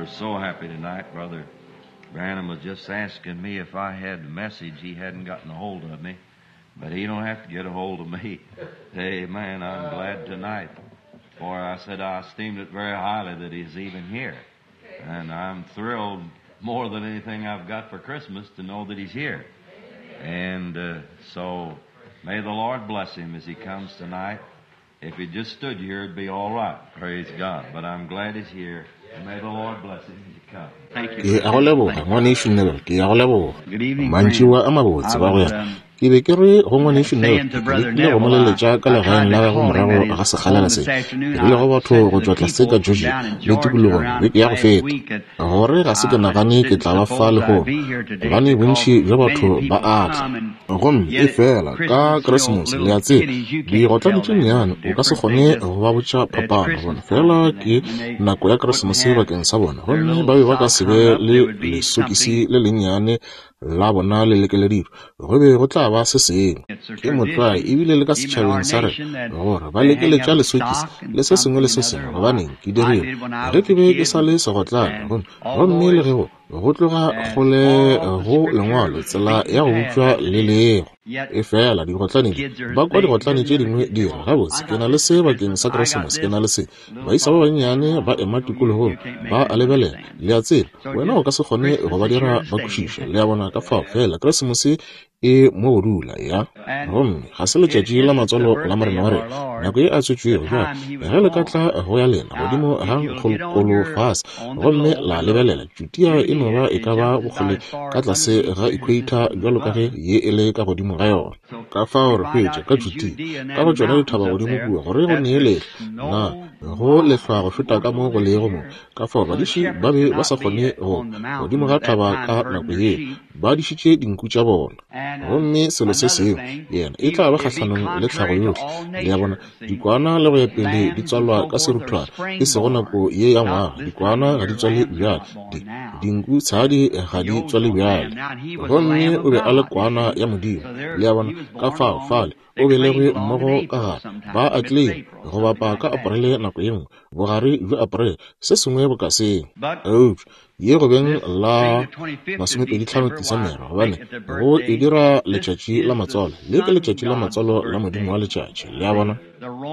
We're so happy tonight. Brother Branham was just asking me if I had a message. He hadn't gotten a hold of me, but he don't have to get a hold of me. Amen. I'm glad tonight. For I said I esteemed it very highly that he's even here. And I'm thrilled more than anything I've got for Christmas to know that he's here. And so may the Lord bless him as he comes tonight. If he just stood here, it'd be all right. Praise God. But I'm glad he's here. And may the Lord bless him as he comes. Thank you. Ke be ke re go ngwane tshine le go moleletša ka legaeng la go morago ga sekgalala se le go batho go tswa tlase ka George le tikologong beke ya go feta gore ga se ke nagane ke tla ba fa le go gobane bontši jwa batho ba atla gomme e fela ka Christmas le a tseba digotlanetše nnyane o ka se kgone go ba botša phapano bona fela ke nako ya Christmas bakeng sa bona gomme ba be ba ka se be le lesokisi le lennyane la bona le lekelediro go be go tla ba se seng ke motla ebile le ka setšhabeng sa re gore ba lekeletša lesokisi le se sengwe le se sengwe gobaneng ke dirile ge ke be ke sa le segotlana gomme le ge go tloga gole go lengwalo tsela ya go utswa le lego e fela digotlanedi ba kwa digotlane tše dingwe di ra gabotse ke na le se bakeng sa Christmas ke na le se ba isa ba bannyane ba ema tikologong ba a lebelela le a tsela wena o ka se kgone go ba dira ba kwešiša le a bona ka fao fela Christmas e mo dula ya gomme ga se letšatši la matswalo la morena wa rena nako e a tswetšwego jwa ge le ka tla go ya lena godimo ga nkgolokolo fase gomme la lebelela tutia e no ba e ka ba bogole ka tlase ga equator jwalo ka ge ye e le ka godimo ga yona ka fao re hwetša ka tuti ka go tšona dithaba godimo kua gore go neele na go lehlwa go feta ka mo go lego mo ka fao badiši ba be ba sa kgone go godimo ga thaba ka nako ye ba dišitše dinku tša bona gomme selo se seo yena e tla ba kgatlhanong le tlhago yotlhe le ya bona dikwana le go ya pele di tswalwa ka seruthwana e sego nako ye ya ngwaga dikwana ga di tswale bjale dinku tshadi ga di tswale bjale gomme o be a le kwana ya modimo le ya bona ka fao fale o belegwe mmogo ka gare ba a tlile go bapa ka Aprele nako ye nngwe bogare jwa Aprele se sengwe bo ka seng ye go beng la 25 Desemere gobane go e dira letšatši la matswalo le ke letšatši la matswalo la modimo wa letšatši le ya bona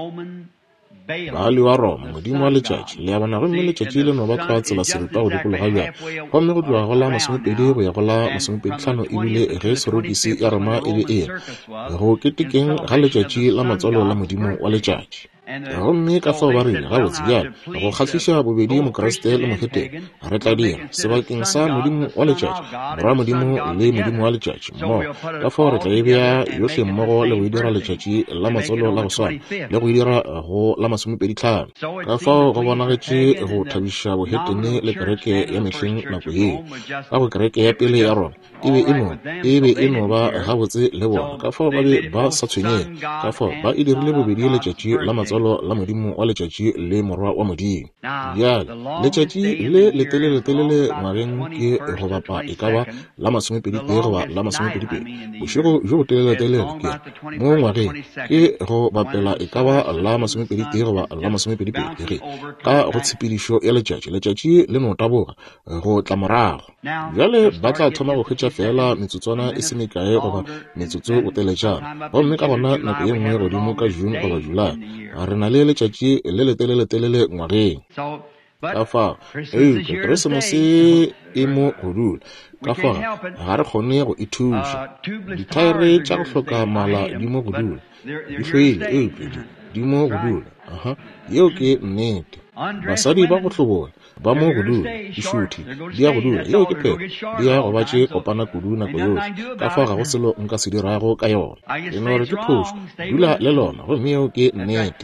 baali wa Roma modimo wa letšatši le ya bona gomme letšatši le no ba tloa tsela seripa go dikologa bjang gomme go tloga go la 20 go ya go la 25 ebile ge serokisi ya Roma e be e go ketekeng ga letšatši la matswalo la modimo wa letšatši gomme ka fao ba rile gabotse bjale go kgatlhiša bobedi mokeresete le moketeng re tla dira sebakeng sa modimo wa letšatši morwa modimo le modimo wa letšatši mmogo ka fao re tla e bea yohle mmogo le go e dira letšatši la matswalo la go swana le go e dira go la 25 ka fao go bonagetše go thabiša bohetene le kereke ya mehleng nako yeo ka go kereke ya pele ya Roma e be e no ba gabotse le bona ka fao ba be ba sa tshwenyeng ka fao ba e dirile bobedi letšatši la matswalo la modimo wa letšatši le morwa wa modimo bjale letšatši le letelele ngwageng ke go bapa e ka ba la 21 goba la 22 bošego jo bo telele ke mo ngwageng ke go bapela e ka ba la 22 goba la 22 ka go tshepedišo ya letšatši le no taboga go tla morago bjale ba tla thoma go hwetša fela metsotswana e se mekae goba metsotso o teletšana gomme ka gona nako ye nngwe godimo ka June goba July re na le letšatši le letelele ngwageng ka fao Christmas e mo go dula ka fao ga re kgone go ithuša dithaere tša go hloka mala di mo go dula di hlwele di mo go dula yeo ke nnete basadi ba go hlobola ba mo go dula dišuthi di ya go dula yeo ke phepo di ya go batše kopana kudu nako yohle ka fao ga go selo nka se dirago ka yona e no re ke phošo dula le lona gomme yeo ke nnete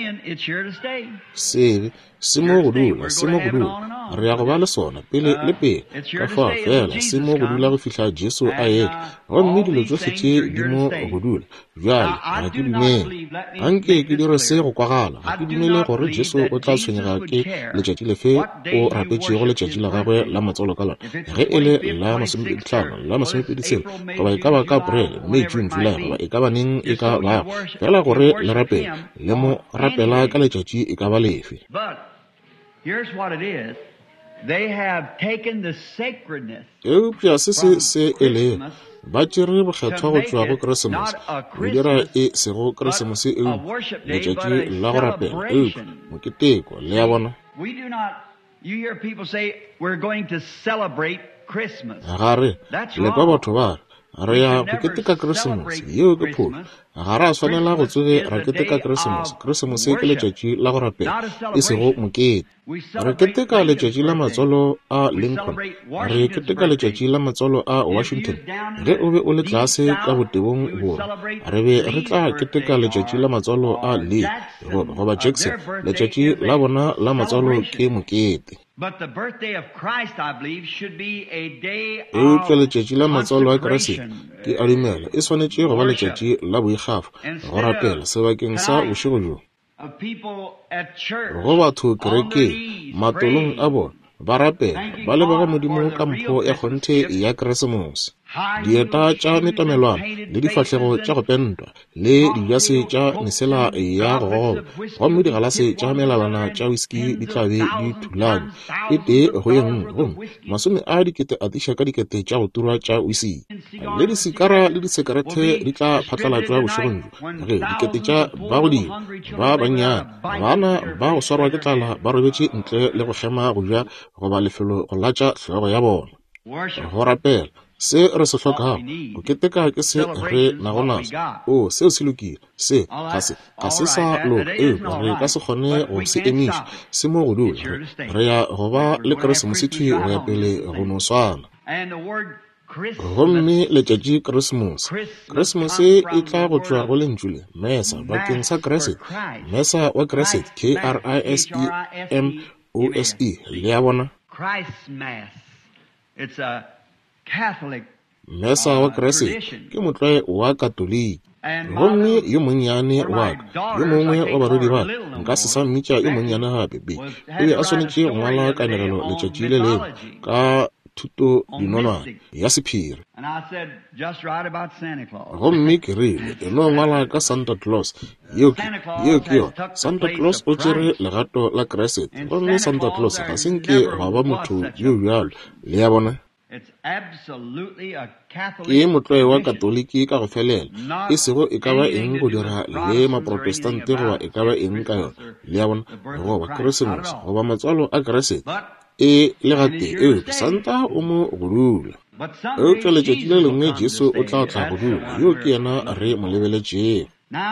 se mo go dula re ya go ba le sona pele le pele ka fao fela se mo go dula go fihla Jesu a ete gomme dilo tsohle tše di mo go dula bjale ga ke dumele anke ke dire se go kwagala ga ke dumele gore Jesu o tla tshwenyega ke letšatši lefe o rapetšego letšatši la gagwe la matswalo ka lona ge e le la 25 la 27 goba e ka ba ka Aprele May June July goba e ka ba neng e ka ba fela gore le rapela le mo rapela ka letšatši e ka ba lefe Here's what it is. they have taken the sacredness eupša se ele ba tšere bokgethwa go tšwa go Keresemose go dira e sego Keresemose letšatši la go rapela moketeko le ya bona. We do not, you hear people say we're going to celebrate Christmas. Gare le kwa batho ba re ya go keteka Keresemose yeo ke pholo ga re a swanela go tsoge ra keteka Keresemose. Keresemose ke letšatši la go rapela e sego mokete. Re keteka letšatši la matswalo a Lincoln, re keteka letšatši la matswalo a Washington. Ge o be o le tlase ka botebong borwa re be re tla keteka letšatši la matswalo a Lee goba Jackson. Letšatši la bona la matswalo ke mokete. But the birthday of Christ, I believe, should be a day of celebration. Ke a dumela e swanetše go ba letšatši la boikgafo go rapela sebakeng sa bošego jo go batho kerekeng matolong a bona ba rapela ba leba ga Modimo ka mpho ya kgonthe ya Keresemose. Dieta tša metamelwana le difahlego tša go pentwa le dijase tša mesela ya gogoba gomme digalase tša melalana tša whisky di tlabe di thulane e tee go ye nngwe gomme masome a dikete a tiša ka dikete tša go turwa tša whisky le disikara le disekerete di tla phatlalatšwa bošegong jo ge dikete tša ba godimo ba bannyane bana ba go swarwa ke tlala ba robetše ntle le go hema go ja goba lefelo go latša hlwego ya bona go rapela. Se re se hlokago go keteka ke se re nago naso seo se lokile se ga se sa loka re ka se kgone go se emiša se mo go dula re ya go ba le Keresemose go ya pele go no swana. Gomme letšatši Keresemose e tla go tšwa go lentšu le mesa bakeng sa Kresete. Mesa wa Kresete KRISEMOSE le ya bona. It's a Catholic mesa wa Kresete ke motlwae wa Katoliki. Gomme yo monnyane wa ka yo mongwe wa barodi ba nka se sa mmitša yo monnyane gape be a swanetše go ngwala kanegelo letšatši le lengwe ka thuto dinonwane ya sephiri. Gomme ke rile e no ngwala ka Santa Claus yeo ke yo. Santa Claus o tšere legato la Kresete gomme Santa Claus ga se nke ga ba motho yo bjalo le ya bona. Ke motlwae wa Katoliki ka go felela e sego e ka ba eng go dira le maprotestante goba e ka ba eng ka yona le ya bona goba Keresemose goba matswalo a Kresete e le gate Santa o mo go dula tšwa letšatši le lengwe Jesu o tla go dula yo ke yena re mo lebeletšeng.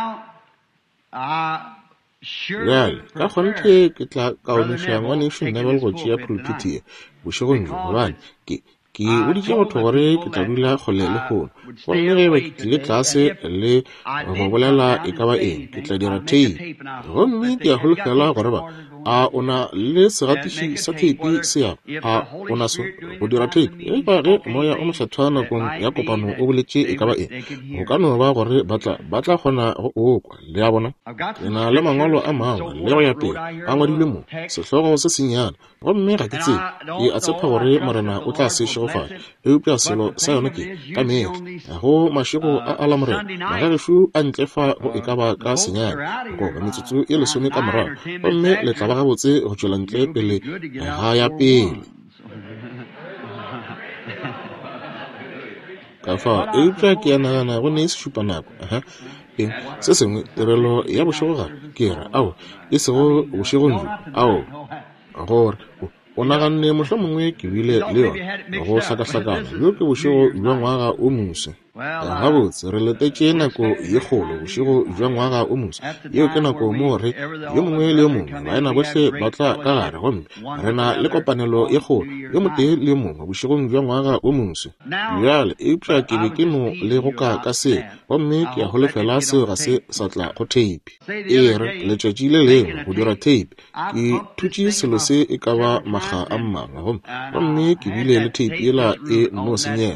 Bjale ka kgonthe ke tla kaoniša ngwaneso Neville go tšea pulpiti bošegong jo gobane ke boditše batho gore ke tla dula kgole le kgone gomme ge ba ketlile tlase le go bolela e ka ba eng ke tla dira tape gomme ke a holofela gore ba o na le segatiši sa tape se a o na so go dira tape e ba ge moya o mošathwa nakong ya kopano o boletše e ka ba eng go ka no ba gore ba tla kgona go okwa le ya bona. Ke na le mangwalo a mangwe le go ya pele a ngwadilwe mo sehlogo se senyana gomme ga ke tsebe ke a tshepa gore morena o tla se šegofala eupša selo sa yone ke ka meetla go mašego a alamorena magagešo a ntlefa go e ka ba ka senyana goba metsotso e lesome ka morago gomme le tla ba gabotse go tšwela ntle pele ga ya pele ka fa eupša ke ya nagana go ne e se šupa nako se sengwe tirelo ya bošegogare ke ra e sego bošegong jo gore o naganne mohlomongwe ke bile le yona go hlakahlakana bjo ke bošego bja ngwaga o mose gabotse re letetše nako ye kgolo bošego bja ngwaga o mose yeo ke nako mo re yo mongwe le yo mongwe baena bohle ba tla ka gare gomme re na le kopanelo ye kgolo yo motee le yo mongwe bošegong bja ngwaga o mose. Bjale eupša ke be ke no le go ka se gomme ke a holofela seo ga se sa tla go tape re letšatši le lengwe go dira tape ke thutše selo se e ka ba maga a mmangwe gomme ke bile le tape ela e no senyega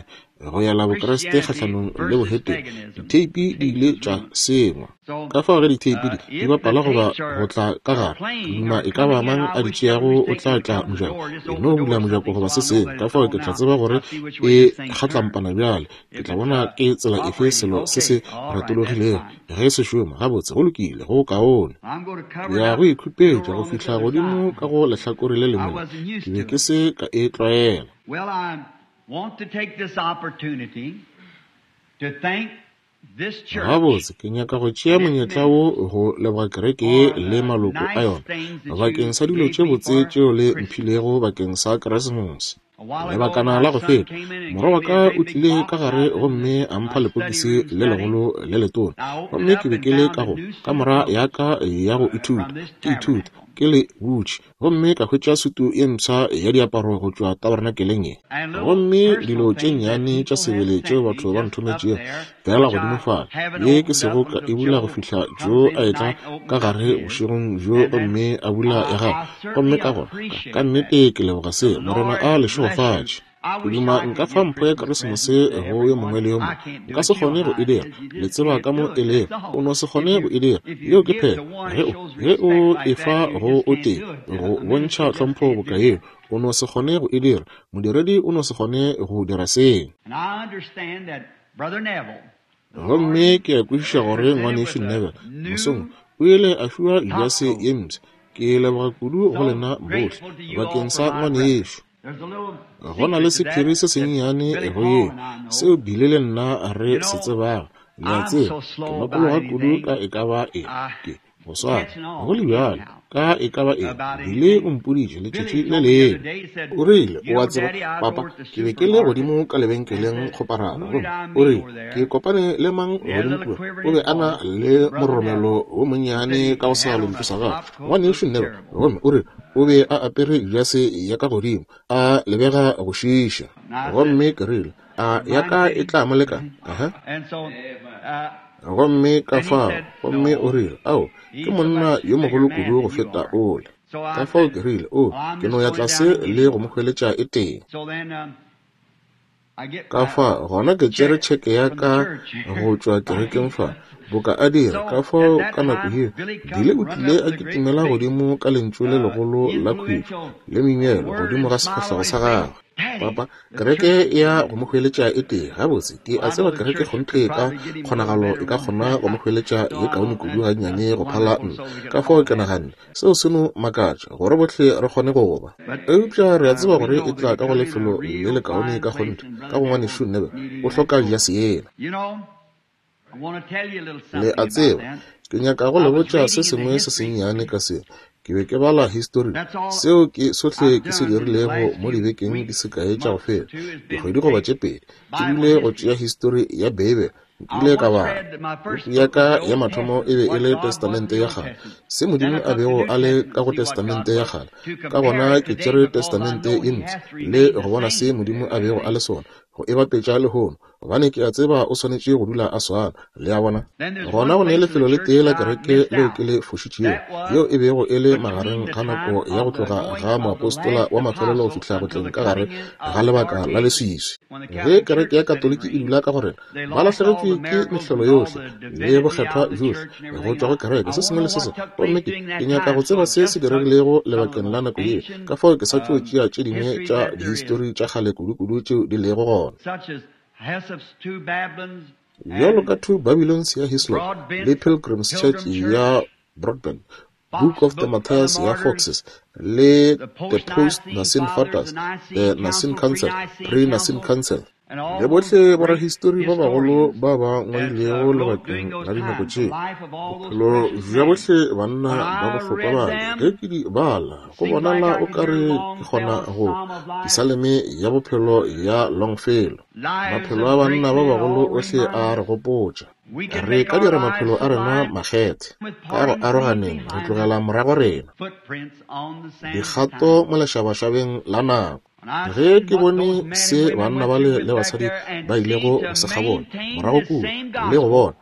go ya la bokreste kgatlhanong le bohete diteipi di ile tša sengwa ka fao ge diteipi di bapala goba go tla ka gare duma e ka ba mang a ditšeago o tla tla mojako eno bula mojako goba se seng ka fao ke tla tseba gore e kgatlampana bjale ke tla bona ke tsela efe selo se se ratologilego ge se šoma gabotse go lokile go kaone ya go ikhupetša go fihla godimo ka go lehlakore le lengwe ke be ke se ka e tlwaela. Well, I want to take this opportunity to thank this church. Gabotse ke nyaka go tšea monyetla wo go leboga kereke ye le maloko a yona bakeng sa dilo tše botse tšeo le mphilego bakeng sa Keresemose. Lebakana la go feta mora wa ka o tlile ka gare gomme a mpha lepokisi le legolo le letona gomme ke be ke le ka go ka mora ya ka ya go ithuta ke le butši gomme ka hwetša sutu e mpsha ya diaparo go tšwa tabernakeleng ye gomme dilo tše nnyane tša sebele tšeo batho ba nthometšeo fela godimo fala ye ke sego ka e bula go fihla jo a etla ka gare bošegong jo gomme a bula ya gago gomme ka gona ka nnete ke leboga se morena a lešogofatše Kuduma nka fa mpho ya Keresemose go yo mongwe le yo mongwe nka se kgone go e dira le tseba ka mo e le o no se kgone go e dira yo ke phe ge o e fa go o te go bontšha tlhompho bokae o no se kgone go e dira modiredi o no se kgone go dira seng gomme ke a kwešiša gore ngwaneso Neville mosong o ile a fiwa Elias James ke leboga kudu go lena bohle bakeng sa ngwaneso go na le sephiri se sennyane go ye seo bile le nna a re se tsebaga le a tseba ke makologa kudu ka e ka ba e ke go swana go le bjale ka e ka ba e bile o mpoditše letšatši le leng o rile o a tseba papa ke be ke le godimo ka lebenkeleng kgoparara o rile ke kopane le mang godimo o be a na le moromelo o monnyane ka go sa lentso sa gago ngwaneso Neville gomme o rile o be a apere Elias ya ka godimo a lebega go šiša gomme ke rile a ya ka e tla moleka gomme ka fao gomme o rile ao ke monna yo mogolo kudu go feta ole ka fao ke rile ke no ya tlase le go mokhweletša e teng ka fao gona ke tšere tšheke ya ka go tšwa kerekeng fa boka a dira ka fao ka nako hiyo dile o tlile a kitimela godimo ka lentšu le legolo la khwitšo le menyelo godimo ga sefahlago sa gagwe papa kereke ya go mokhweletša e tee gabotse ke a tseba kereke gontle ka kgonagalo e ka kgona go mokhweletša ye kaone kudu gannyane go phala ka fao ke naganne seo seno makatša gore botlhe re kgone go ba eupša re a tseba gore e tla ka go lefelo le le kaone ka gontle ka go ngwaneso Neville o hloka Elias yena le a tseba ke nyaka go lebotša se sengwe se sennyane ka se ke be ke bala history seo ke sohle ke se dirilego mo dibekeng di se kae tša go fela dikgwedi goba tše pedi ke bile go tšea history ya Bebe ile ka ba ya ka ya mathomo e be e le testamente ya gale se modimo a bego a le ka go testamente ya gale ka gona ke tšere testamente e ntse le go bona se modimo a bego a le sona go e bapetša le hono gobane ke a tseba o swanetše go dula a swana le a bona gona go ne lefelo le tee la kereke leo ke le fošitšeo yeo e bego e le magareng ga nako ya go tloga ga moapostola wa mafelelo go fitlha go tleng ka gare ga lebaka la leswiswi ge kereke ya katoliki e dula ka gore ba latlhegetswe ke mehlolo yohle le bokgethwa johle go tšwa go kereke se sengwe le se sengwe gomme ke nyaka go tseba se se diregilego lebakeng la nako ye ka fao ke sa tšeo tšea tše dingwe tša dihistori tša gale kudu-kudu tšeo di lego gona yalo ka 2 Babylons ya Hislop le Pilgrim's Church ya Broadbent, Book of the Matthias ya Foxes le The Post-Nicene Fathers, the Nicene Council, Pre-Nicene Council le bohle bora history ba bagolo ba ba ngwailego lebakeng la dinako tše bophelo bja bohle banna ba bohlokwa bale ge ke di bala go bonala o kare ke kgona go disaleme ya bophelo ya Longfellow maphelo a banna ba bagolo ohle a re gopotša re ka dira maphelo a rena makgethe ka go aroganeng re tlogela morago rena dikgato mo lešabašabeng la nako ge ke bone se banna ba le basadi ba ilego go se gabona morago kudu le go bona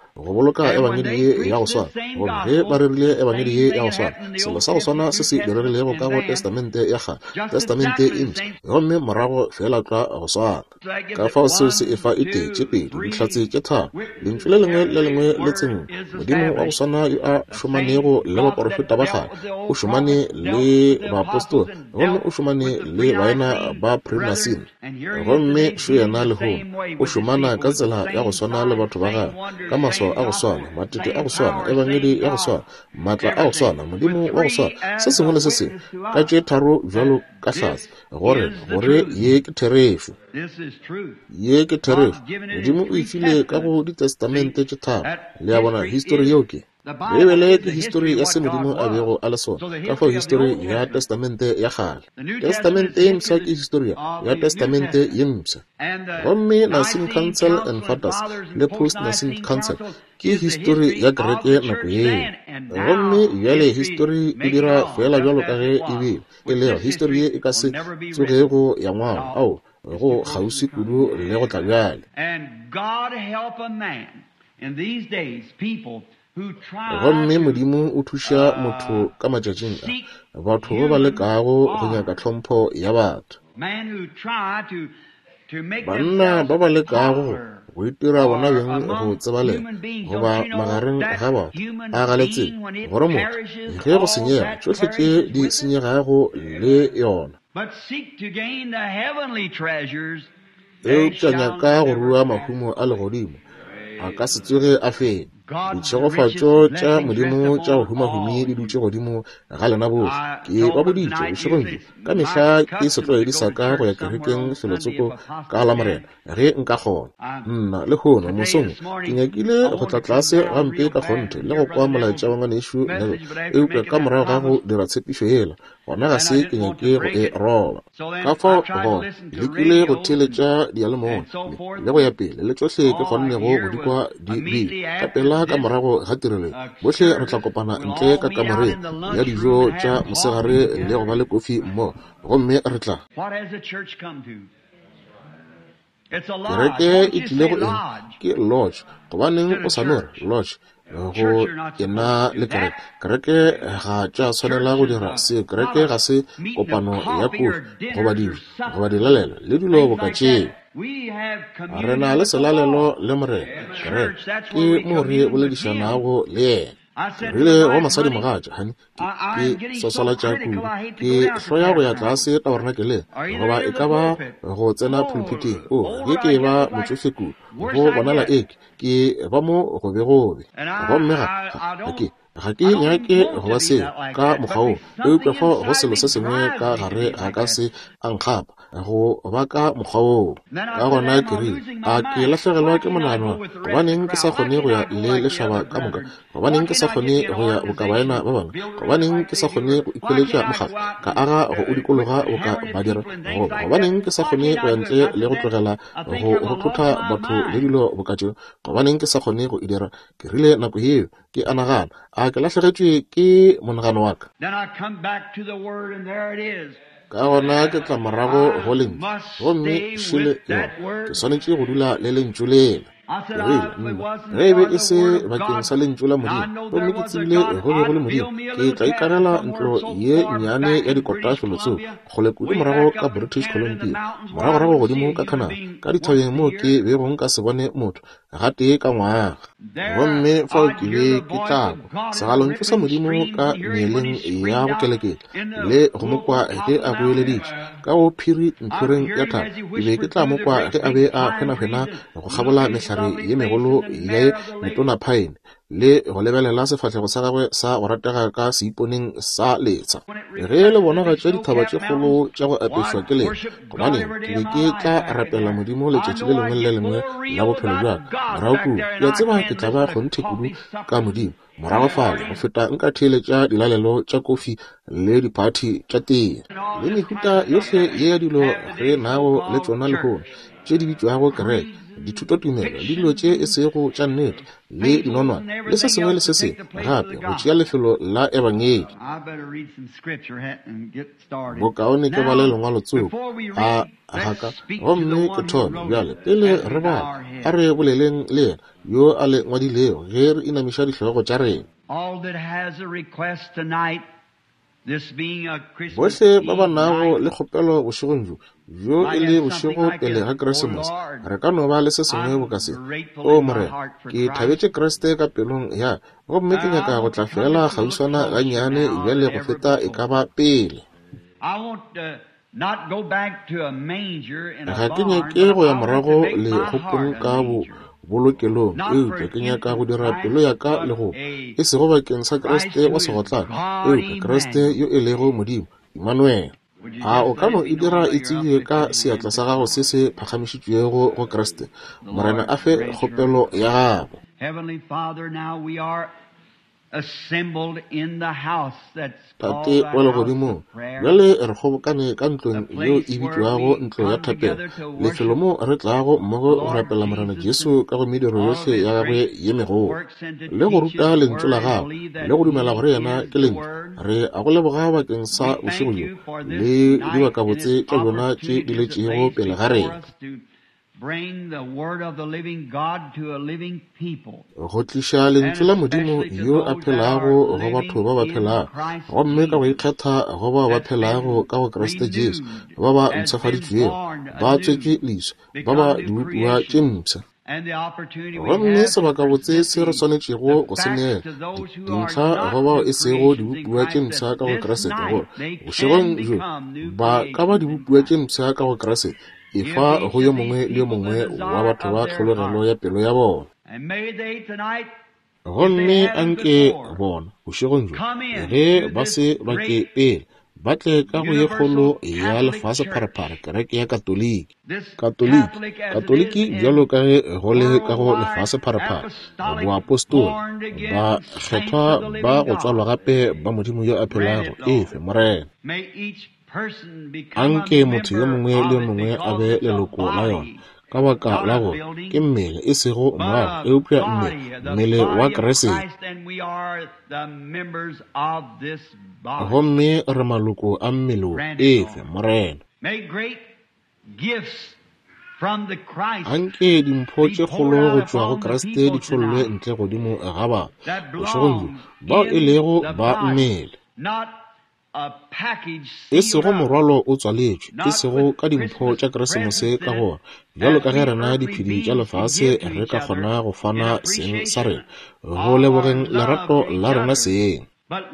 go boloka ebangedi ye ya go swana gomme ge ba rerile ebangedi ye ya go swana selo sa go swana se se diregilego ka go testamente ya ga testamente e ntšha gomme morago fela tla go swana ka fao seo se efa itetše pedi dihlatse ke tharo lentswe le lengwe le lengwe le tsengwe modimo wa go swana yo a šomanego le baporofeta ba gage o šomane le baapostoli gomme o šomane le baena ba premasine gomme šo yena le go o šomana ka tsela ya go swana le batho ba gage ka maswao a go swana matete a go swana ebangedi ya go swana maatla a go swana modimo wa go swana se sengwe le se sengwe ka tše tharo bjalo ka hlatse gore ye ke therefu ye ke therefu modimo o ifile ka go ditestamente tše tharo le ya bona history yeo ke bebele ke history ya se modimo a bego a le sona ka fao history ya testamente ya gale testamente ye msa ke history ya testamente ye msa gomme Nicene Council and Fathers le post Nicene Council ke history ya kereke nako yeo gomme bjale history e dira fela bjalo ka ge e be e leo history ye e ka se tsogego ya ngwao ao go gausi kudu le go tla bjale gomme modimo o thuša motho ka matšatšing a batho ba ba lekago go nyaka tlhompho ya batho banna ba ba lekago go itira bona beng go tsebalela goba magareng ga batho a galetseng gore motho ge go senyega tsotlhe tše di senyegago le yona eupša nyaka go rua mahumo a legodimo a ka se tsoge a feta ditšhegofatšo tša modimo tša go humahumi di dutše godimo ga lena bohle ke ba boditše bošegong ka mehla ke setlwaedi sa ka go ya kerekeng felotsoko ka la morena ge nka kgona nna le hono mosong ke nyakile go tla tlase gampe ka kgonthe le go kwa molaetša wa ngwanešo eupša ka morago ga go dira tshepišo yela gona ga se ke nyake go e roba ka fao go lekile go theletša dialemone le go ya pele le tsohle ke kgonnego go dikwa di bile ka pela ka morago ga tirelo bohle re tla kopana ntle ka kamoreng ya dijo tša mosegare le go ba le kofi mmogo gomme re tla kereke e tlile go eng ke lodge gobaneng o sa nore lodge go ena le kereke ga tša tshwanela go dira se kereke ga se kopano ya kofi goba dilalelo le dilo bokatšeo re na le selalelo le morena kereke ke mo re boledišanago le yena rile go masadi mogatša hani ke sosola tša kudu ke hloya go ya tlase tabernakeleng goba e ka ba go tsena pulpiting ge ke ba motsofe kudu go bonala eke ke ba mo gobe gomme ga ke nyake go ba seo ka mokgwao eupša fa go selo se sengwe ka gare ga ka se ankgapa go ba ka mokgwao ka gona ke rile a ke lahlegelwa ke monanwa gobaneng ke sa kgone go ya le lešhaba ka moka gobaneng ke sa kgone go ya bokabaena ba bangwe gobaneng ke sa kgone go ikweletša mogare ka aga go o dikologa o ka badira gobaneng ke sa kgone go ya ntle le go tlogela go tlhotha batho le dilo bokatšeo gobaneng ke sa kgone go e dira ke rile nako yeo ke anagana a ke lahlegetšwe ke monagano wa ka ka gona ke tla morago go lentšu gomme šele ke swanetše go dula le lentšu lela ge e be e se bakeng sa lentšu la modimo gomme ke tsebile go be go le modimo ke tla ikanela ntlo ye nnyane ya dikota felotseo kgole kudu morago ka British Columbia moragorago godimo ka Canada ka dithabeng moo ke begong ka se bone motho ga tee ka ngwaga gomme fao ke be ke tlako segalontšo sa modimo ka meeleng ya go kelekele le go mokwa ge a boeleditše ka go phiri ntlhoreng ya thaba ke be ke tla mokwa ge a be a kgena go kgabola mehlare ye megolo ye metona paine le go lebelela sefatlhego sa gagwe sa go ratega ka seiponeng sa letsa ge le bona ga tša dithaba tše kgolo tša go apešwa ke lena gobaneng ke be ke tla rapela modimo letšatši le lengwe le lengwe la bophelo bjaka morago kudu ke a tseba ke tla ba kgonthe kudu ka modimo morago fale go feta nka theeletša dilalelo tša kofi le diphathi tša tee le mehuta yohle ye ya dilo ge nago le tsona le hono tše di bitšwago kereke, dithutotumelo, le dilo tše e sego tša nnete le dinonwana le se sengwe le se sengwe gape go tšea lefelo la ebangedi. Bokaone ke ba le lengwalo tseo a gaka gomme ke thome bjale pele re bala a re boleleng le yena yo a le ngwadilego ge re inamiša dihloogo tša rena. Bohle ba ba nago le kgopelo bošegong jo e le bošego pele ga Keresemose re ka no ba le se sengwe bo ka se o morena ke thabetše Kreste ka pelong ya gomme ke nyaka go tla fela kgauswana gannyane bjale go feta e ka ba pele. Ga ke nyake go ya morago le kgopong ka bolokelong eupša ke nyaka go dira pelo ya ka le go e sego bakeng sa Kreste wa segotlana eupša Kreste yo e lego Modimo Emmanuel. A o ka no e dira e tsebile ka seatla sa gago se se phagamišitšwego go Kreste. Morena a fe kgopelo ya gago. Heavenly Father, now we are assembled in the house that's called Tate the wa house legodimo of prayer. bjale re kgobokane ka ntlong yo e bitšwago ntlo ya thapelo lefelo mo re tlago mmogo go rapela morena Jesu ka go mediro yohle ya gagwe ye megolo le go ruta lentswe la gago le go dumela gore yena ke lentswe re a go leboga bakeng sa bošego jo le dibakabotse tša yona tše di letšego pele ga rena Bring the word of the living God to a living people. go tliša lentswe la Modimo yo a phelago go batho ba ba phelago gomme ka go ikgetha go ba ba phelago ka go Kriste Jesu ba ba ntshafaditšwego ba tšwetše leiso ba ba dibopiwa tše mpšha gomme sebaka botse se re swanetšego go se neela dintlha go bao e sego dibopiwa tše mpšha ka go Kriste gore bošegong jo ba ka ba dibopiwa tše mpšha ka go Kriste e fa go yo mongwe le yo mongwe wa batho ba tlhologelo ya pelo ya bona. Gomme anke bona bošegong jo ge ba se bake pele ba tle ka go ye kgolo ya lefase pharephare kereke ya katoliki bjalo ka ge go le ka go lefase pharephare boapostoli ba kgethwa ba go tswalwa gape ba Modimo yo a phelago efe morena anke motho yo mongwe le yo mongwe a be leloko la yona ka baka la go ke mmele e sego morago eupša mmele wa Kriste gomme re maloko a mmele efe morena anke dimpho tše kgolo go tšwa go Kriste di tšhollwe ntle godimo ga ba bošegong bao e lego ba mmele e sego morwalo o tswaletšwe e sego ka dimpho tša Keresemose ka gore bjalo ka ge rena diphedi tša lefase re ka kgona go fana seng sa rena go lebogeng lerato la rena seeng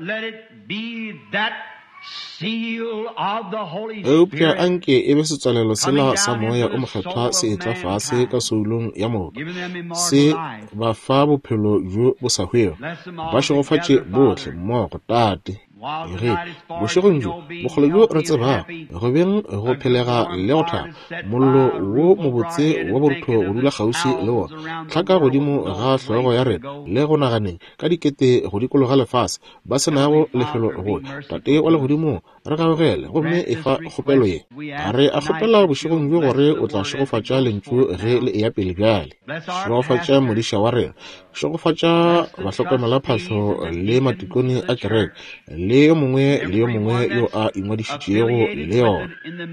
eupša anke e be setswalelo sela sa moya o mokgethwa se etla fase ka soulong ya moka se ba fa bophelo jo bo sa hwego ba šegofatše bohle mmogo tate ge bošegong jo bogolo jo re tseba go beng go phelega le go thaba mollo wo mobotse wa borutho go dula kgauši le wona tlhaka godimo ga hlogo ya rena le go naganeng ka dikete go dikologa lefase ba senago lefelo go tate wa legodimo re gabogele gomme e fa kgopelo ye a re a kgopela bošegong jo gore o tla šegofatša lentswe ge le eya pele bjale šegofatša modiša wa rena šegofatša bahlokomela phahlo le matikone a kereke le yo mongwe yo a ingwadišitšego le yona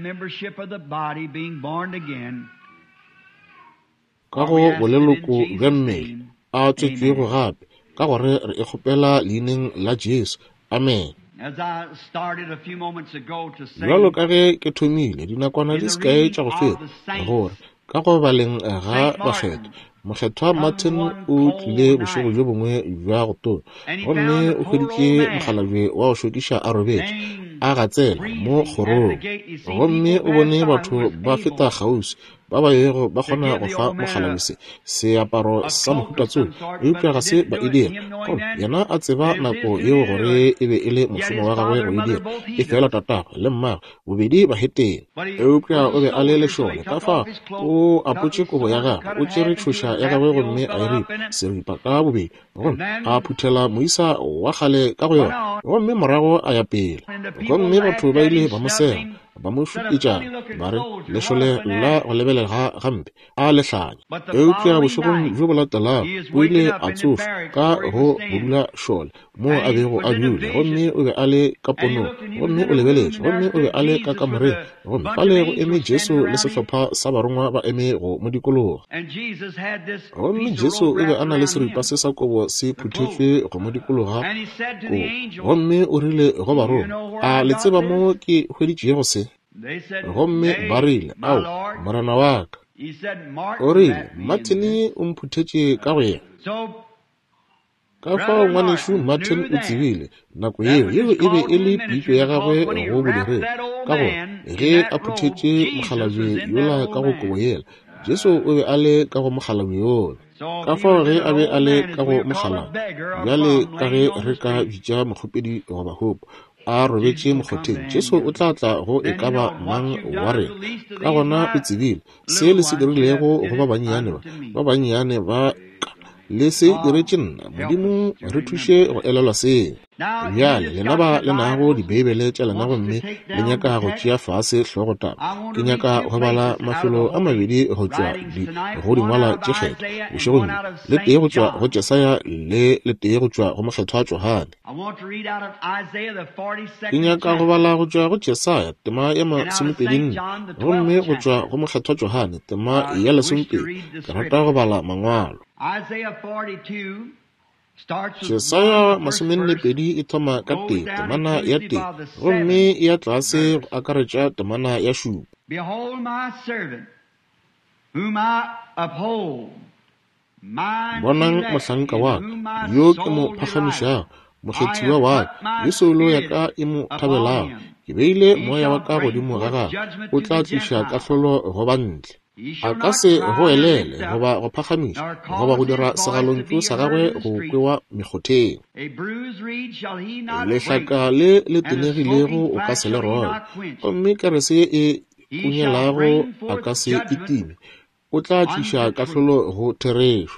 ka go boleloko bja mmele a tswetšwego gape ka gore re e kgopela leineng la Jesu amen. Jalo ka ge ke thomile dinakwana di sekae tša go feta gore ka go baleng ga bakgetho mokgethwa Martin o tlile bošego jo bongwe bja go tona gomme o hweditše mokgalabje wa go šokiša a robetše a gatsela mo kgorong gomme o bone batho ba feta kgausi ba ba yego ba kgona go fa mokgalabese seaparo sa mohutatso eupša ga se ba edira yena a tseba nako yeo gore e be e le mošomo wa gagwe go edira e fela tatago le mmago bobedi ba heteng eupša o be a le lešole ka fa o apotše kobo ya gagwe o tšere tšhoša ya gagwe gomme a iripa seripa ka bobedi gomme a phuthela moisa wa kgale ka go yona gomme morago a ya pele gomme batho ba ile ba mosega ba mo šupetša ba re lešole la go lebelega gampe a lehlanya. Eupša bošegong jo bo latelago o ile a tsoša ka go bodula šole mo a bego a dule, gomme o be a le ka ponong, gomme o lebeletše, gomme o be a le ka kamoreng, gomme fale go eme Jesu le sehlopha sa barongwa ba eme go mo dikologa. Gomme Jesu o be a na le seripa se sa kobo se phuthetšwe go mo dikologa, gomme o rile go barong, a le tseba mo ke hweditšego se? Gomme ba rile, ao, morena wa ka. O rile, Martin o mphutetše ka go yena. Ka fao ngwanešo Martin o tsebile nako yeo e be e le pitšo ya gagwe go bodire, ka go ge a phuthetše mokgalabje yola ka go kobo yela, Jesu o be a le ka go mokgalabje yola. Ka fao ge a be a le ka go mokgalabje, bjale ka ge re ka bitša mokgopedi goba hopo a robetše mokgotheng, Jesu o tla go e ka ba mang wa re, ka gona o tsebile se le se dirilego go ba bannyane ba le se diretše nna, Modimo re thuše go elelwa se. Bjale lena ba le nago dibebele tša lena gomme le nyaka go tšea fase hlogo taba, ke nyaka go bala mafelo a mabedi go tšwa go dingwala tše kgetho bošegong, le tee go tšwa go Jesaya le tee go tšwa go mokgetho a Johane. Ke nyaka go bala go tšwa go Jesaya tema ya 24, gomme go tšwa go mokgetho a Johane tema ya 12, ke rata go bala mangwalo. Jesaya 22 e thoma ka temana ya gomme ya tlase go akaretša temana ya šupa. Behold my servant, whom I uphold. Bonang mohlanka wa yo ke mo phagamiša, mokgethiwa wa yo solo ya ka e mo thabelago, ke beile moya wa ka godimo ga gagwe, o tla tliša kahlolo go bantle. A ka se go elele goba go phagamiša goba go dira segalontšu sa gagwe go kwewa mekgotheng. Lehlaka le tenegilego o ka se le roe, gomme kerese e kunyelago a ka se itime, o tla tliša kahlolo go therešo.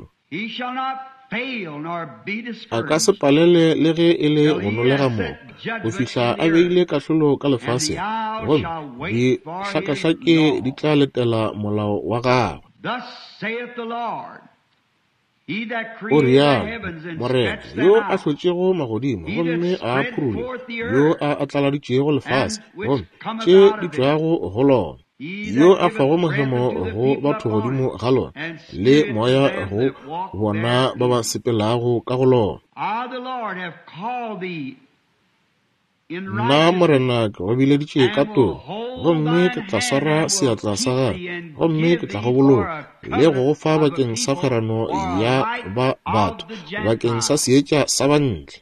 A ka se palele le ge e le go nolega moo, go fihla a beile kahlolo ka lefase, gomme dihlakahlake di tla letela molao wa gagwe. O rialo, Morena yo a hlotšego magodimo gomme a phurule, yo a tlaladitšego lefase gomme tše di tšwago go lona, yo a fago mohemo go batho godimo ga lona le moya go bona ba ba sepelago ka go lona. Nna Morena ke go bileditše ka toro, gomme ke tla swara seatla sa gagwe, gomme ke tla go bologa le go go fa bakeng sa kgerano ya batho, bakeng sa seetša sa bantle,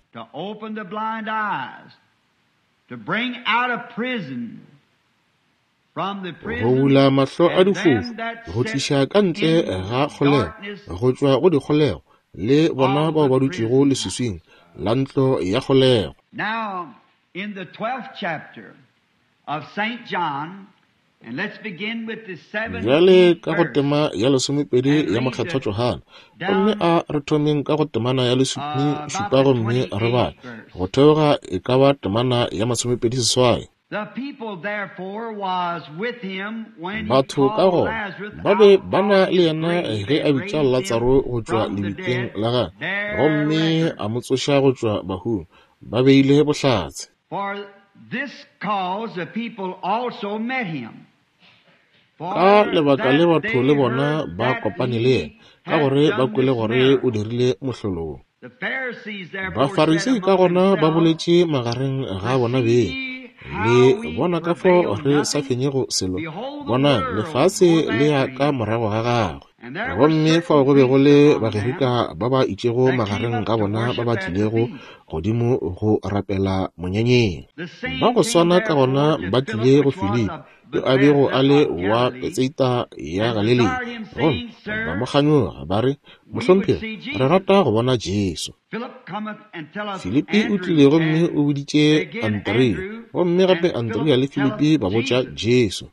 go bula mahlo a difofu, go tliša ka ntle ga kgolego, go tšwa go dikgolego le bona bao ba dutšego leswiswing la ntlo ya kgolego. In the 12th chapter of St. John, and let's begin with the 7th verse. Ka go tema ya 12 ya mokgetho Johana, gomme a re thomeng ka go temana ya 17 gomme re ba go theoga e ka ba temana ya 28. The people therefore was with him when he batho ka go ba be bana le yena ge a bitša Lazaro go tšwa lebitleng la gagwe, gomme a mo tsoša go tšwa bahung, ba beile bohlatse. For this cause the people also met him. Ka lebaka le batho le bona ba kopane le yena, ka gore ba kwele gore o dirile mohlolo. Bafarisi ka gona ba boletše magareng ga bona beng, le bona ka fo re sa fenyego selo, bona lefase le ya ka morago ga gagwe. Gomme fa go be go le bagerika ba ba itšego magareng ga bona ba ba tlilego godimo go rapela monyenyeng. Ba go swana ka gona ba tlile go Filipi, yo a bego a le wa Betsaida ya Galilei, gomme ba mo kganyoga ba re, Mohlomphegi, re rata go bona Jesu. Filipi o tlile gomme o boditše Andrea, gomme gape Andrea le Filipi ba botša Jesu.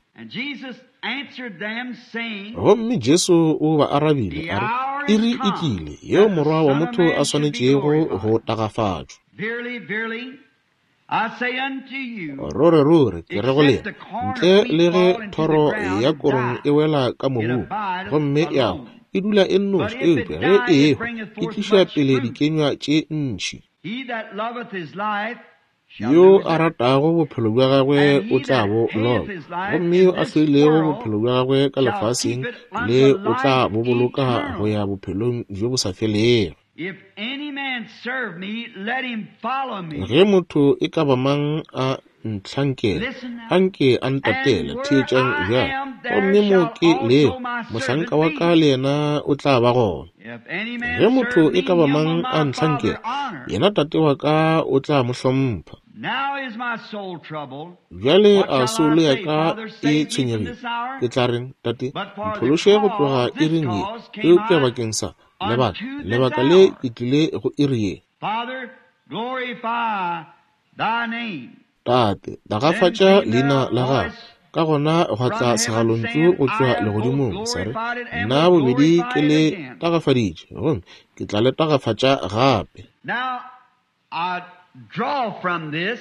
Gomme Jesu o ba arabile a re, iri e tlile yeo morwa wa motho a swanetšego go tagafatšwa. I say unto you, rore ke re go le ntle le ge thoro ya korong e wela ka mobu gomme ya e dula e nnoši epe ge e tliša pele dikenywa tše ntši. he that loveth his life shall yo lose a it. ratago bophelo bja gagwe o tla bo lola gomme yo a hlwilego bophelo bja gagwe ka lefaseng le o tla bo boloka go ya bophelong jo bo sa felego. If any man serve me, let him follow me. ge motho e ka ba mang a ntlhankela a nke a ntatela theetšang bjang gomme mo ke leo mohlanka wa ka le yena o tla ba gona. If any man ge motho serve e ka ba me, mang him will a my Father ntlhankela honor. yena tate wa ka o tla mo hlompha. Now is my soul troubled. Bjale What a shall solo I ya say, ka Father? e Save me from tshwenyegile this hour. ke tla reng tate But for the mphološe go tloga cause, e reng this ye cause e came upša I bakeng sa lebaka unto this lebaka le hour. e tlile go iri ye. Father, glorify thy name. Tate dagafatša leina la gago ka gona gwa tla segalontšu go tšwa legodimong sa re nna bobedi ke le tagafaditše gomme ke tla le tagafatša gape. Now, I draw from this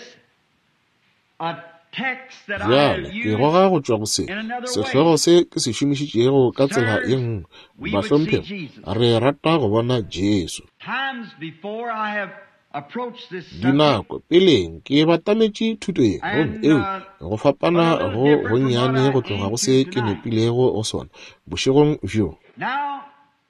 a text that I bjale have ke used. goga go tšwa go se in another sehlogo se ke se šomišitšego ka tsela ye nngwe we would bahlomphego see Jesus. re rata go bona Jesu. Times before I have approached this subject, dinako peleng ke batametše thuto ye gomme eo go fapana go gonnyane go tloga go se ke nepilego go sona bošegong bjo. now,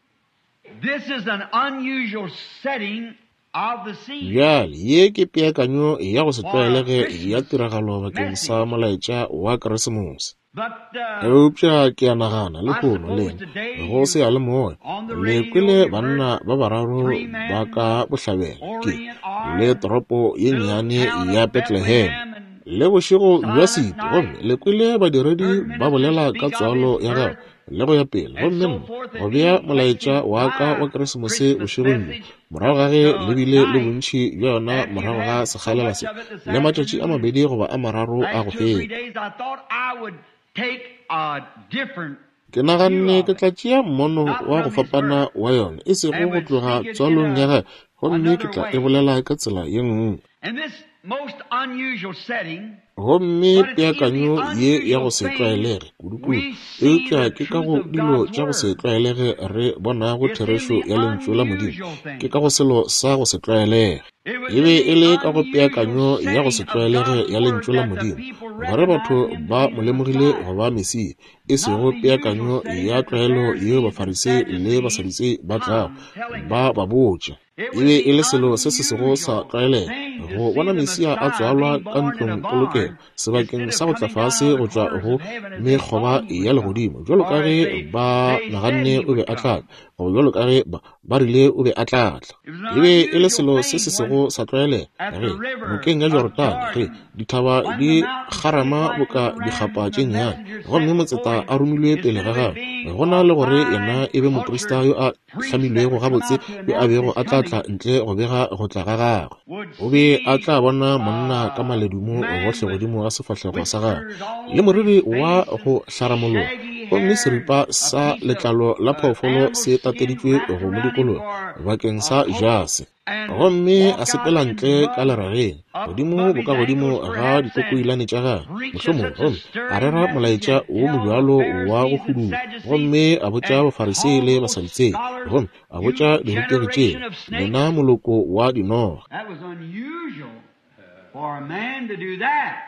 this is an unusual setting of the scene. bjale ye ke peakanyo ya go se tlwaelege ya tiragalo bakeng sa molaetša wa keresemose. But eupša ke a nagana le kgono lena go se a le moya le kwele banna ba bararo ba ka bohlabela ke le toropo ye nnyane ya Bethlehem le bošego bja sete gomme le kwele badiredi ba bolela ka tswalo ya gago le go ya pele gomme nna go bea molaetša wa ka wa keresemose bošegong morago ga ge le bile le bontši bja yona morago ga sekgalela se le matšatši a mabedi goba a mararo a go feta. 3 days, I thought I would take a different ke naganne ke tla tšea mmono wa go fapana wa yona e sego go tloga tswalong ya gae gomme ke tla e bolela ka tsela ye nngwe. in this most unusual setting. gomme peakanyo ye ya go se tlwaelege kudu-kudu eupša ke ka go dilo tša go se tlwaelege re bona go therešo ya lentšu la modimo ke ka go selo sa go se tlwaelege e be e le ka go peakanyo ya go se tlwaelege ya lentšu la modimo gore batho ba mo lemogile go ba Mesia e sego peakanyo ya tlwaelo yeo bafarisei le basadusei ba tlago ba botša e be e le selo se se sego sa tlwaelega go bona Mesia a tswalwa ka ntlong polokelo sebakeng sa go tla fase go tšwa go mekgoba ya legodimo jalo ka ge ba naganne o be a tlatla go jalo ka ge ba rile o be a tlatla e be e le selo se se sego sa tlwaelega ge nokeng ya Jordane ge dithaba di garama boka dikgapa tše nnyane gomme motseta a romilwe pele ga gagwe go na le gore yena e be mokrista yo a hlamilwego gabotse yo a bego a tlatla ntle go bega go tla ga gagwe o be a tla bona monna ka maledumo gohle godimo ga sefahlego sa gagwe le moriri wa go hlaramologa gomme seripa sa letlalo la phoofolo se tateditšwe go mo dikolong bakeng sa jase gomme a sepela ntle ka lerageng godimo bo ka godimo ga dikokoilane tša gagwe mohlomong gomme a rera molaetša wo mobjalo wa go huduga gomme a botša bafarisei le basadusei gomme a botša dirutegi tše lena moloko wa dinoga. That was unusual for a man to do that.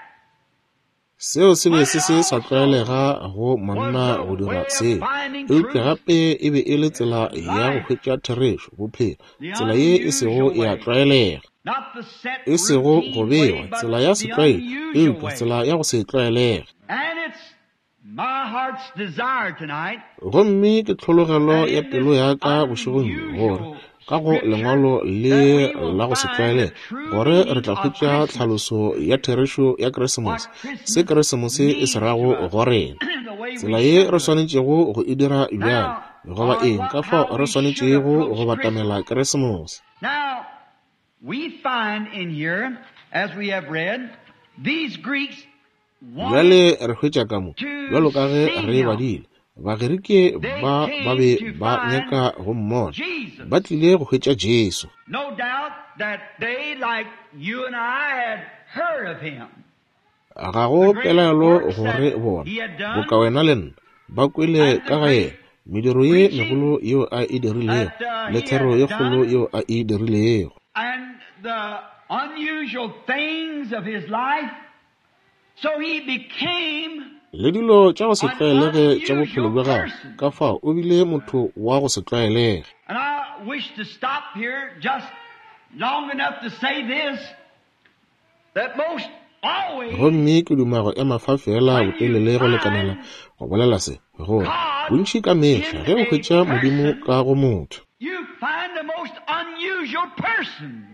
seo se be se se sa tlwaelega go monna go dira seo eupša gape e be e le tsela ya go hwetša therešo bophelo tsela ye e sego e a tlwaelega Not the set e sego go routine bewa way, but tsela ya the setlwaedi unusual eupša way. tsela ya go se tlwaelega. And it's my heart's desire tonight gomme ke tlhologelo ya pelo ya ka bošegong gore ka go lengwalo le la go se tlwaele gore re tla hwetša tlhaloso ya therešo ya keresemose se keresemose e se rago go rena the way tsela we ye re swanetšego go e dira bjalo goba eng ka fao re swanetšego go batamela keresemose. Now, we find in here, as we have read, these Greeks wanted bjale re hwetša ka mo bjalo ka ge re badile bagerike ba be ba nyaka go mmona ba tlile go hwetša Jesu. No doubt that they, like you and I, had heard of him. Ga go pelaelo gore bona boka wena le nna ba kwele ka ga yena mediro ye megolo yeo a e dirilego le thero ye kgolo yeo a e dirilego. And the unusual things of his life, so he became le dilo tša go se tlwaelege tša bophelo bja gagwe ka fao o bile motho wa go se tlwaelege. And I wish to stop here just long enough to say this, that most always gomme ke duma go ema fa fela botelele go lekanela go bolela se gore bontši ka mehla ge o hwetša modimo ka go motho you find the most unusual person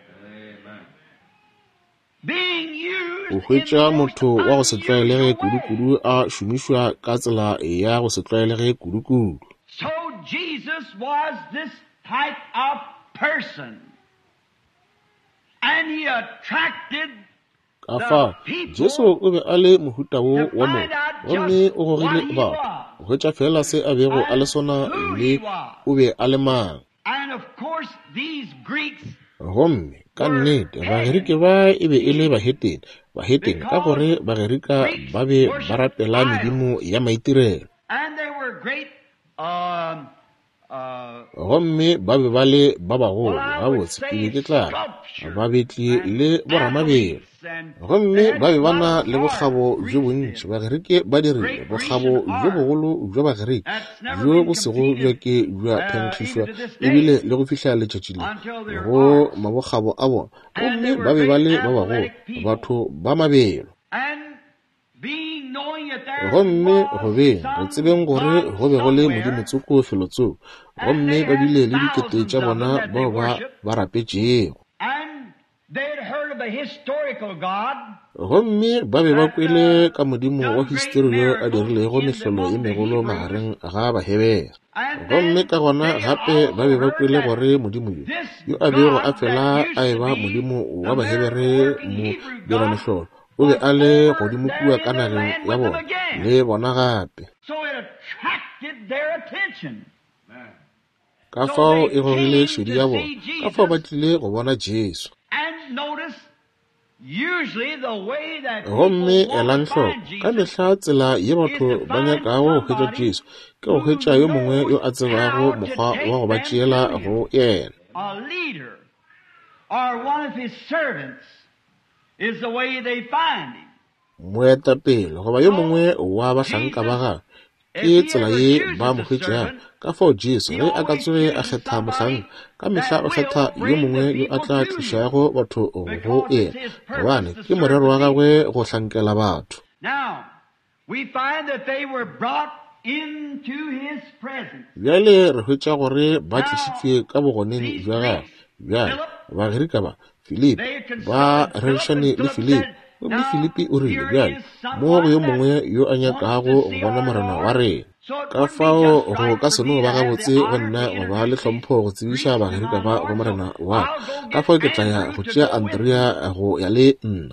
being used o hwetša motho wa go se tlwaelege kudu-kudu a šomišwa ka tsela ya go se tlwaelege kudu-kudu. So Jesus was this type of person, and he attracted ka fa Jesu o be a le mohuta wo wa mo gomme o gorile batho o hwetša fela se a bego a le sona le o be a le mang. And of course these Greeks, gomme ka nnete bagerike ba e be e le baheteng ka gore bagerika ba be ba rapela medimo ya maitirelo, and they were great gomme ba be ba le ba bagolo gabotse pele ke tla babetli le boramabelo, gomme ba be ba na le bokgabo jo bontši. Bagerike ba dirile bokgabo jo bogolo jwa bagerike jo bo sego jwa ke jwa phenkgišwa ebile le go fihla letšatši le go mabokgabo a bona, gomme ba be ba le ba bagolo batho ba mabelo. Gomme go beng go tsebeng gore go be go le modimo tsoko felotseo, gomme ba bile le dikete tša bona bao ba rapetšego. Gomme ba be ba kwele ka modimo wa history yo a dirilego mehlolo ye megolo magareng ga bahebega. Gomme ka gona gape ba be ba kwele gore modimo yo a bego a fela a eba modimo wa bahebere mo dira mehlolo o be a le godimo kua ka nageng ya bona le bona gape. Ka fao e gorile šedi ya bona, ka fao ba tlile go bona Jesu. Gomme elang hloko ka mehla tsela ye batho ba nyakago go hwetša Jesu ke go hwetša yo mongwe yo a tsebago mokgwa wa go ba tšeela go yena. A leader or one of his servants is the way they find him. Moetapele goba yo mongwe wa bahlanka ba gagwe ke tsela ye ba mo hwetšang. Ka fao Jesu ge a ka tsoge a kgetha mohlanka ka mehla o kgetha yo mongwe yo a tla tlišago batho go ena, gobane ke morero wa gagwe go hlankela batho. Now we find that they were brought into his presence. Bjale re hwetša gore ba tlišitšwe ka bogoneng jwa gagwe. Bjale bagerika ba Filipi ba rerišane le Filipi, gomme Filipi o rile bjale mo go yo mongwe yo a nyakago go bona morena wa rena. Ka fao go ka seno ba gabotse go nna go ba le hlompho go tsebiša bagerika ba go morena wa, ka fao ke tla ya go tšea Andrea go ya le nna.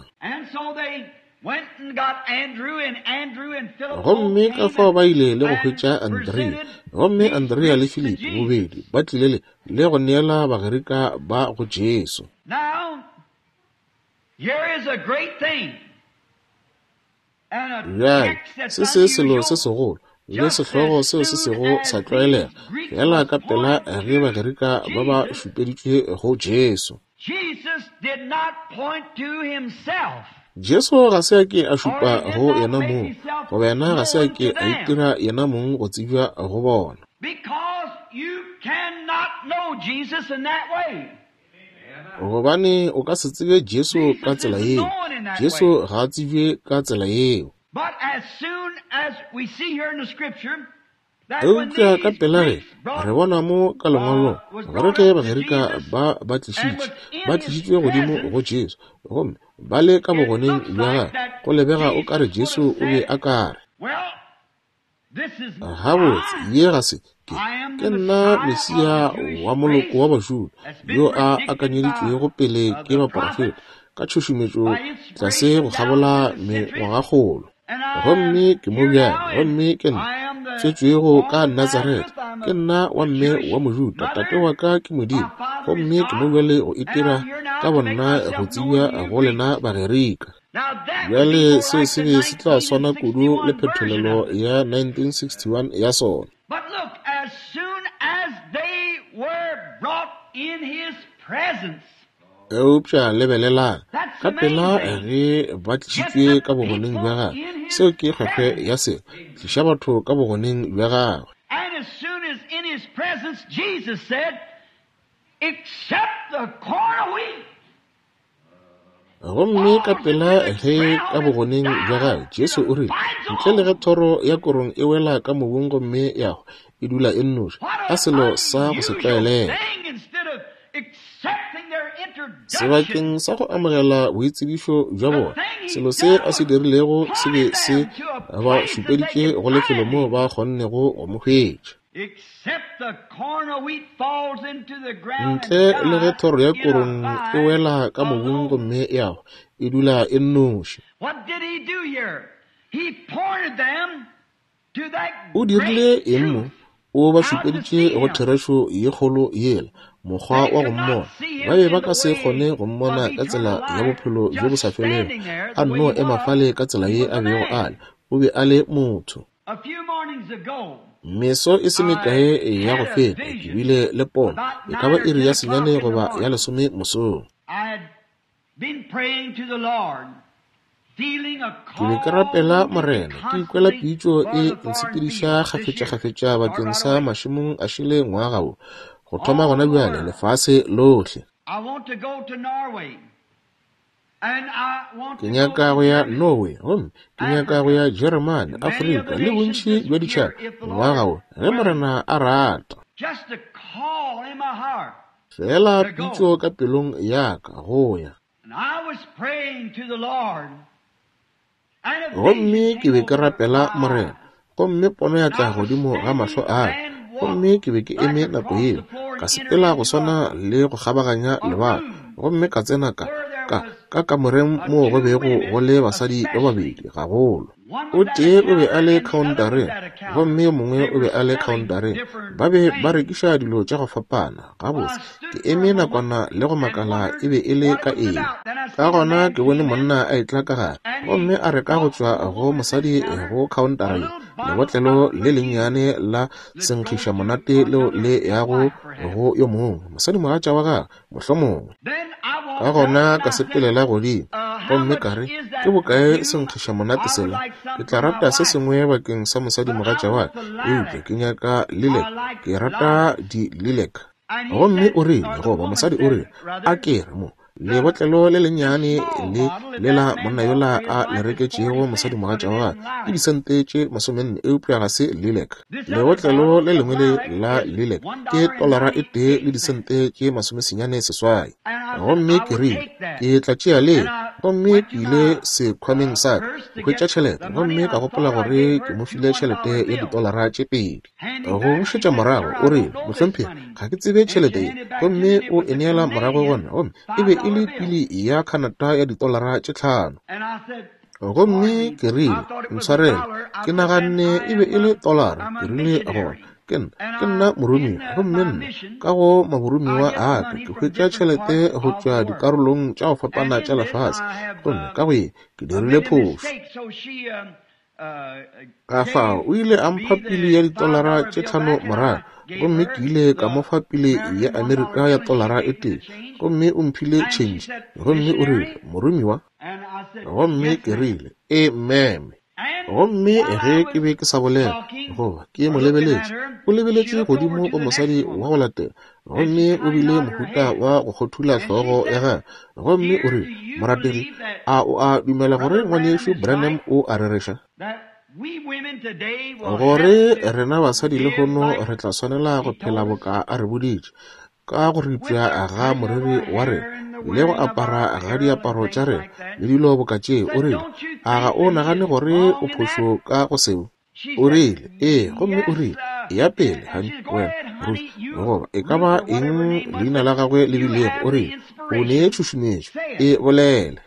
Gomme ka fao ba ile le go hwetša Andrea, gomme Andrea le Filipi bobedi ba tlile le go neela bagerika ba go Jesu. Now here is a great thing and a text that's selo se segolo le sehlogo seo se sego sa tlwaelega fela ka pela ge bagerika ba ba šupeditšwe go Jesu. Jesus did not point to himself. Jesu ga se ke a šupa go yena mong, go yena ga se ke a itira yena mong go tsebja go bona. Because you cannot know Jesus in that way. Gobane o ka se tsebe Jesu ka tsela yeo, Jesu ga a tsebje ka tsela yeo. But as soon as we see here in the scripture that when ka pelare re bona mo ka lengwalo gore ke bagerika ba tlišitšwe godimo go Jesu, gomme ba le ka bogoneng bja go lebega o ka re Jesu o be a ka re gabotse ye ga se ke nna Mesia wa moloko wa bašuda yo a akanyeditšwego pele ke baporofeta ka tšhošometšo tlase go gabola mengwagakgolo. Gomme ke mo bjang, gomme ke nna tswetswego ka Nazareth ke nna wa mme wa Mojuda, tate wa ka ke Modimo, gomme ke mo bjale go itira ka bonna go tsebja go lena bagerika. Bjale se se be se tla swana kudu le phetolelo ya 1961 ya sona. But look, as soon as they were brought in his presence, Eupša lebelela ka pela ge ba tlišitšwe ka bogoneng bja gagwe, seo ke kgwekgwe ya se tliša batho ka bogoneng bja gagwe. and as soon as in his presence, Jesus said, except the corn of wheat. Gomme ka pela ge ka bogoneng bja gagwe, Jesu o rile ntle le ge thoro ya korong e wela ka mobung gomme yago e dula e nnoši, ka selo sa go se tlwaelega. Instead of accepting their introduction, Sebakeng sa go amogela boitsebišo jwa bona, selo se a se dirilego se be se ba šupeditše go lefelo moo ba kgonnego go mo hwetša. except the corn of wheat falls into the ground Ntle and le ge dies thoro ya in a korong e wela ka vine mobung alone. gomme yago e dula e nnoši. What did he do here? He pointed them to that O dirile great eng mo? truth. O ba šupeditše go therešo ye kgolo yela, mokgwa wa go mmona. Ba be ba ka se kgone go mmona ka tsela ya bophelo jo bo sa felego, a nno ema fale ka tsela ye a bego a le, o be a le motho. A few mornings ago, Meso e se mekae ya go feta, ke bile le pono, e ka ba iri ya senyane goba ya lesome mosong. I had been praying to the Lord, feeling a Ke be call ke rapela to Morena, ke consecrate ikwela pitšo for e the foreign ntshepediša fields this year. kgafetša bakeng sa mašemong a šile ngwagao, go thoma gona bjale lefase lohle. I want to go to Norway. And I want Ke to nyaka go go to ya Germany. Norway, gomme ke nyaka go ya Germany, Afrika le bontši bja ditšhaba ngwagao ge Morena a rata. Just a call in my heart. Fela pitšo ka pelong ya ka go ya. And I was praying to the Lord. And a Gomme vision ke be came ke over rapela my Morena, gomme pono ya tla godimo ga mahlo a ka. Gomme ke be ke eme nako eo, ka sepela go swana le go kgabaganya lebaka, gomme ka tsena ka kamoreng moo go bego go le basadi ba babedi gagolo. O tee o be a le countereng, gomme yo mongwe o be a le countereng, ba be ba rekiša dilo tša go fapana. Gabotse ke eme nakwana le go makala e be e le ka eng. Ka gona ke bone monna a etla ka gare, gomme a reka go tšwa go mosadi go countereng lebotlelo le lennyane la senkgiša monate leo le yago go yo mongwe mosadi mogatša wa gagwe mohlomongwe. Then I walked Ka gona out ka and I sepelela said, godimo, how gomme much ka re is that ke bokae for you? senkgiša monate I would sela, like ke something tla for my rata se wife. sengwe bakeng sa mosadi But mogatša I wa want the lilac. eupša ke nyaka lilek, I like ke rata di-lilac. And he Gomme said, o rile or the goba woman mosadi o said, rile rather, a kere mo lebotlelo le lennyane le la monna yola a le reketšego mosadi mogatša wa ke disente tše 40 eupša ga se lilek. Lebotlelo le lengwe la lilek ke $1 e tee le disente tše 98. Gomme ke rile ke tla tšea le, gomme ke ile sekhwameng sa ka go hwetša tšhelete, gomme ka gopola gore ke mo file tšhelete ya $2 tše 2. Go bušetša morago o rile, mohlomphegi ga ke tsebe tšhelete ye, gomme o e neela morago gona, gomme e be e le pili ya Canada ya $5 tše 5. And I said, Gomme ke rile ntshwarele, ke naganne e be e le $1, ke rile gona ke nna morumi, gomme nna ka go maborumiwa a ka ke hwetša tšhelete go tšwa dikarolong tša go fapana tša lefase, gomme ka go e ke dirile phošo. so she Ka fao o ile a mpha pili ya $5 tše 5 morago, gomme ke ile ka mo fa pili ya Amerika ya $1 e tee, gomme o mphile change, gomme o rile morumiwa, and I said, gomme ke rile amen. Gomme ge ke be ke sa bolela goba ke mo lebeletše, o lebeletše godimo go mosadi wa go latela, gomme o bile mohuta wa go kgothula hlogo ya gagwe, gomme o rile moratedi a o a dumela gore ngwanešo Branham o a rereša that we women today will gore rena basadi le gono re tla swanela go phela boka a re boditše ka go ripša ga moriri wa re le go apara ga diaparo tša re le dilo boka tšeo. O rile a ga o nagane gore o phošo ka go seo? O rile ee, gomme o rile ya pele wena goba e ka ba eng leina la gagwe le bilego? O rile o ne tšhušumetšo e bolele.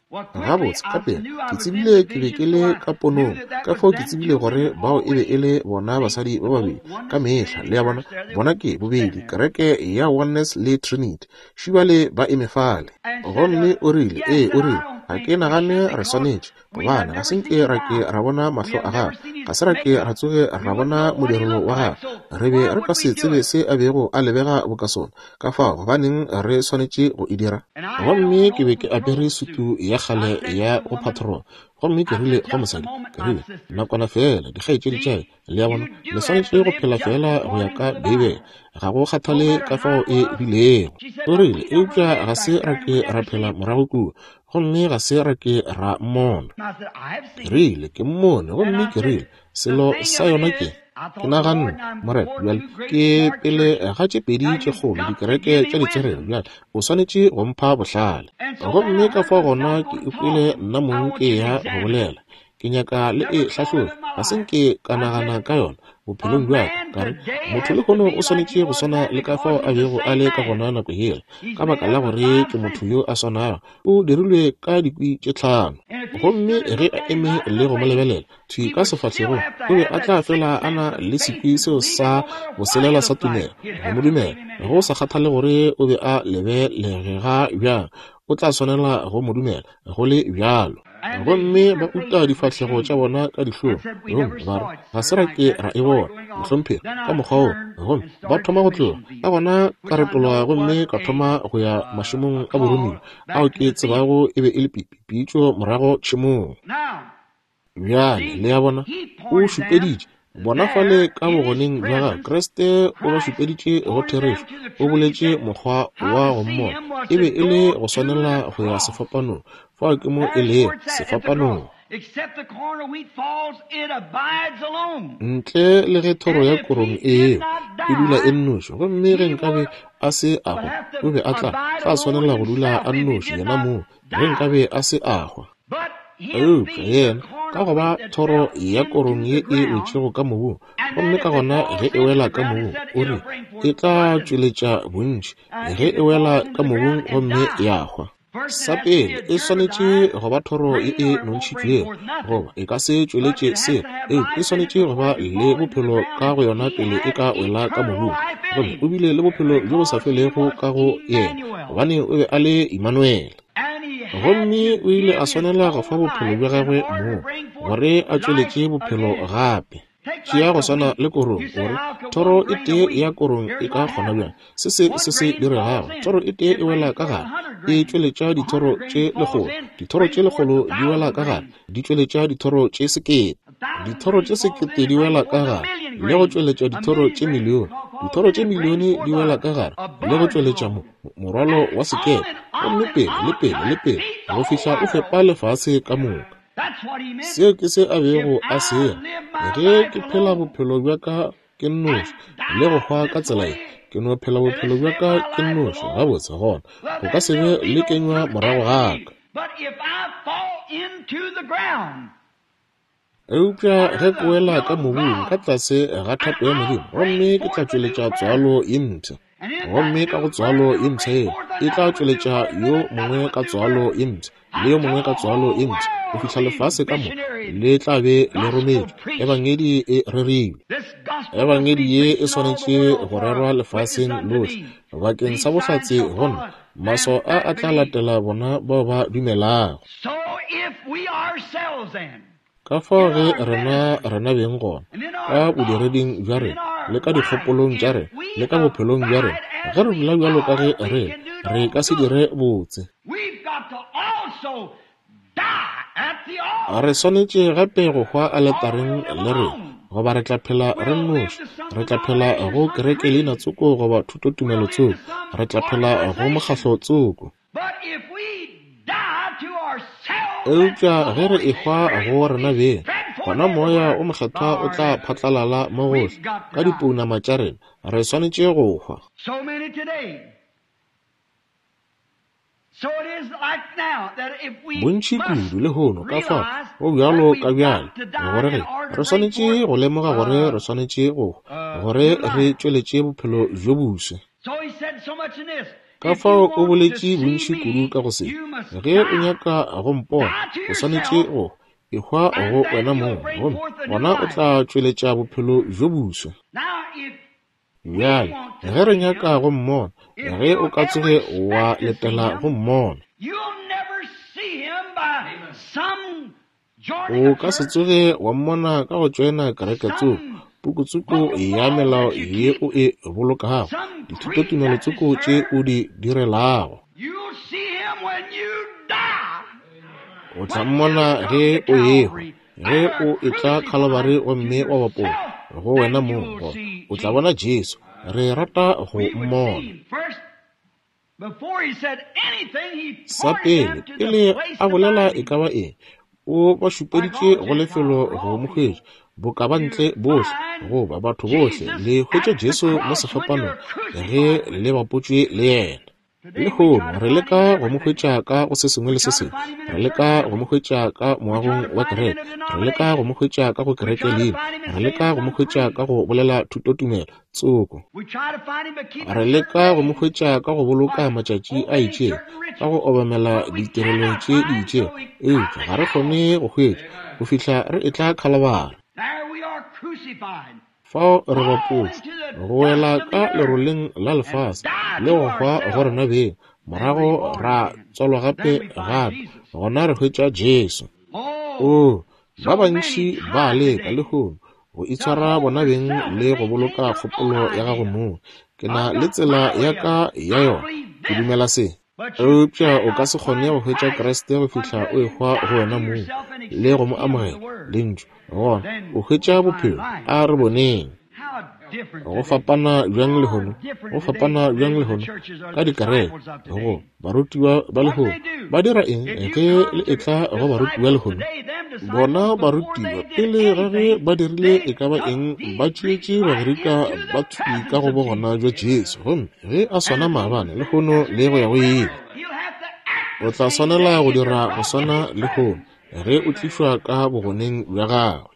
gabotse gape ke tsebile ke be ke le ka ponong ka fao ke tsebile gore bao e be e le bona basadi ba babedi ka mehla le ya bona ke bobedi kereke ya Oneness le Trinity šibale ba emefale gomme o rile o rile ga ke nagane re swanetše gobane ga senke ra ke ra bona mahlo a gagwe ga se ra ke ra tsoge ra bona modirelo wa gagwe re be re ka se tsebe se a bego a lebega bokasone ka fao gobaneng re swanetše go e dira gomme ke be ke apere sutu ya kgale ya go patrol gomme ke rile go mosadi ke rile nakwana fela dikgaetšedi tšae le ya bona le swanetše go phela fela go ya ka Bibele ga go kgathale ka fao e bilego o rile eupša ga se ra ke ra phela morago kua gomme ga se ra ke ra mmona ke rile ke mmone gomme ke rile selo sa yona ke naganne moret bjale ke pele ga tše pedi tše kgolo dikereke tša ditserelo bjale o swanetše go mpha bohlale gomme ka fa gona ke ikwele nna mong ke ya go bolela ke nyaka le e hlahlobe ga senke ka nagana ka yona bophelong bjaka kare motho le kgono o swanetše go swana le ka fao a bego a le ka gona nako hele ka baka la gore ke motho yo a swanago o dirilwe ka dikwi tše tlhano gomme ge a eme le go mo lebelela thwi ka sefatlhego o be a tla fela a na le sekwi seo sa boselela sa tumelo go mo dumela go sa kgathale gore o be a lebelega bjang o tla swanela go mo dumela go le bjalo gomme ba uta difatlhego tša bona ka dihlong bare ga se ra ke ra e bona mohlomphegi ka mokgwao gomme ba thoma go tloga ka gona ka retologa gomme ka thoma go ya mašomong a boroming ao ke tsebago e be e le pitšo morago tšhemong bjale le ya bona o šupeditše bona fale ka bogoneng bja ga Kreste o ba šupeditše go therešo o boletše mokgwa wa go mmona e be e le go swanela go ya sefapanong fa ke mo e le sefapanong ntle le ge thoro ya korong eo e dula e nnoši gomme ge nkabe a se agwa o be a tla swanela go dula a nnoši yena moo ge nkabe a se agwa eupša yena ka go ba thoro ya korong ye e wetšego ka mobung gomme ka gona ge e wela ka mobung o re e tla tšweletša bontši ge e wela ka mobung gomme ya gwa sa pele e swanetše go ba thoro ye e nontšhitšweng goba e ka se tšweletše se e swanetše go ba le bophelo ka go yona pele e ka wela ka mobung gomme o bile le bophelo bjo bo sa felego ka go yena gobane o be a le Emmanuel gomme o ile a swanela go fa bophelo bja gagwe moo gore a tšweletše bophelo gape tšea go swana le korong gore thoro e tee ya korong e ka kgona bjang se diregago thoro e tee e wela ka gare e tšweletša dithoro tše legolo dithoro tše legolo di wela ka gare di tšweletša dithoro tše sekete dithoro tše sekete di wela ka gare le go tšweletša dithoro tše milione dithoro tše milione di wela ka gare le go tšweletša morwalo wa sekete gomme pele go fihla o fepa lefase ka moka seo ke se a bego a sea ge ke phela bophelo bja ka ke nnoši le go hwa ka tsela e ke no phela bophelo bja ka ke nnoši gabotse gona go ka se be le kenywa morago gaka eupša ge ke wela ka mobung ka tlase ga thapo ya modimo gomme ke tla tšweletša tswalo ye ntšha gomme ka go tswalo ye ntšha e tla tšweletša yo mongwe ka tswalo ye ntšha le yo mongwe ka tswalo ye ntšha go fihla lefase ka moka le tla be le rometšwe ebangedi e rerilwe ebangedi ye e swanetše go rerwa lefaseng lotlhe bakeng sa bohlatse gona maso a tla latela bona bao ba dumelago ka fao ge rena beng gona ka bodireding bja rena le ka dikgopolong tša rena le ka bophelong bja rena ge re dula bjalo ka ge re ka se dire botse re swanetše gape go hwa aletareng le rena goba re tla phela re nnoši re tla phela go kereke leina tsoko goba thuto tumelo tsoko re tla phela go mokgahlo tsoko eupša ge re ehwa go rena beng gona moya o mokgethwa o tla phatlalala mo gohle ka dipounama tša rena re swanetše go hwa bontši kudu le hono ka fa go bjalo ka bjale gore re swanetše go lemoga gore re swanetše go gore re tšweletše bophelo jo bose ka fao o boletše bontši kudu ka go se ge o nyaka go mpona o swanetše go ehwa go wena moo gona o tla tšweletša bophelo jo buswa. Bjale ge re nyaka go mmona ge o ka tsoge wa letela go mmona o ka se tsoge wa mmona ka go tšoena kereke tsoko pukutsuko ya melao ye o e bolokago dithutotumelo tsoko tše o di direlago. O tla mmona ge o yego ge o etla Calvary gomme wa bapola go wena moo o tla bona Jesu. Re rata go mmona. Sa pele a bolela e ka ba eng o ba šupeditše go lefelo go mokgwetši bokabantle bohle go ba batho bohle le hwetša Jesu mo sefapanong ge le bapotšwe le yena. Le gono re leka go mokgwetša ka go se sengwe le se sengwe, re leka go mokgwetša ka moagong wa kereke, re leka go mokgwetša ka go kereke leina, re leka go mokgwetša ka go bolela thutotumelo tsoko, re leka go mokgwetša ka go boloka matšatši a itšeng ka go obamela ditirelong tše ditšeng eupša ga re kgone go hwetša go fihla re etla Calvary. Fao re bapotse go wela ka leroleng la lefase le go hwa go rena beng morago ra tswalwa gape gona re hwetša Jesu. Ba bantši ba leka le gono go itshwara bona beng le go boloka kgopolo ya gago moo. Ke na le tsela ya ka ya yona ke dumela se eupša o ka se kgone go hwetša Kriste go fihla o ehwa go wena moo le go mo amogela le ntšo gona o hwetša bophelo a re boneng. Go fapana bjang le hono ka dikareke go barutiwa ba le hono ba dira eng ge le etla go barutiwa le hono bona barutiwa pele ga ge ba dirile e ka ba eng ba tšwetše bagerika ba tswi ka go bogona jwa Jesu gomme ge a swana maabane le hono le go ya go eng o tla swanela go dira go swana le hono ge o tlišwa ka bogoneng bja gagwe.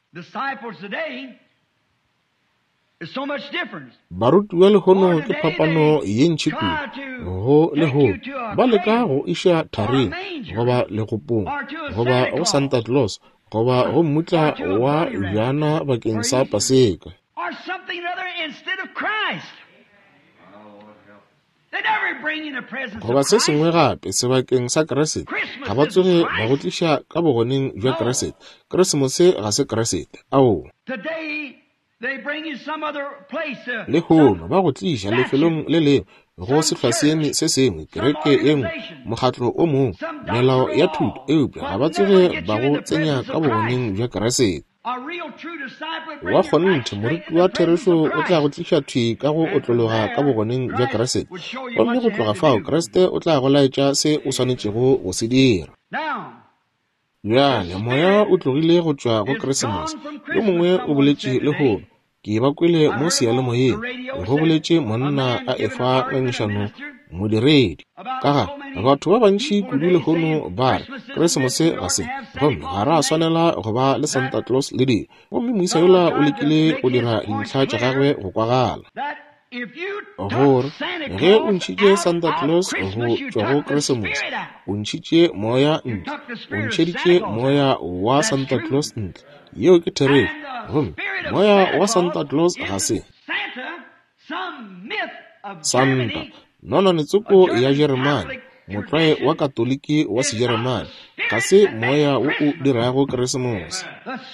Barutiwa le hono ke phapano ye ntši kudu go le hono ba leka go iša tharing goba legopong goba go Santa Claus goba go mmutla wa bjana bakeng sa Paseka goba se sengwe gape sebakeng sa Keresete. Ga ba tsoge ba go tliša ka bogoneng jwa Keresete. Keresemose ga se Keresete ao le hono ba go tliša lefelong le lengwe go sehlasieme se sengwe kereke ye nngwe mokgatlo o mongwe melao ya thuto eupša ga ba tsoge ba go tsenya ka bogoneng jwa Keresete. Wa kgonnthe moruti wa therešo o tla go tliša thwi ka go otlologa ka bogoneng jwa Keresete gomme go tloga fao Kriste o tla go laetša se o swanetšego go se dira. Bjale moya o tlogile go tšwa go Keresemose yo mongwe o boletše le hono ke ba kwele mo seyalemoyeng go boletše monna a efa ngangišano modiredi ka ga batho ba bantši kudu le hono ba re Keresemose ga se gomme ga ra swanela go ba le Santa Claus le di gomme moisa yola o lekile go dira dintlha tša gagwe go kwagala gore ge o ntšhitše Santa Claus go tšwa go Keresemose o ntšhitše moya ntle o ntšheditše moya wa Santa Claus ntle yeo ke therešo gomme moya wa Santa Claus ga se Santa nonane tsoko ya Jeremane motlwae wa katoliki wa sejeremane ga se moya wo o dirago Keresemose.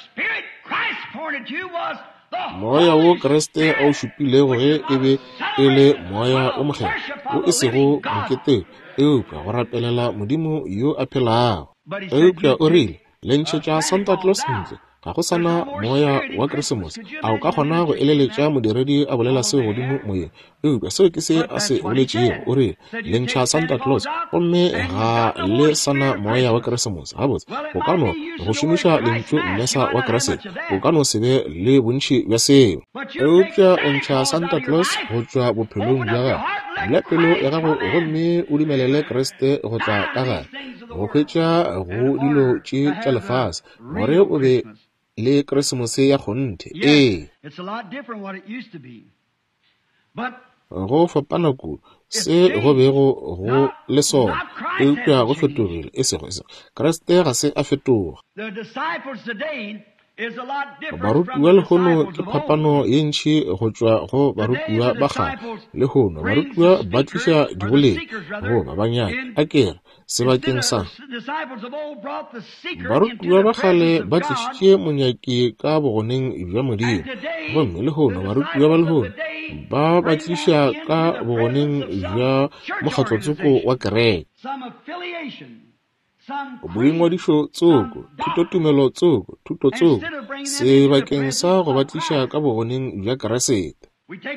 Moya wo Kriste o šupilego ge e be e le moya o mogela o e sego mokete eupša go rapelela Modimo yo a phelago. Eupša o rile le ntšhetša Santa Claus ntle ga go sana moya wa Keresemose a o ka kgona go eleletša modiredi a bolela seo godimo moyeng eupša seo ke se a se boletšego o rile le ntšha Santa Claus gomme ga le sana moya wa Keresemose gabotse o ka no go šomiša lentšu mmesa wa Keresete o ka no se be le bontši bja seo. Eupša o ntšha Santa Claus go tšwa bophelong bja gago bula pelo ya gago gomme o dumelele Kriste go tla ka gare go hwetša go dilo tše tša lefase gore o be le Keresemose ya kgonthe. It's a lot different what it used to be. But go fapana ku se go bego go le sona e kwa go fetogile e sego Kriste ga se a fetoga. Barutiwa le gono ke phapano ye ntšhi go tšwa go barutiwa ba kgale le gono barutiwa ba tliša diboledi go ba banyane a kere sebakeng sa barutiwa ba kgale ba tlišitše monyaki ka bogoneng bja Modimo gomme le gono barutiwa ba le gono ba tliša ka bogoneng bja mokgatlotsoko wa kereke boingwadišo tsoko thutotumelo tsoko thuto tsoko sebakeng sa go batliša ka bogoneng bja Keresete.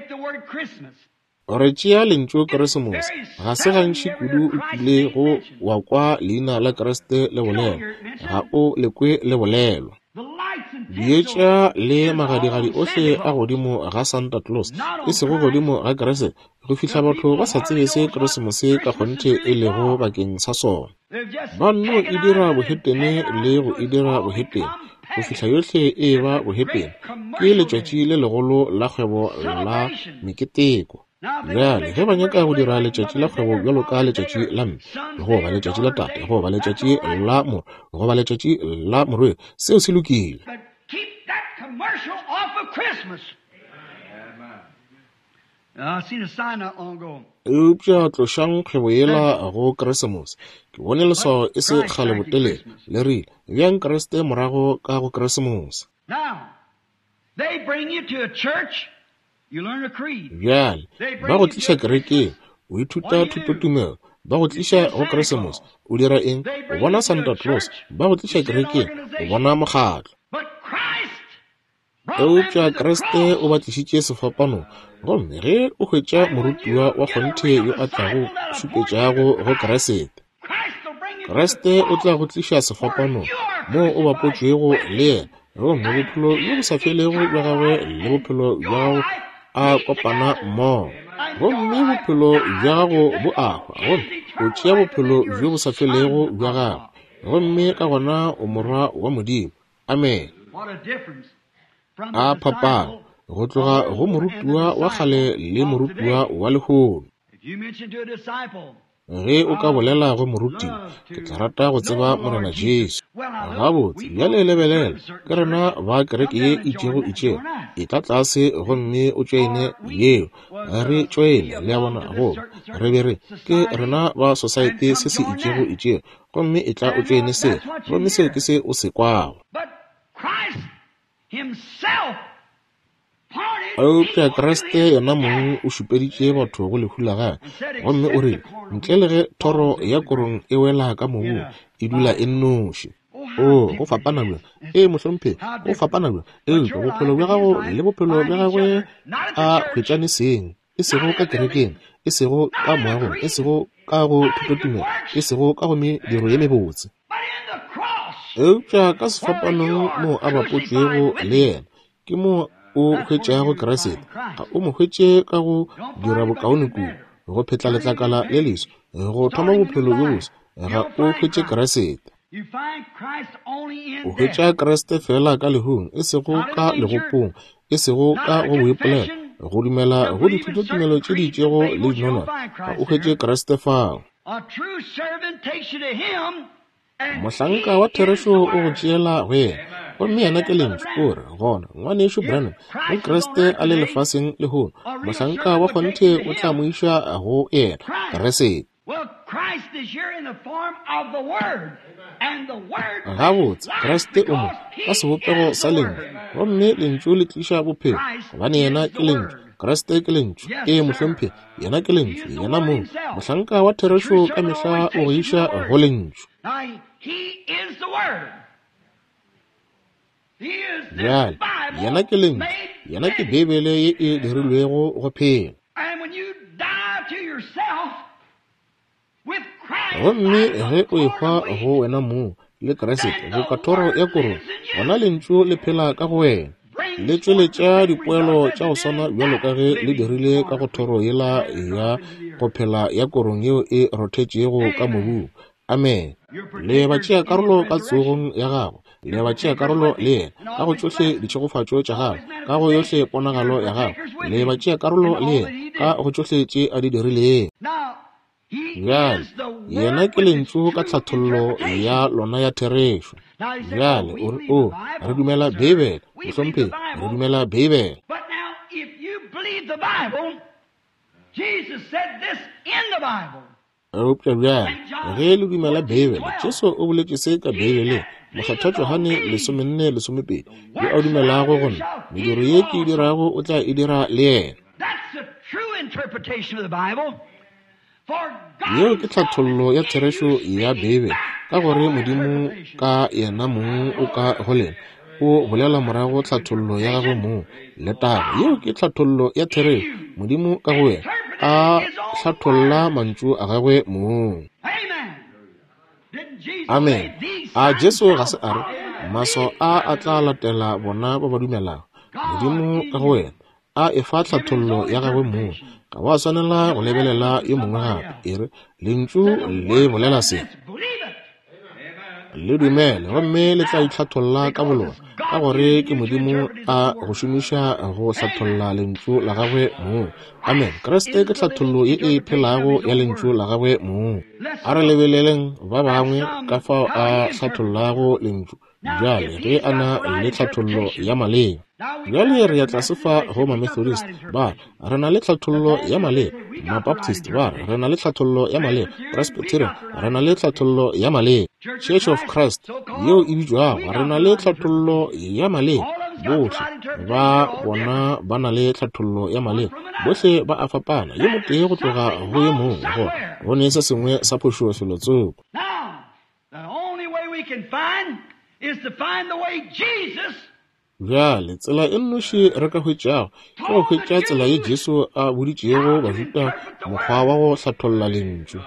Re tšea lentšu Keresemose ga se gantši kudu o kile go wa kwa leina la Kriste le bolelwa ga o lekwe le bolelwa dietša le magadigadi ohle a godimo ga Santa Claus e sego godimo ga Keresete go fihla batho ba sa tsebe se Keresemose ka kgonthe e lego bakeng sa sona. Ba no e dira bohetene le go e dira bohetene go fihla yohle e ba bohetene ke letšatši le legolo la kgwebo la meketeko. Bjale ge ba nyaka go dira letšatši la kgwebo bjalo ka letšatši la mme go ba letšatši la tate go ba letšatši la mo go ba letšatši la morwedi seo se lokile. Eupša tlošang kgwebo yela go Keresemose ke bone leswao e se kgale botelele le rile bjang Kriste morago ka go Keresemose. Bjale ba go tliša kerekeng o ithuta thutotumelo ba go tliša go Keresemose o dira eng o bona Santa Claus ba go tliša kerekeng o bona mokgatlo. Eupša Kriste o ba tlišitše sefapano gomme ge o hwetša morutiwa wa kgonthe yo a tlago šupetšago go Keresete. Kriste o tla go tliša sefapano mo o bapotšwego le yena gomme bophelo yo bo sa felego bja gagwe le bophelo bja gago a kopana mmogo gomme bophelo bja gago bo agwa gomme o tšea bophelo bjo bo sa felego bja gagwe gomme ka gona o morwa wa Modimo. Amen. A phapana go tloga go morutiwa wa kgale le morutiwa wa lehono. Ge o ka bolela go moruti ke tla rata go tseba Morena Jesu gabotse bjale lebelela ke rena ba kereke ye itšego e tla tlase gomme o tšwaene yeo re tšwaene le ya bona go re be re ke rena ba society se se itšego gomme e tla o tšwaene se gomme seo ke se o se kwago. Eupša Kriste yena mong o šupeditše batho go lehulaga gomme o rile ntle le ge thoro ya korong e wela ka mobu e dula e nnoši. Go fapana bja mohlomphe go fapana bja bophelo bja gago le bophelo bja gagwe a hwetšane seng e sego ka kerekeng e sego ka moagong e sego ka go thutotumelo e sego ka go mediro ye mebotse. Eupša ka sefapanong mo a bapotšwego le yena ke mo o hwetšago Keresete ga o mo hwetše ka go dira bokaone kudu go phetla letlakala le leso go thoma bophelo bjo bose ga o hwetše Keresete. O hwetša Kriste fela ka lehung e sego ka legopong e sego ka go boepolela go dumela go dithutotumelo tše di itšego le dinona ga o hwetše Kriste fao. Mohlanka wa therešo o go tšeela go yena gomme yena ke lentšu o re gona ngwanešo Branham go Kriste a le lefaseng le hono mohlanka wa kgonthe o tla mo iša go yena Keresete. Gabotse Kriste o mo ka sebopego sa lentšu gomme lentšu le tliša bophelo gobane yena ke lentšu Kriste ke lentšu mohlomphe yena ke lentšu yena mong mohlanka wa therešo ka mehla o go iša go lentšu. Bjale yena ke lentšu yena ke Bibele ye e dirilwego go phela. Gomme ge o ekgwa go wena moo le Keresete go ka thoro ya korong gona lentšu le phela ka go wena le tšweletša dipoelo tša go swana bjalo ka ge le dirile ka go thoro yela ya go phela ya korong yeo e rothetšego ka mobu. Amen. Le ba tšea karolo ka tsogong ya gago, le ba tšea karolo le yena ka go tsohle ditšhegofatšo tša gago, ka go yohle ponagalo ya gago, le ba tšea karolo le yena ka go tšohle tše a di dirileng. Bjale yena ke lentšu ka tlhathollo ya lona ya therešo. Bjale o re o re dumela Bibele, mohlomphegi re dumela Bibele. But now, if you believe the Bible, Jesus said this in the Bible. Eupša bjale ge le dumela Bibele, Jesu o boletše se ka Bibele, Mokgathatšo Johane 14:12, yo a dumelago gona mediro ye ke e dirago o tla e dira le yena. That's the true interpretation of the Bible. For Yeo God ke tlhathollo ya therešo ya Bibele, ka gore Modimo ka yena mong o ka goleng o bolela morago tlhathollo ya gagwe mong le taba. Yeo ke tlhathollo ya therešo, Modimo ka go wena a tlhatholla mantšu a gagwe mong. Amen. Didn't Jesus Amen. say these A signs Jesu ga shall se a re follow? maso a tla latela bona ba ba dumelago. Modimo ka go wena a e fa tlhathollo ya gagwe mong, ga wa swanela go lebelela yo mongwe gape e re lentšu le bolela se. Believe it. Le dumele gomme le tla itlhatholla ka bolona, ka gore ke Modimo a go šomiša go hlatholla lentšu la gagwe mong. Amen. Kriste ke tlhathollo ye e phelago ya lentšu la gagwe mong. A re lebeleleng ba bangwe ka fao a hlathollago lentšu, bjale ge a na le tlhathollo ya maleba. Bjale re ya tlase fa go ma-Methodist ba re na le tlhathollo ya maleba, ma-Baptist ba re na le tlhathollo ya maleba, Presbyterian re na le tlhathollo ya maleba, Church of Christ yeo e bitšwago re na le tlhathollo ya maleba. Bohle ba bona ba na le tlhathollo ya maleba, bohle ba a fapana, yo motee go tloga go ye mongwe go ne se sengwe sa phošo felo tsoko. Now, the only way we can find is to find the way Jesus Bjale tsela e nnoši re ka hwetšago ke go hwetša tsela ye Jesu a boditšego bajuta mokgwa wa go hlatholla lentšu.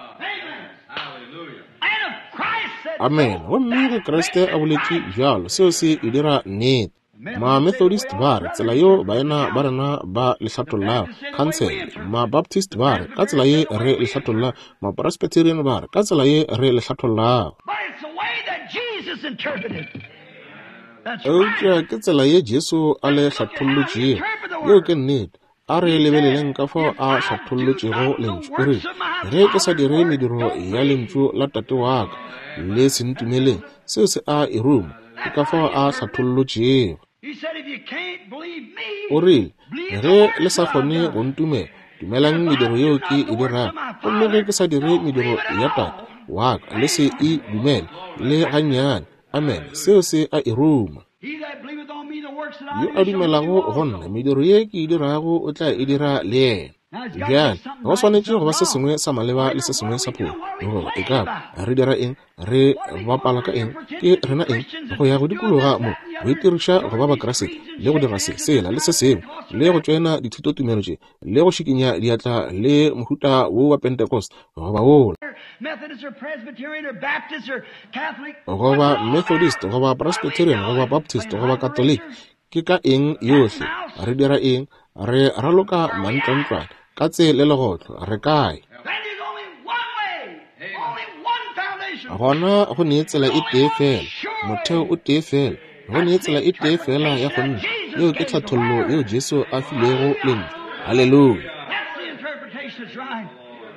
and of Christ said, Amen. Gomme ge Kriste a boletše bjalo, seo se e dira nnete. Ma-Methodist ba re tsela yo baena ba rena ba le hlathollago cancel, ma-Baptist ba re ka tsela ye re le hlatholla, ma-Presbyterian ba re ka tsela ye re le hlathollago. but it's the way that Jesus interpreted. That's Eupša ke tsela ye Jesu a le hlathollotšego, yeo ke nnete. A re lebeleleng ka fao a hlathollotšego lentšu, o re ge ke sa dire mediro ya lentšu la tate wa ka le sentumeleng, seo se a e ruma ke ka fao a hlathollotšego. He said, if you can't believe me, O rile ge le sa kgone go ntumela, dumelang mediro yeo ke e dirang, gomme ge ke sa dire mediro ya tate wa ka le se e dumele le gannyane. Amen. Seo se a e ruma. he that believeth on me, the works that I Yo do a shall dumelago do gonna also. mediro ye ke e dirago o tla e dira le yena. Bjale go swanetše go ba se sengwe sa maleba le se sengwe sa pholo, goba e ka re dira eng, re bapala ka eng, ke rena eng go ya go dikologa mo go itiriša go ba bakrasete le go dira se sela le se sengwe le go tšwena dithutotumelo tše le go šikinya diatla le mohuta wo wa Pentecost goba wola, Methodist or Presbyterian or Baptist or Catholic, goba Methodist goba Presbyterian goba Baptist goba Catholic, ke ka eng yohle re dira eng, re raloka mantlantlwane ka tse le legotlo re kae. then there's only one way, only one foundation. Gona go ne tsela e tee fela, motheo o tee fela, go ne tsela e tee fela ya go nna yeo ke tlhathollo yeo Jesu a filego lentšu. Halleluja. That's the interpretation that's right.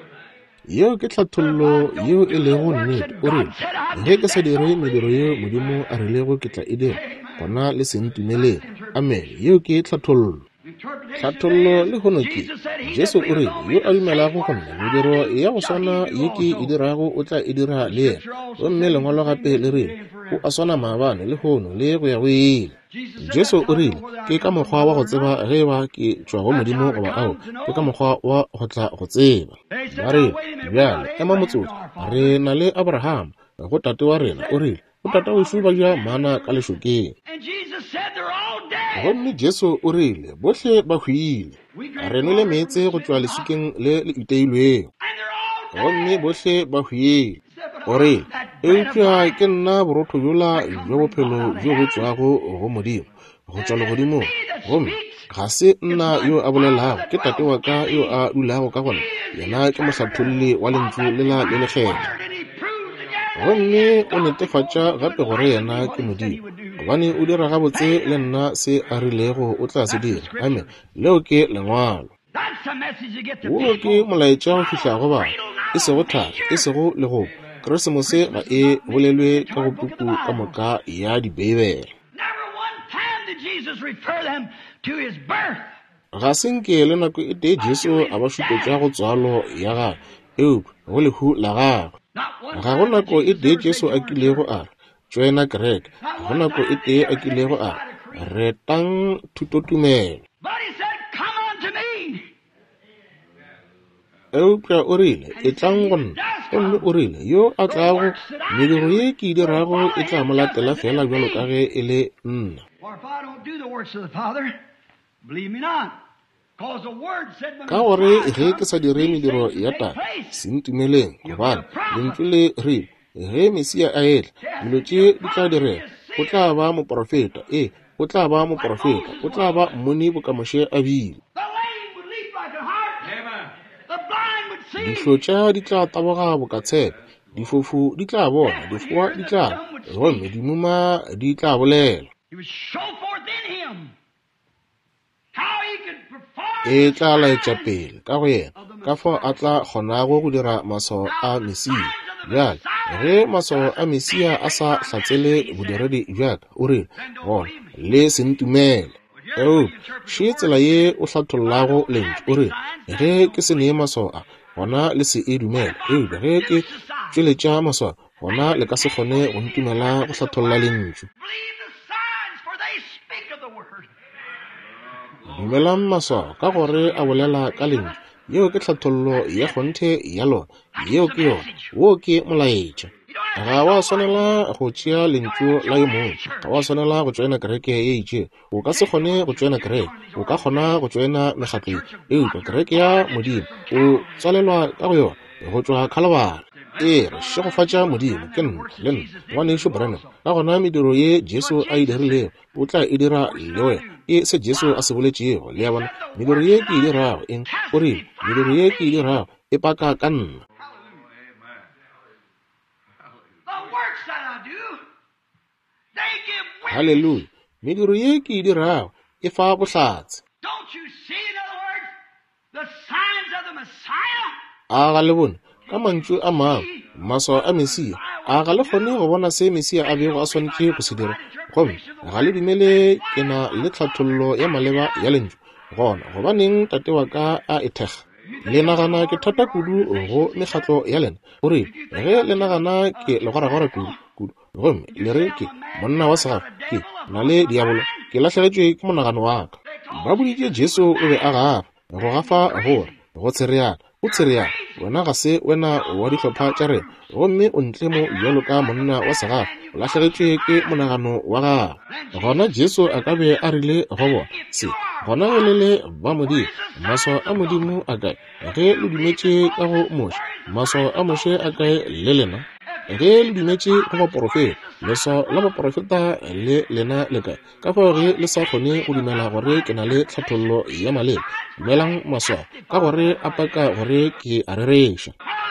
Yeo ke tlhathollo yeo e lego nnete, o re ge ke sa dire mediro yeo Modimo a rilego ke tla e dira gona le sentumeleng. Amen. Yeo ke tlhathollo. Tlhathollo le gono ke Jesu o re yo a dumelago go nna mediro ya go swana ye ke e dirago o tla e dira le yena, gomme lengwalo gape le re o a swana maabane le gono le go ya go ile. Jesu o rile ke ka mokgwa wa go tseba ge ba ke tšwa go Modimo goba ao ke ka mokgwa wa go tla go tseba. Ba re bjale ema motsotso, re na le Abraham go tate wa rena, o rile go tata ošo ba ja mana ka lešokeng. And Jesus said they're all dead. Gomme Jesu o rile bohle ba hwile, re nwele meetse go tšwa lesukeng le le iteilwego, And they're all gomme bohle ba hwile. O re eupša ke nna borotho jola jo bophelo jo bo tšwago go Modimo go tšwa legodimong, gomme ga se nna yo a bolelago, ke tate wa ka yo a dulago ka gona, yena ke mohlatholli wa lentšu le la le lekgetho. and he proved again gomme o netefatša gape gore yena ke modimo gobane o dira gabotse le nna se a rilego o tla se dira. Amen. Leo ke lengwalo. Wo ke molaetša go fihla go bana e sego thari e sego le go Keresemose ga e bolelwe ka go puku ka moka ya dibeibele. Ga senke le nako e tee Jesu a ba šupetša go tswalo ya gagwe eo go lehu la gagwe. Ga go nako e tee Jesu a kilego a re tšwena kereke. Ga go nako e tee a kilego a re retang thutotumelo. Eupša o rile e tlang go nna gomme o rile yo a tlago mediro ye ke dirago e tla mo latela fela bjalo ka ge e le nna. Ka gore ge ke sa dire mediro ya Tata se ntumeleng gobane lentswe le rile ge Mesia a etle dilo tše di tla direga. O tla ba moprofeta o tla ba moprofeta o tla ba mmone bokamoše a bile. Dihlotša di tla taboga bokatshepe, difofu di tla bona, difoa di tla gomme dimuma di tla bolela. E tla laetša pele ka go yena ka fao a tla kgonago go dira maswao a Mesia. Bjale ge maswao a Mesia a sa hlatsele bodiredi bjaka o rile gona le se ntumele. Še tsela ye o hlathollago lentswe o rile ge ke se nee maswao a gona le se e dumela. Ge ke tšweletša maswao gona le ka se kgone go ntumela go hlatholla lentswe. Dumelang maswao ka gore a bolela ka lentswe yeo ke hlathollo ya kgonthe ya lona yeo ke yona wo ke molaetša. Ga wa swanela go tšea lentswe la yo mongwe. Ga wa swanela go tšwena kereke ye itše. O ka se kgone go tšwena kereke. O ka kgona go tšwena mekgatlo eupša kereke ya modimo o tswalelwa ka go yona go tšwa kgalabala. Re šegofatša modimo ke nna le nna ngwanešo Branham ka gona mediro ye Jesu a e dirilego o tla e dira le wena e se Jesu a se boletšego le ya bona mediro ye ke e dirago eng o rile mediro ye ke e dirago e paka ka nna. Halleluja. Mediro ye ke e dirago e fa bohlatse. A ga le bone ka mantšu a mang maswao a Mesia a ga le kgone go bona se Mesia a bego a swanetše go se dira gomme ga le dumele ke na le hlathollo ya maleba ya lentswe gona gobaneng tate wa ka a e thekga. Le nagana ke thata kudu go mekgatlo ya lena o rile ge le nagana ke legoragora kudu gomme le re ke monna wa segago ke na le diabolo ke lahlegetšwe ke monagano wa ka. Ba boditše Jesu o be a gafa go gafa gore go tshereana o tshereana wena ga se wena wa dihlopha tša rena gomme o ntle mo bjalo ka monna wa segago o lahlegetšwe ke monagano wa gago. Gona Jesu a ka be a rile go bona se gona gelele ba modimo maswao a modimo a kae ge le dumetše ka go moše maswao a moše a kae le lena ge le dumetše go baprofeta leswao la baprofeta le lena le kae ka fao ge le sa kgone go dumela gore ke na le hlathollo ya maleba dumelang maswao ka gore a paka gore ke a rereša.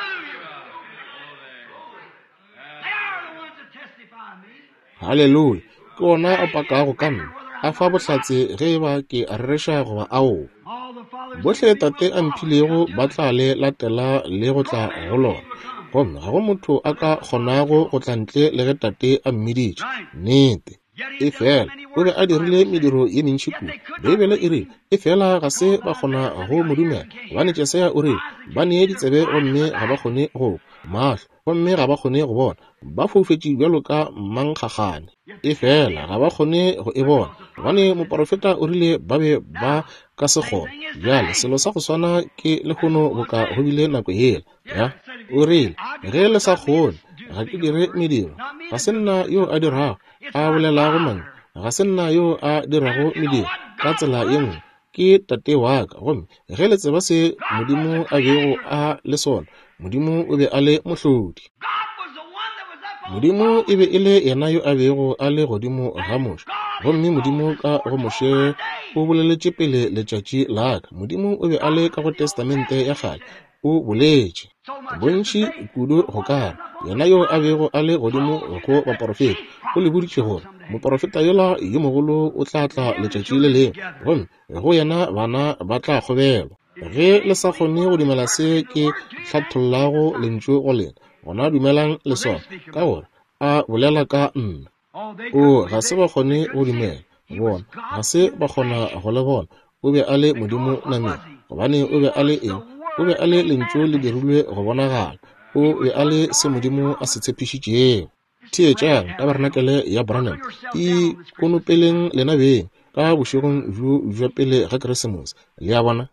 Halleluja. Ke ona a pakago ka nna a fa bohlatse ge ba ke a rereša goba ao. Bohle tate a mphilego ba tla le latela le go tla go lona gomme ga go motho a ka kgonago go tla ntle le ge tate a mmiditše nnete. E fela o be a dirile mediro ye mentši kudu. Beibele e rile e fela ga se ba kgona go modumela gobane Jesaya o rile ba nee ditsebe gomme ga ba kgone go mahlo gomme ga ba kgone go bona ba foufetše bjalo ka mankgagane. E fela ga ba kgone go e bona gobane moprofeta o rile ba be ba ka se kgone. Bjale selo sa go swana ke lekgono boka go bile nako yela ya o rile ge le sa kgone ga ke dire mediro ga se nna yo a dirago a bolelago mang ga se nna yo a dirago mediro ka tsela ye nngwe ke tate wa ka gomme ge le tseba se modimo a bego a le sona modimo o be a le mohlodi. Modimo e be e le yena yo a bego a le godimo ga moše gomme modimo ka go moše o boleletše pele letšatši la ka modimo o be a le ka go testamente ya kgale o boletše bontši kudu go ka yena yo a bego a le godimo go baporofeta o le boditše gore moporofeta yola yo mogolo o tla tla letšatši le leng gomme go yena bana ba tla kgobelwa ge le sa kgone go dumela se ke hlathollago lentšu go lena gona dumelang le sona ka gore a bolela ka nna ga se ba kgone go dumela bona ga se ba kgona go le bona o be a le modimo nameng gobane o be a le eng o be a le lentšu le dirilwe go bonagala o be a le se modimo a se tshepišitšego theetšang tabernakele ya Branham e konopeleng lena beng ka bošegong jwa pele ga Keresemose le a bona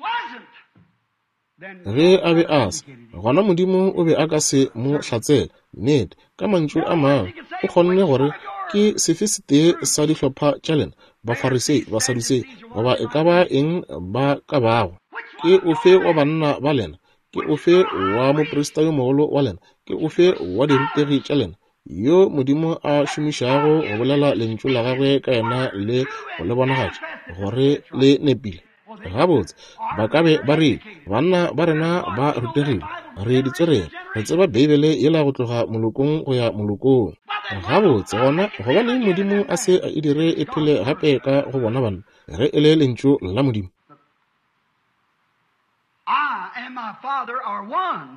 ge a be a se gona modimo o be a ka se mo hlatsela nnete ka mantšu a mangwe o kgonne gore ke sefe se tee sa dihlopha tša lena bafarisei basadusei goba e ka ba eng ba ka bago ke ofe wa banna ba lena ke ofe wa mopresta yo mogolo wa lena ke ofe wa dirutegi tša lena yo modimo a šomišago go bolela lentšu la gagwe ka yena le go le bonagatša gore le nepile gabotse ba ka be ba re banna ba rena ba rutegile re ditswereng re tseba beibele yela go tloga molokong go ya molokong gabotse gona gobane modimo a se a e dire e phele gape ka go bona banna ge e le lentšu la modimo I and my Father are one,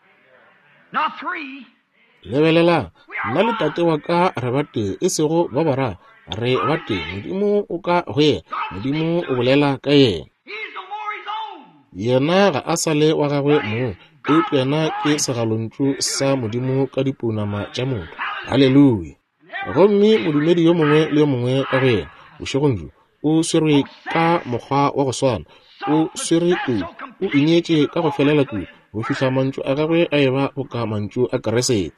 not three. lebelela nna le tate wa ka re bate e sego ba bara re bate modimo o ka go yena modimo o bolela ka yena He's no more his own. yena ga a sale wa gagwe mo eupena ke segalontšu sa modimo ka dipounama tša motho halleluja gomme modumedi yo mongwe le yo mongwe ka go yena bošegong jo o swerwe ka mokgwa wa go swana o swere o inyetše ka go felela kudu go fihla mantšu a gagwe a eba go ka mantšu a keresete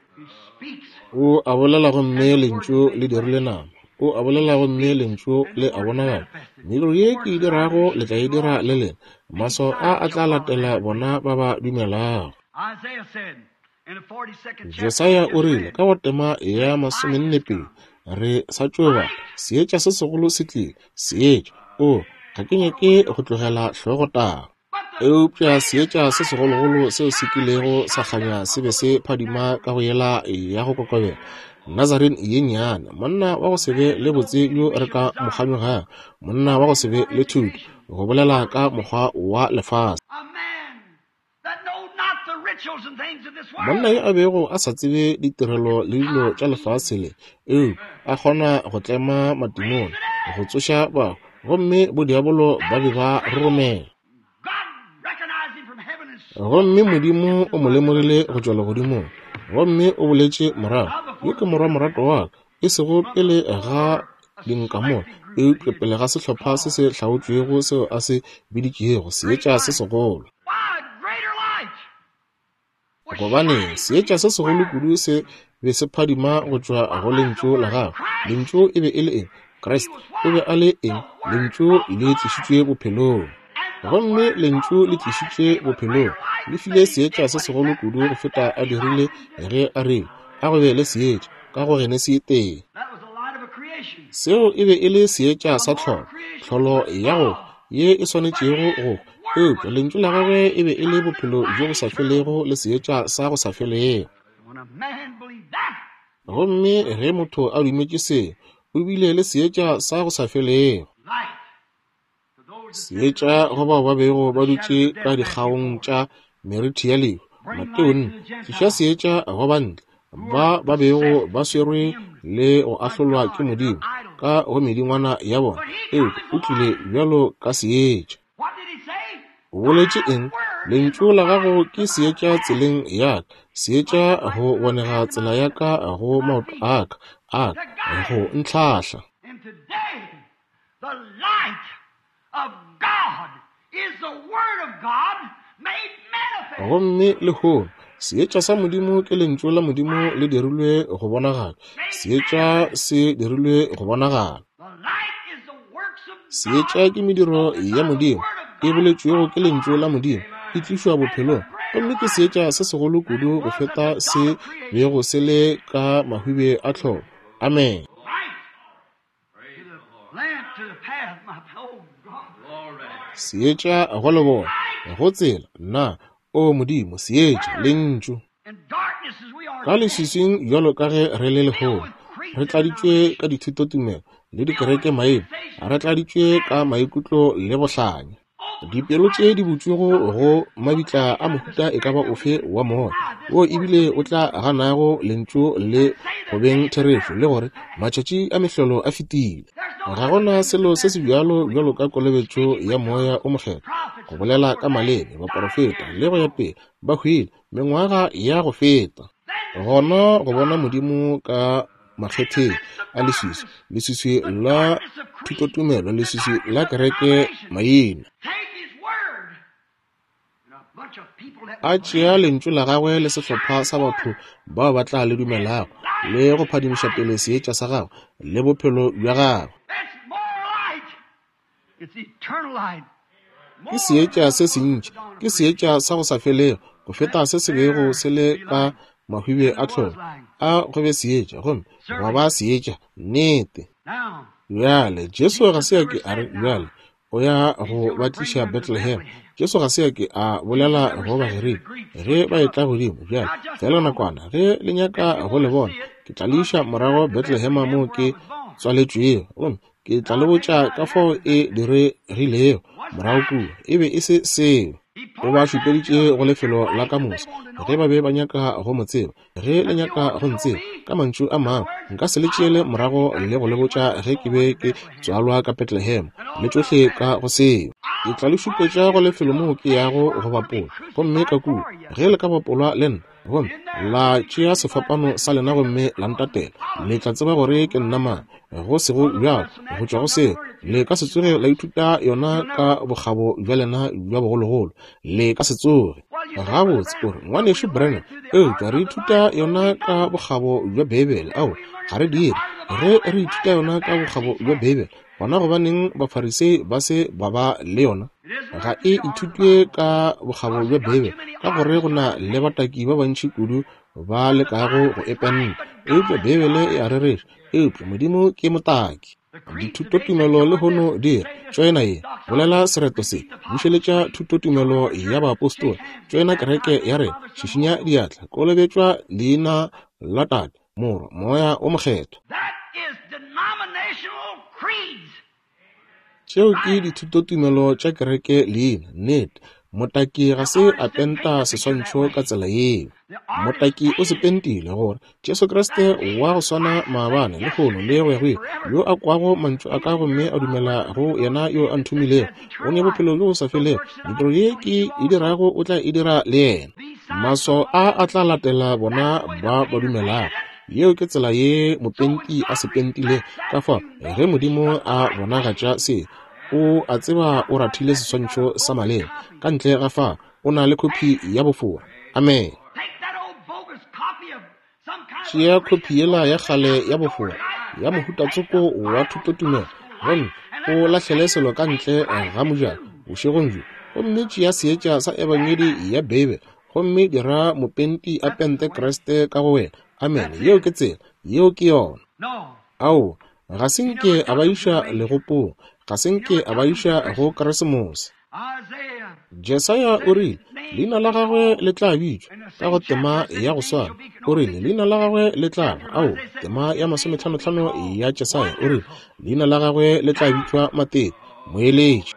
o a bolela gomme lentšu le dirile nama o a bolela gomme lentšu le a bonagala mediro ye ke e dirago le tla e dira le lena maso a tla latela bona ba ba dumelago Isaiah said in the 42nd chapter, jesaya o rile ka go tema ya 42 re sa tšoba seetša se segolo se tlile seetša o ga ke nyake go tlogela hlogo taba eupša seetša se segologolo seo se kilego sa kganya se be se phadima ka go yela ya go kokobela Nazarene ye nnyane monna wa go sebe le botse yo re ka mokganyong monna wa go sebe le thuto go bolela ka mokgwa wa lefase a man that know not the rituals and things of this world. monna yo a bego a sa tsebe ditirelo le dilo tša lefase le a kgona go tlema matimong go tsoša ba gomme bodiabolo ba be ba romela God recognized him from heaven and gomme modimo o mo lemogile go tšwela godimong gomme o boletše morago yo ke morwa morato wa e sego pele ga dinkamona eupše pele ga sehlopha se se hlaotšwego seo a se biditšego seetša se segolo why greater light. gobane seetša se segolo kudu se be se phadima go tšwa go lentšu la gago lentšu e be e le eng Christ o be a le eng lentšu le tlišitšwe bophelong gomme lentšu le tlišitše bophelong le file seetša se segolo kudu go feta a dirile ge a re a go be le seetša ka go gene se teng That was the light of a creation. seo e be e le seetša sa tlholo ya go ye e swanetšego go eupša lentšu la gagwe e be e le bophelo jo bo sa felego le seetša sa go sa felego When a man believed that, gomme ge motho a dumetše se o bile le seetša sa go sa felego light to those that seetša go bao ba bego ba dutše ka dikgaong tša meriti ya leo mateone tliša seetša go bantle ba bego ba swerwe le go ahlolwa ke modimo ka go medingwana ya bona o tlile bjalo ka seetša what did he say? o boletše eng lentšu la gago ke seetša tseleng ya ka seetša go bonega tsela ya ka go maoto a ka go ntlhahla And today, the light of God is the Word of God made manifest. gomme le hono seetša sa modimo ke lentšu la modimo le dirilwe go bonagala seetša se dirilwe go bonagala The light is the works of seetša ke mediro ya modimo e boletšwego ke lentšu la modimo e tlišwa bophelong gomme ke seetša se segolo kudu go feta se bego se le ka mahwibe a tlhogo amen light to the lamp to the path. My oh God. seetša go le bona go tsela na o modimo seetša le ntšu ka leswising jalo ka ge re le leholo re tladitšwe ka dithutotumelo le dikereke maemo re tladitšwe ka maikutlo le bohlanya dipelo tše di butšwego go mabitla a mohuta e ka ba ofe wa moya o ebile o tla ganago lentšu le go beng therešo le gore matšatši a mehlolo a fetile ga gona selo se se bjalo ka kolobetšo ya moya o mokgetho go bolela ka maleme baprofeta le go ya pele ba hwile mengwaga ya go feta gona go bona modimo ka makgetheng a leswiswi la thutotumelo leswiswi la kereke maina a tšea lentšu la gagwe le sehlopha sa batho bao ba tla le dumelago le go phadimiša pele seetša sa gagwe le bophelo bja gagwe ke seetša se sentši ke seetša sa go sa felego go feta se se bego se le ka mahwibe a tlholo a go be seetša gomme go ba seetša nnete bjale jesu ga se ke a re bjale o ya go batliša Bethlehem jesu ga se ke a bolela go bagereki ge ba etla godimo bjale fela nakwana ge le nyaka go le bona ke tla leiša morago Bethlehem mo ke tswaletšwego gomme ke tla le botša ka fao e diregilego morago kuwa e be e se seo o ba šupeditše go lefelo la ka mosa ge ba be ba nyaka go mo tseba ge le nyaka go ntseba ka mantšu a mangwe nka se le tšeele morago le go le botša ge ke be ke tswalwa ka Bethlehem le tšohle ka go seo ke tla le šupetša go lefelo moo ke yago go bapola gomme ka kuwa ge le ka bapolwa le nna gomme la tšea sefapano sa lena gomme la ntatela le tla tseba gore ke nna mang go sego bjalo go tšwa go seo le ka se tsoge la ithuta yona ka bokgabo bja lena bja bogologolo le ka se tsoge gabotse ore ngwanešo Brennan tla re ithuta yona ka bokgabo bja Bibele ao ga re dire ge re ithuta yona ka bokgabo bja Bibele gona go baneng bafarisei ba se ba le yona ga e ithutwe ka bokgabo bja Bibele ka gore go na le bataki ba bantši kudu ba lekago go epenna eupša Bibele e a rereša eupša modimo ke motaki dithutotumelo le hono dire tšoena ye bolela sereto se bušeletša thutotumelo ya baapostoli tšoena kereke ya re šišinya diatla ko lebetšwa leina la Tate Morwa moya o mokgetho tšeo ke dithutotumelo tša kereke leina nnete motaki ga se a penta seswantšho ka tsela yeo motaki o se pentile gore Jesu Kriste wa go swana maabane le kgono le gwegwe yo a kwago mantšu a ka gomme a dumela go yena yo a nthumilego o ne bophelo jo go sa felego ditiro ye ke e dirago o tla e dira le yena maso a tla latela bona ba dumelago yeo ke tsela ye mopenti a se pentile ka fa ge modimo a bonagatša se o a tseba o rathile seswantšho sa malema ka ntle ga fa o na le khopi ya bofora amen tšea khopi yela ya kgale ya bofora ya mohutatsoko wa thutotumelo gomme o lahlele selo ka ntle ga mojana bošegong jo gomme tšea seetša sa ebangedi ya Bibele gomme dira mopenti a pente Kriste ka go wena amen yeo ke tsela yeo ke yona ao ga senke a ba iša legopong ga senke a ba iša go Keresemose Jesaya o rile leina la gagwe le tla bitšwa ka go tema ya go swana o rile leina la gagwe le tla ao tema ya 55 ya Jesaya o rile leina la gagwe le tla bitšwa Matete moeletši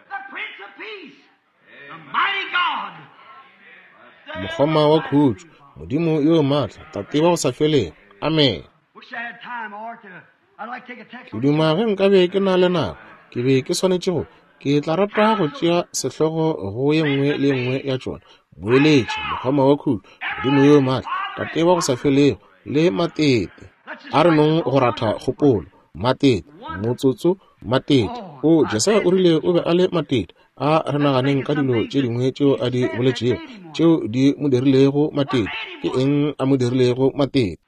mokgoma wa khutšo modimo yo maatla tate ba go sa felego amen ke duma ge nkabe ke na le nako ke be ke swanetšego ke tla rata go tšea sehlogo go ye nngwe le nngwe ya tšona moeletši mokgoma wa khutšo modimo yo maatla tate ba go sa felego le Matete a re nong go ratha kgopolo Matete motsotso Matete o Jesaya o rile o be a le Matete a re naganeng ka dilo tše dingwe tšeo a di boletšego tšeo di mo dirilego Matete ke eng a mo dirilego Matete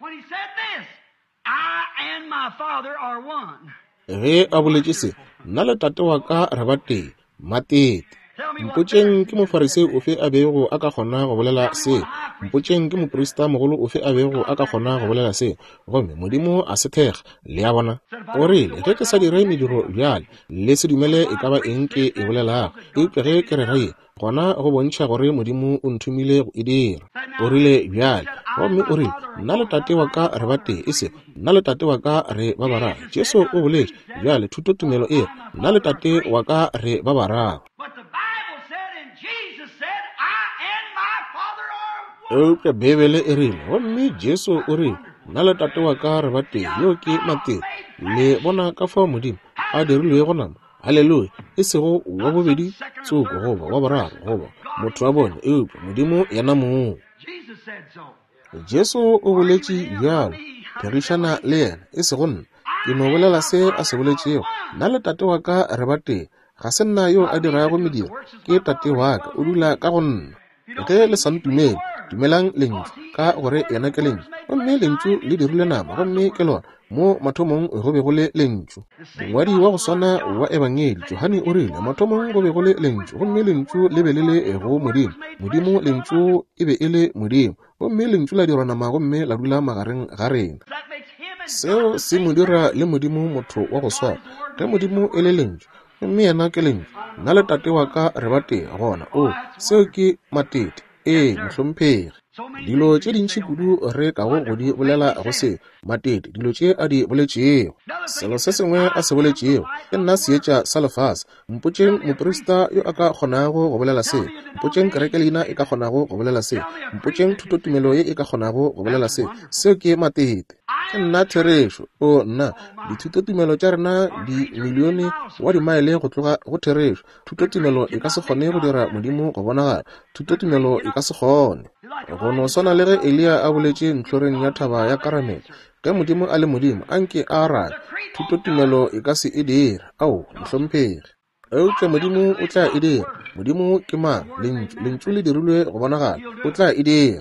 ge a boletše se nna le tate wa ka re ba teng Matete mpotšeng ke mofariseo ofe a bego a ka kgona go bolela se, mpotšeng ke moprista mogolo ofe a bego a ka kgona go bolela se, gomme Modimo a se thekga le a bona. O rile ge ke sa dire mediro bjale le se dumele e ka ba eng ke e bolelago, eupša ge ke re raye gona go bontšha gore Modimo o nthumile go e dira. O rile bjale gomme o rile nna le tate wa ka re ba tee, e se nna le tate wa ka re ba bararo. Jesu o boletše bjale thuto tumelo e re nna le tate wa ka re ba bararo. Eupša Bebele e rile gomme Jesu o rile nna le tate wa ka re ba tee yo ke matee. Le bona ka fao Modimo a dirilwe go nama. Haleluya, e sego wa bobedi tsoko goba wa boraro goba motho wa bone, eupša Modimo yena moo. Jesu o boletše bjalo, pherišana le yena, e sego nna ke no bolela se a se boletšego, nna le tate wa ka re ba tee, ga se nna yo a dirago mediro, ke tate wa ka o dula ka go nna. Ge le sa ntumele, dumelang lentšu ka gore yena ke lentšu, gomme lentšu le dirile nama, gomme ke lona mo mathomong go be go le lentšu. Ngwadi wa go swana wa Ebangeli Johane o rile mathomong go be go le lentšu, gomme lentšu le be le le go Modimo, Modimo lentšu e be e le Modimo, gomme lentšu la dirwa nama gomme la dula magareng ga rena. Seo se mo dira le Modimo motho wa go swana, ge Modimo e le lentšu gomme yena ke lentšu, nna le tate wa ka re ba tee gona. O seo ke matete, mohlomphegi. Dilo tše dintši kudu re ka go di bolela go se matete, dilo tše a di boletšego. Selo se sengwe a se boletšego ke nna seetša sa lefase. Mpotšeng moprista yo a ka kgonago go bolela se, mpotšeng kereke leina e ka kgonago go bolela se, mpotšeng thuto tumelo ye e ka kgonago go bolela se, seo ke matete. Ke nna Therešo, o nna dithuto tumelo tša rena di milione wa dimaele go tloga go Therešo. Thuto tumelo e ka se kgone go dira Modimo go bonagala, thuto tumelo e ka se kgone. Go no swana le ge Elia a boletše ntlhoreng ya thaba ya Karamele, ge Modimo a le Modimo anke a raya, thuto tumelo e ka se e dira. Ao mohlomphegi, eupša Modimo o tla e dira. Modimo ke mang? Lentšu le dirilwe go bonagala, o tla e dira.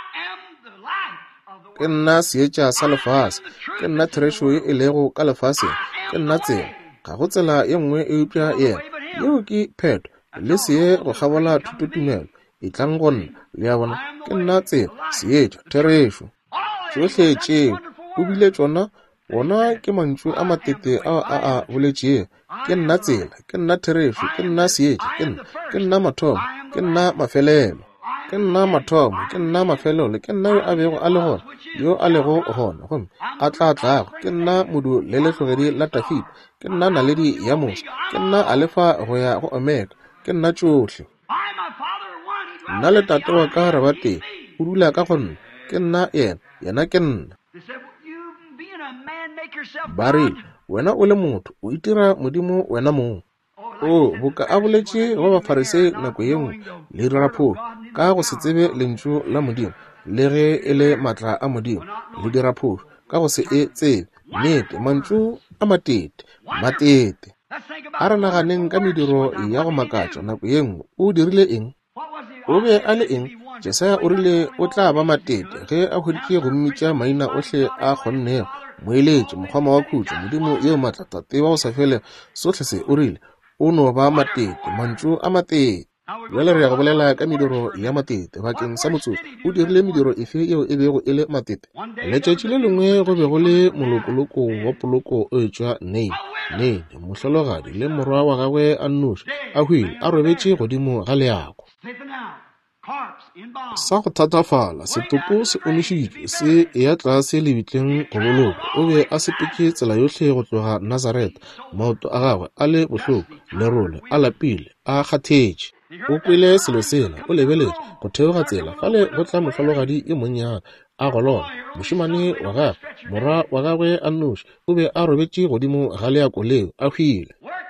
Ke nna seetša sa lefase, ke nna Therešo ye e lego ka lefase, ke nna tsela, ga go tsela ye nngwe eupša yena yeo ke phetho le see go kgabola thuto tumelo e tlang go nna le ya bona. Ke nna tsela seetša Therešo, tšohle tšeo o bile tšona gona ke mantšu a matete a boletšego. Ke nna tsela, ke nna Therešo, ke nna seetša, ke nna mathomo, ke nna mafelelo, ke nna mathomo, ke nna mafelelo, ke nna yo a bego a le gona, yo a lego gona gomme a tla tlago. Ke nna modu le letlogedi la Dafidi, ke nna naledi ya Mosa, ke nna Alefa go ya go Omega, ke nna tšohle. Nna le tate wa ka re ba tee, o dula ka go nna, ke nna yena ke nna. Ba rile wena o le motho o itira Modimo wena moo. O boka a boletše go bafarisei nako ye nngwe le dirapholo ka go se tsebe lentšu la Modimo, le ge e le maatla a Modimo le dirapholo ka go se e tsebe nnete, mantšu a matete. A re naganeng ka mediro ya go makatša nako ye nngwe o dirile eng? O be a le eng? Jesaya o rile o tla ba matete ge a hweditše go mmitša maina ohle a kgonnego, moeletši, mokgwama wa khutšo, Modimo yeo matlatate wa go sa fele sohle se. O rile o no ba matete, mantšu a matete. Bjale re ya go bolela ka mediro ya matete bakeng sa motsotso. O dirile mediro efe yeo e bego e le matete? Letšatši le lengwe go be go le molokoloko wa poloko o etšwa Nene, mohlologadi le morwa wa gagwe a nnoši a hwile a robetše godimo ga leako. Sa go thatafala, setopo se omišitšwe se ya tlase lebitleng go boloka. O be a sepetše tsela yohle go tloga Nazareta, maoto a gagwe a le bohloko, lerole a lapile, a kgathetše. O kwele selo sela, o lebeletše go theoga tsela, fale go tla mohlologadi e monnyane a golona. Mošimane wa gagwe, morwa wa gagwe a nnoši, o be a robetše godimo ga leako leo a hwile.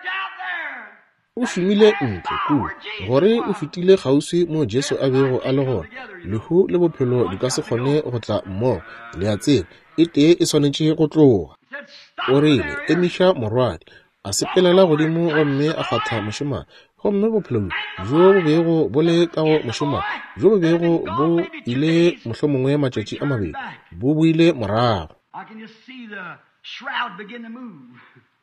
O šomile ntle kudu gore o fetile kgauswi mo Jesu a bego a le gona. Lehu le bophelo di ka se kgone go tla mmogo le ya tsela, e tee e swanetše go tloga. O rile emiša morwadi, a sepelela godimo gomme a kgatha mošimane, gomme bophelo jo bo bego bo le ka go mošimane, jo bo bego bo ile mohlomongwe matšatši a mabedi, bo boile morago.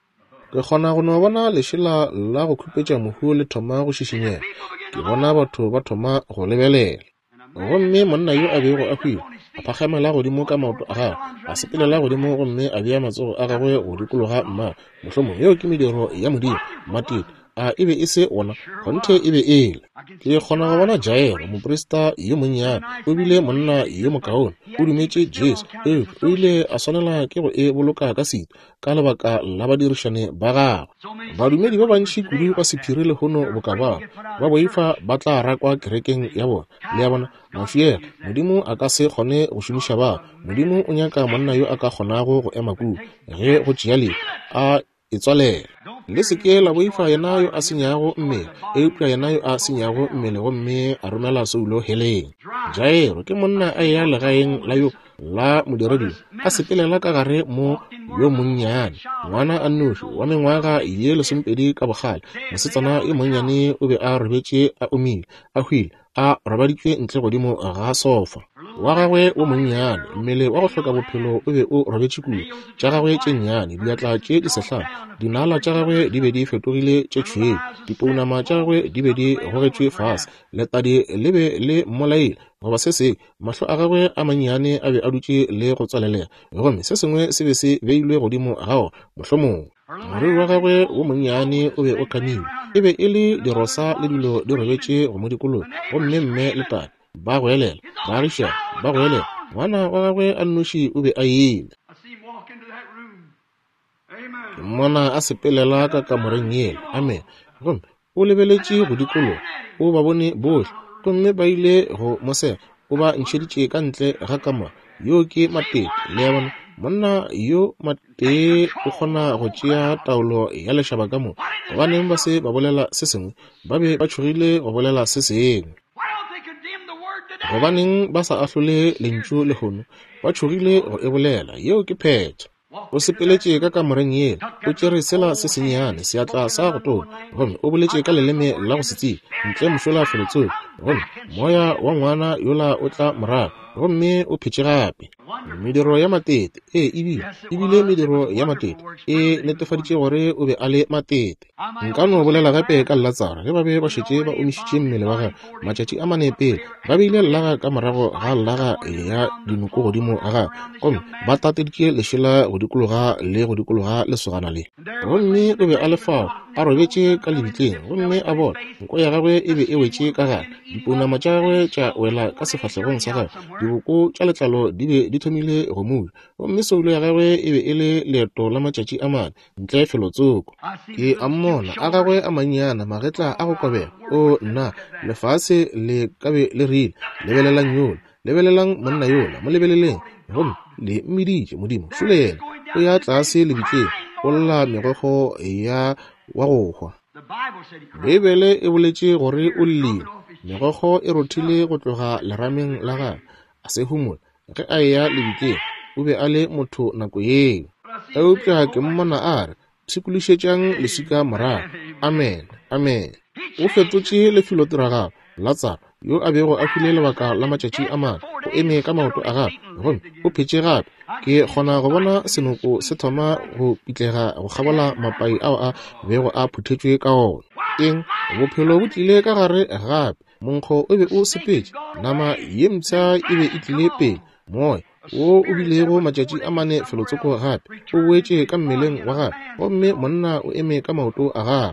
ke kgona go no bona lešela la go khupetša mohu le thoma go šišinyega ke bona batho ba thoma go lebelela gomme monna yo a bego a hwile a phagamela godimo ka maoto a gagwe a sepelela godimo gomme a bea matsogo a gagwe go dikologa mma mohlomong yeo ke mediro ya modimo matete a ebe e se ona gonthe ebe ele ke kgona go bona Jairo moprista yo monnyane o bile monna yo mokaone o dumetše Jesu o ile a swanela ke go e boloka ka sita ka lebaka la badirišane ba gagwe badumedi ba bantši kudu ba sephiri le hono boka ba boifa ba tla rakwa kerekeng ya bona le ya bona mafiela modimo a ka se kgone go šomiša ba modimo o nyaka monna yo a ka kgonago go ema kua ge go tšea le a etswalela le seke la boifa yena yo a senyago mmele eupša yena yo a senyago mmele gomme a romela Saulo heleng Jairo ke monna a ya legaeng la yo la modiredi a sepelela ka gare mo yo monnyane ngwana a nnoši wa mengwaga ye 12 ka bogale mosetsana yo monnyane o be a robetše a omile a hwile a robaditšwe ntle godimo ga sofa wa gagwe o monnyane mmele wa go hloka bophelo o be o robetše kua tša gagwe tše nnyane diatla tše disehlana dinala tša gagwe di be di fetogile tše tšhweu dipounama tša gagwe di be di gogetšwe fase letadi le be le mmolaile goba se se mahlo a gagwe a mannyane a be a dutše le go tswalelega gomme se sengwe se be se beilwe godimo gao mohlomong moriri wa gagwe wo monnyane o be o kanile e be e le dirosa le dilo di robetše go mo dikolong gomme mme le tate ba go elela ba riša ba go elela ngwana wa gagwe a nnoši o be a ile ke mmona a sepelela ka kamoreng yele amen gomme o lebeletše go dikolo o ba bone bohle gomme ba ile go mosega o ba ntšheditše ka ntle ga kama yo ke matete le ya bona monna yo matee o kgona go tšea taolo ya lešaba ka mo gobaneng ba se ba bolela se sengwe ba be ba tšhogile go bolela se sengwe gobaneng ba sa ahlole lentšu le gono ba tšhogile go e bolela yeo ke phetho o sepeletše ka kamoreng yele o tšere sela se senyane seatla sa go tona gomme o boletše ka leleme la go se tsie ntle mošola feletsong gomme moya wa ngwana yola o tla morago gomme o phetše gape mediro ya matete ebile mediro ya matete e netefaditše gore o be a le matete nka no bolela gape ka Lazaro ge ba be ba šetše ba omišitše mmele wa gagwe matšatši a manepele ba beile llaga ka morago ga llaga ya dinoko godimo ga gagwe gomme ba tateditše lešela go dikologa le go dikologa lesogana le gomme o be a lefao a robetše ka lebitleng gomme a bona nko ya gagwe e be e wetše ka gare dipounama tša gagwe tša wela ka sefahlegong sa gagwe diboko tša letlalo di be di thomile go mula gomme Saulo ya gagwe e be e le leeto la matšatši a mane ntle felotsoko ke a mmona a gagwe a mannyana magetla a go kobega o nna lefase le kabe le rile lebelelang yola lebelelang monna yola mo lebeleleng gomme le mmeditše modimo šole yena o ya tlase lebitleng o lla megogo ya wa go hwa Bibele e boletše gore o llele megogo e rothile go tloga lerameng la gagwe a se humola ge a ya lebitleng o be a le motho nako yeo eupša ke mmona a re thikološetšang lesika morago amen amen o fetotše lefilotira Lazaro yo a bego a hwile lebaka la matšatši a mane o eme ka maoto a gagwe gomme o phetše gape ke kgona go bona senoko se thoma go pitlega go kgabola mapai ao a bego a phuthetšwe ka ona eng bophelo bo tlile ka gare gape monkgo o be o sepetše nama ye mpša e be e tlile pele moya wo o bilego matšatši a mane felotsoko gape o boetše ka mmeleng wa gagwe gomme monna o eme ka maoto a gagwe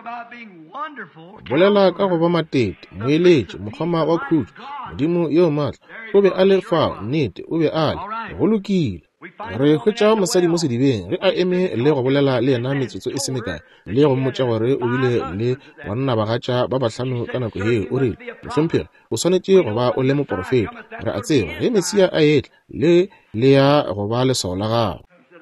bolela ka go ba matete moeletši mokgoma wa khutšo modimo yo maatla o be a le fao nnete o be a le go lokile re hwetša mosadi mo sedibeng ge a eme le go bolela le yena metsotso e semekae le go mmotša gore o bile le banna bagatša ba bahlano ka nako yeo o rile mohlomphegi o swanetše go ba o le moporofeta re a tseba ge Mesia a etla le ya go ba leswao la gago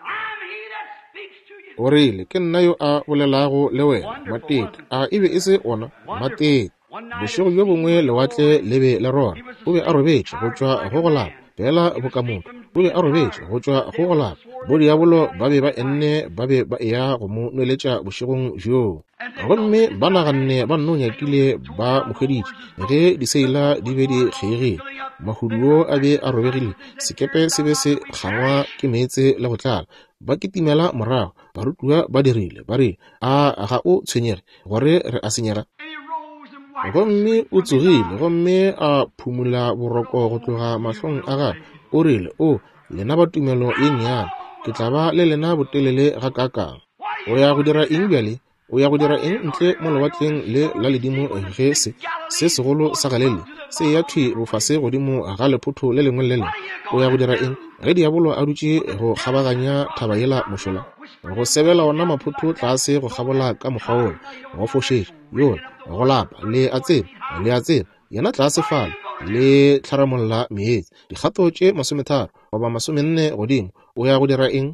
o rile ke nna yo a bolelago le wena matete a ebe e se ona matete bošego bjo bongwe lewatle le be le rona o be a robetše go tšwa go go lapa fela bokamoka o be a robetše go tšwa go go lapa bodiabolo ba be ba enne ba be ba eya go mo nweletša bošegong bjoo gomme ba naganne ba nno nyakile ba mokhweditše ge diseila di be di kgeegile mahudu yo a be a robegile sekepe se be se kgangwa ke meetse le go tlala ba kitimela morago barutwa ba dirile ba re ga o tshwenyege gore re a senyega gomme o tsogile gomme a phumula boroko go tloga mahlong a ga o rile o lena ba tumelo ye nnyane ke tla ba le lena botelele ga kakang o ya go dira eng bjale o ya go dira eng ntle mo lewatleng le la ledimo ge se segolo sa galele se ya thwi bofase godimo ga lephotho le lengwe le lengwe o ya go dira eng ge diabolo a dutše go kgabaganya thaba yela mošola go sebela ona maphotho tlase go kgabola ka mokgwaolo go fošetše yo go lapa le a tseba yena tlase fala le tlharamolla meetse dikgato tše 30 goba 40 godimo o ya go dira eng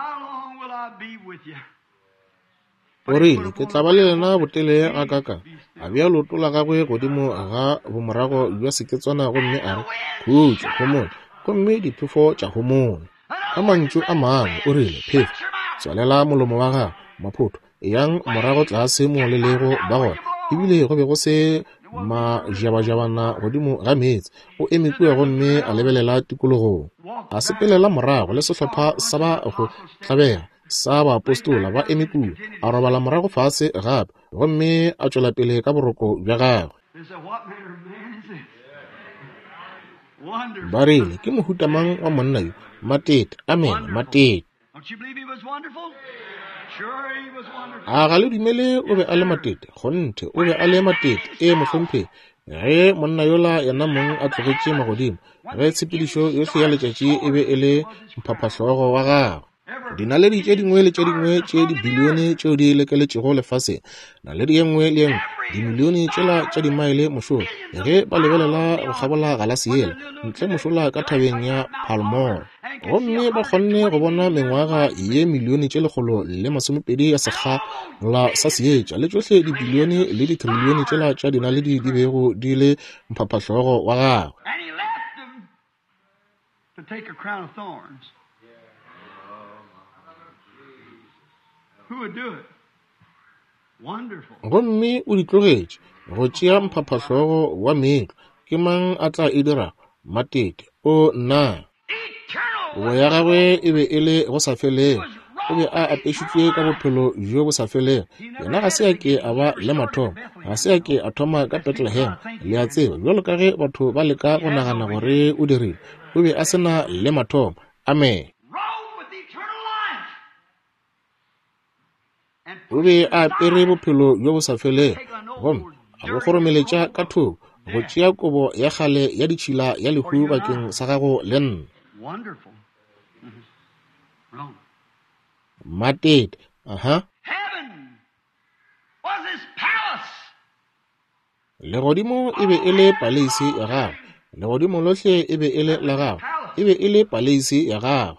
o rile ke tla ba le lena botele ga kaka a bja loto la gagwe godimo ga bomorago bja seketswana gomme a re khutso gomone gomme diphefo tša gomone ka mantšu a mangwe o rile phefo tswalela molomo wa ga maphotho yang morago tlase mo lelego ba gona ebile go be go se majabajabana godimo ga meetse o emekue gomme a lebelela tikologong a sepelela morago le sehlopha sa ba go tlabega sa baapostola ba emekue a robala morago fase gape gomme a tšwela pele ka boroko bja gagwe ba rile ke mohutamang wa monna yo matete amen matete a ga le dumele o be a le matete gonthe o be a le matete mohlomphe ge monna yola yena mong a tlogetše magodimo ge tshepedišo yohle ya letšatši e be e le mphaphahlogo wa gagwe dinaledi tše dingwe le tše dingwe tše dibilione tšeo di lekeletšego lefase naledi ye nngwe le ye nngwe dimilione tšela tša dimaele mošola ge ba lebelela go kgabola galase yela ntle mošola ka thabeng ya Palmore gomme ba kgonne go bona mengwaga ye milione tše 120 ya sekgala sa seetša le tšohle dibilione le ditrilione tšela tša dinaledi di bego di le mphaphahlogo wa gagwe gomme o di tlogetše go tšea mphaphahlogo wa meetlo ke mang a tla e dira matete o na go ya gagwe e be e le go sa felego o be a apešitšwe ka bophelo jo bo sa felego yena ga se a ke a ba le mathomo ga se a ke a thoma ka Bethlehem le a tseba bjalo ka ge batho ba leka go nagana gore o dirile o be a sena le mathomo amen o be a apere bophelo jo bo sa felego gomme a bo goromeletša ka thoko go tšea kobo ya kgale ya ditšhila ya lehu bakeng sa gago le nna matete legodimo e be e le palace ya gagwe legodimo lohle e be e le la gagwe e be e le palace ya gagwe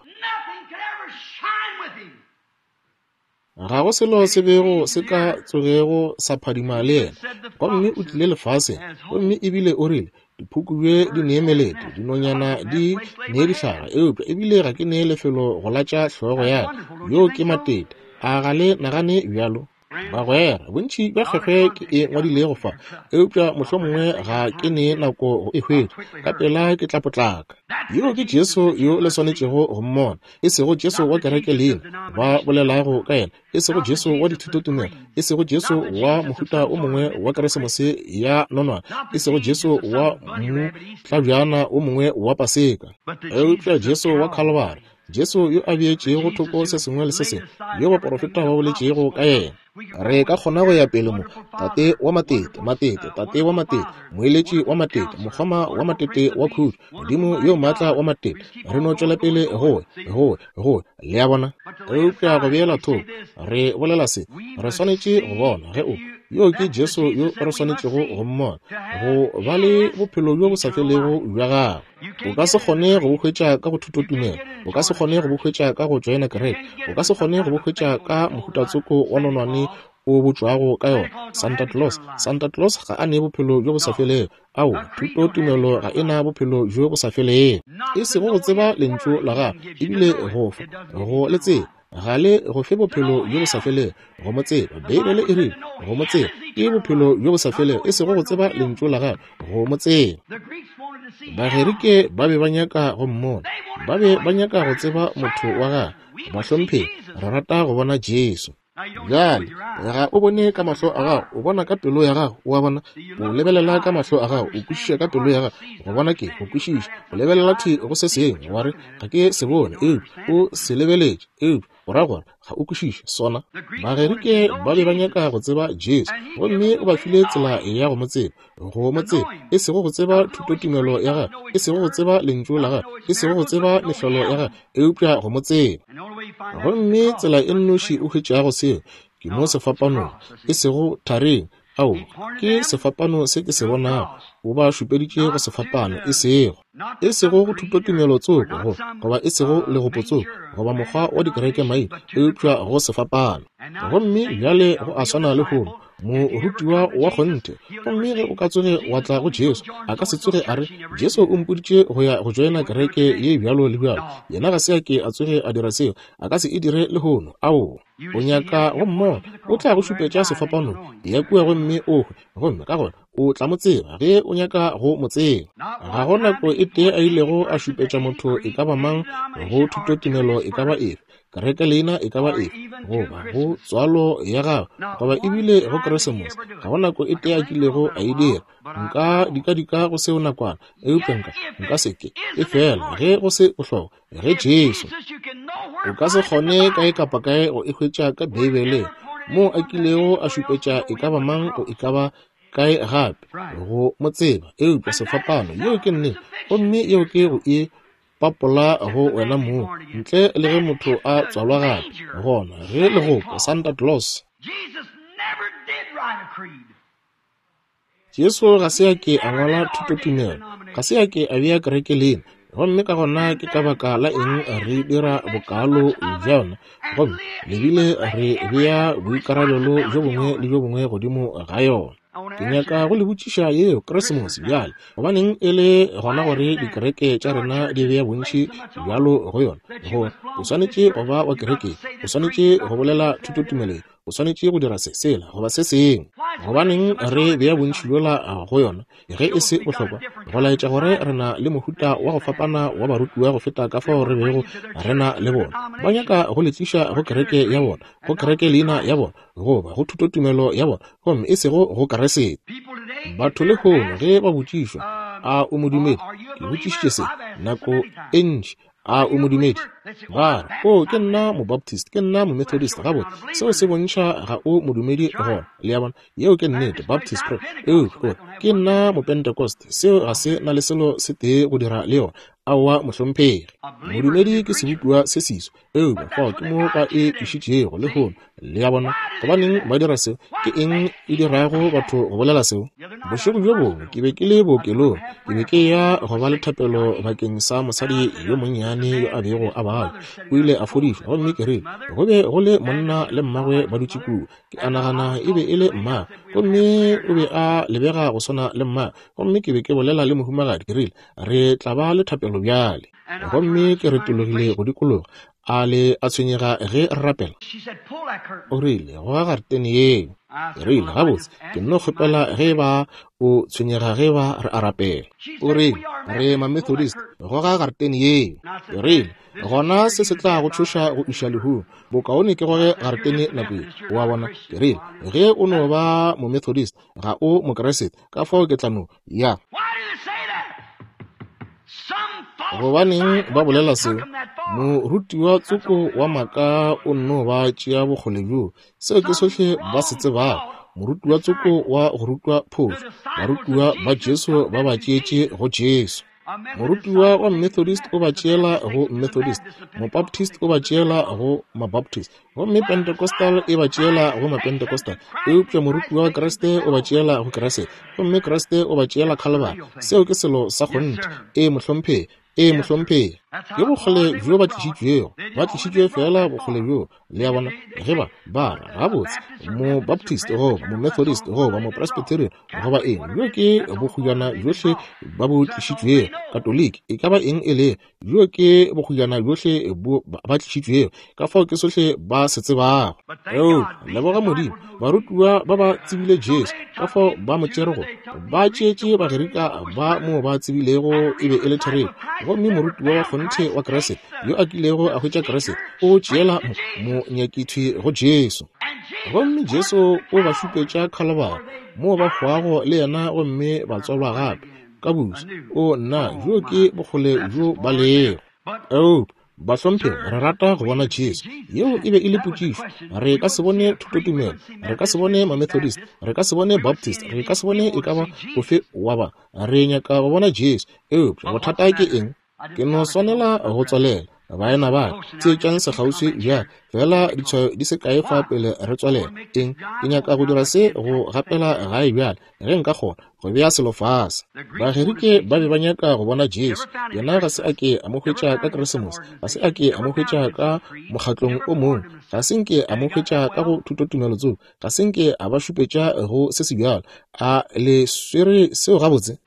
ga go selo se bego se ka tsogego sa phadima le yena gomme o tlile lefase gomme ebile o rile diphukubje di neemelete dinonyana di nee dihlaga eupša ebile ga ke nee lefelo go latša hlogo ya yo ke matete a ga le nagane bjalo bagwera bontši bja kgekge ke e ngwadile go fa eupša mohlomongwe ga ke nee nako go e hwetše ka pela ke tla potlaka yo ke Jesu yo le swanetšego go mmona e sego Jesu wa kereke lena ba bolelago ka yena e sego Jesu wa dithutotumelo e sego Jesu wa mohuta o mongwe wa keresemose ya nonwana e sego Jesu wa mohlabjana o mongwe wa paseka eupša Jesu wa Calvary Jesu yo a beetšego thoko se sengwe le se sengwe yo baprofeta ba boletšego ka yena re ka kgona go ya pele mo tate wa tate wa matete moeletši wa matete mokgama wa matete wa khutšo modimo yo maatla wa matete re no tšwela pele goe le ya bona eupša go beela thoko re bolela se re swanetše go bona ge o yo ke Jesu yo re swanetšego go mmona go ba le bophelo jo bo sa felego bja gagwe o ka se kgone go bohwetša ka go thutotumelo o ka se kgone go bohwetša ka go joina kereke o ka se kgone go bohwetša ka mohutatsoko wa nonwane o botšwago ka yona Santa Claus ga a ne bophelo jo bo sa felego ao thutotumelo ga ena bophelo jo bo sa felego e sego go tseba lentšu la ga ebile go le tseba ga le go fe bophelo jo bo sa felego go mo tseba Bibele e rile go mo tseba ke bophelo jo bo sa felego e sego go tseba lentšu la ga go mo tseba bagerike ba be ba nyaka go mmona, ba be ba nyaka go tseba motho wa ga ba hlomphe re rata go bona Jesu. Bjale ga o bone ka mahlo a gago, o bona ka pelo ya gago, o a bona o lebelela ka mahlo a gago, o kwešiša ka pelo ya gago, go bona ke go kwešiša, o lebelela thi go se seng wa re ga ke se bone, o se lebeletše, o ra gore ga o kwešiše sona. Bagerike ba be ba nyaka go tseba Jesu, gomme o ba file tsela ya go mo tseba, e sego go tseba thutotumelo ya gago, e sego go tseba lentšu la gago, e sego go tseba mehlolo ya gago, eupša go mo tseba. Gomme tsela e nnoši o hwetšago seo ke mo sefapanong, e sego thareng, ke sefapano se ke se bonago, o ba šupeditše go sefapano e sego go thutotumelo tsoko, goba e sego legopo tsoko, goba mokgwa wa dikereke maina, eupša go sefapano. Gomme bjale go a swana le gono morutiwa wa kgonte, gomme ge o ka tsoge wa tla go Jesu, a ka se tsoge a re Jesu o mpoditše go ya go joina kereke ye bjalo le bjalo, yena ga se a ke a tsoge a dira seo, a ka se e dire le gono. O nyaka go mmona, o tla go šupetša sefapanong ya kua, gomme gomme ka gore o tla mo tseba ge o nyaka go mo tseba. Ga go nako e tee a ilego a šupetša motho e ka ba mang go thutotumelo e ka ba efe, kereke leina e ka ba efe, goba go tswalo ya gago, goba ebile go Keresemose. Ga go nako e tee a kilego a e dira, nka dika go seo nakwana, eupša nka seke e fela ge go se bohlokwa ge Jesu. O ka se kgone kae kapa kae go e hwetša ka Bibele mo a kilego a šupetša e ka ba mang go e ka ba kae gape go mo tseba, eupša sefapano yeo ke nnete, gomme yeo ke go e papola go wena moo, ntle le ge motho a tswalwa gape gona ge legopo Santa Claus. Jesu ga se a ke a ngwala thutotumelo, ga se a ke a bea kereke lena, gomme ka gona ke ka baka la eng re dira bokalo bjona, gomme lebile re bea boikarabelo jo bongwe le jo bongwe godimo ga yona. Ke nyaka go le botšiša yeo Keresemose bjale, gobaneng e le gona gore dikereke tša rena di bea bontši bjalo go yona, o swanetše go ba wa kereke, o swanetše go bolela thutotumelo, o swanetše go dira sela goba se seng. Gobaneng re bea bontši bjola go yona ge e se bohlokwa, go laetša gore re na le mohuta wa go fapana wa barutiwa go feta ka fao re bego rena le bona. Ba nyaka go letšiša go kereke ya bona, go kereke leina ya bona, goba go thutotumelo ya bona, gomme e sego go Keresete. Batho le gono ge ba botšišwa a o modumedi, ke botšišitše se nako e ntši, a o modumedi, ba re ke nna mo Baptist, ke nna mo Methodist, gabotse seo se bontšha ga o modumedi gona le ya bona, yeo ke nnete Baptist ke nna mo Pentecost, seo ga se na le selo se tee go dira le yona. Aowa mohlomphegi, modumedi ke sebupiwa se siso, fao ke mo ba e kwišitšego le gono le ya bona. Gobaneng ba dira seo, ke eng e dirago batho go bolela seo? Bošego bjo bongwe ke be ke le bookelong, ke be ke ya go ba le thapelo bakeng sa mosadi yo monnyane yo a bego a bale, o ile a fodišwa, gomme ke re go be go le monna le mmagwe ba dutše kudu, ke a nagana e be e le mma, gomme o be a lebega go swana le mma, gomme ke be ke bolela le mohumagadi ke rile re tla ba le thapelo bjale, gomme ke retologile go dikologa a le a tshwenyega ge re rapela. O rile go ga garetene yeo, ke rile gabotse ke nno kgopela ge ba o tshwenyega ge ba re a rapela. O rile re ma-Methodist go ga garetene yeo, ke rile gona se se tla go tšhoša go iša lehu bokaone ke gore garetene nakong wa bona. Ke rile ge o no ba mo-Methodist ga o mo Keresete, ka fao ke tlano ya gobaneng ba bolela seo. Morutiwa tsoko wa maka o nno ba tšea bokgole bjo, seo ke sohle ba se tsebago. Morutiwa tsoko wa go rutwa phošo, barutiwa ba Jesu ba ba tšeetše go Jesu. Morutiwa wa Methodist o ba tšeela go Methodist, mo-Baptist o ba tšeela go ma-Baptist, gomme Pentecostal e ba tšeela go ma-Pentecostal, eupša morutiwa wa Kreste o ba tšeela go Kreste, gomme Kreste o ba tšeela Calvary. Seo ke selo sa kgonte, mohlomphegi. ke bogole jo ba tlišitšwe fela bogole jo le ya bona ge ba ra gabotse mo Baptist go mo Methodist go ba mo Presbyterian go ba eng yo ke boguyana johle ba bo tlišitšwe Catholic e ka ba eng ele yo ke boguyana johle ba tlišitšwe ka fao ke sohle ba se tsebago le boga modimo barutiwa ba ba tsebile Jesu ka fao ba mo tšerego ba tšetše bagerika ba mo ba tsebilego e be e le thereng gomme morutiwa wa kgonthe wa Krese yo a kilego a hwetša Krese o tšeela mo nyakithwe go Jesu gomme Jesu o ba šupetša Calvary mo ba hwago le yena gomme ba tswalwa gape ka busa o nna jo ke bogole jo ba lego bahlomphe re rata go bona Jesu yeo e be e le potšišo re ka se bone thutotumelo re ka se bone ma-Methodist re ka se bone Baptist re ka se bone e ka ba ofe wa ba re nyaka go bona Jesu bothata ke eng ke no swanela go tswalela baena ba tšeetšang sekgauswi bja fela ditshwayo di se kae fa pele re tswalela eng ke nyaka go dira se go gapela gae bjale ge nka kgona go bea selo fase bagerike ba be ba nyaka go bona Jesu yena ga se a ke a mo hwetša ka Keresemose ga se a ke a mo hwetša ka mokgatlong o mongwe ga se nke a mo hwetša ka go thutotumelo tseo ga se nke a ba šupetša go se se bjalo a le swere seo gabotse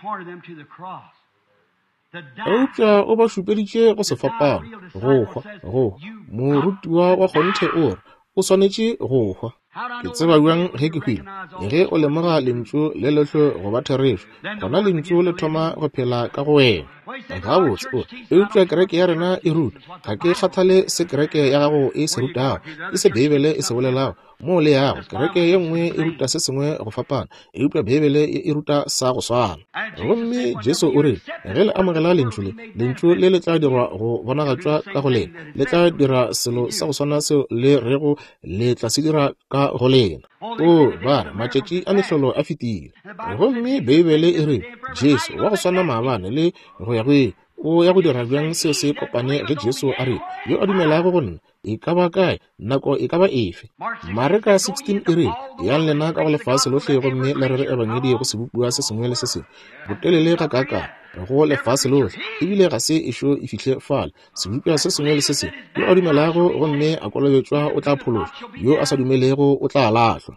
eupša o ba šupeditše go se fapana go hwa morutiwa wa kgonthe o re o swanetše go hwa ke tseba bjang ge ke hwile ge o lemoga lentšu le lehlwe go ba therešo gona lentšu le thoma go phela ka go wena gabotse eupša kereke ya rena e ruta ga ke kgathale se kereke ya gago e se rutago e se Bibele e se bolelago mo le yago kereke ye nngwe e ruta se sengwe go fapana eupša Bibele e ruta sa go swana gomme Jesu o re ge le amogela lentšu le tla dirwa go bonagatswa ka go lena le tla dira selo sa go swana seo le rego le tla se dira ka go lena ba re matšatši a mehlolo a fetile gomme Bibele e re Jesu wa go swana maabane le go ya o ya go dira bjang seo se kopane ge Jesu a re yo a dumelago go nna e ka ba kae nako e ka ba efe Mareka 16 e re yang lena ka go lefase lohle gomme le re ebangedi go se bupua se sengwe le se sengwe botelele ka kaka go lefase lohle ebile ga se ešo e fihle fale se bupua se sengwe le se sengwe yo a dumelago gomme a kolobetšwa o tla phološwa yo a sa dumelego o tla lahlwa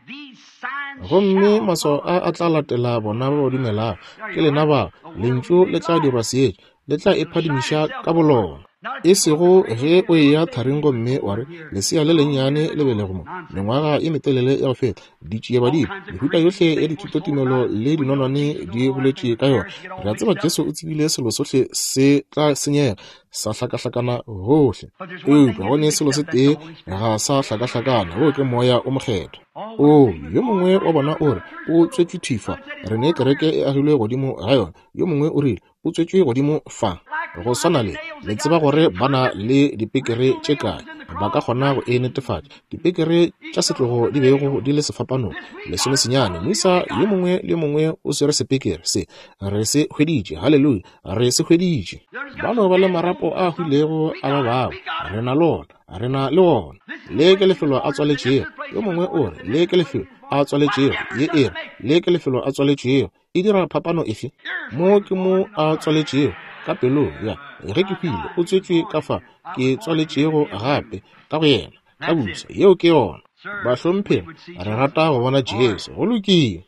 gomme maswao a tla latela bona ba dumelago ke lena ba lentšu le tla dirwa seetša le tla ephadimiša ka bolona e sego ge o e ya tharing gomme wa re lesea le lennyane le belegomo mengwaga e metelele ya go feta ditšea badimo mehuta yohle ya dithutotumelo le dinonwane di boletše ka yona re a tseba Jesu o tsebile selo sohle se tla senyega sa hlakahlakana gohle ga gone selo se tee ga sa hlakahlakana go ke moya o mokgetho yo mongwe wa bona o re o tswetšwe thifa re ne kereke e agilwe godimo ga yona yo mongwe o rile o tswetšwe godimo fa go swana le tseba gore bana le dipekere tše kae ba ka kgona go e netefatša dipekere tša setlogo di bego di le sefapanong lesome senyane moisa yo mongwe le mongwe o swere sepekere se re se hweditše halleluja re se hweditše bano ba le marapo a hwilego a ba bao re na le ona le ke lefelo a tswaletšego yo mongwe o re le ke lefelo a tswaletšego ye e re le ke lefelo a tswaletšego e dira phapano efe mo ke mo a tswaletšego ka pelo ya ge ke hwile o tswetšwe ka fa ke tswaletšego gape ka go yena ka busa yeo ke yona bahlomphe re rata go bona Jesu go lokile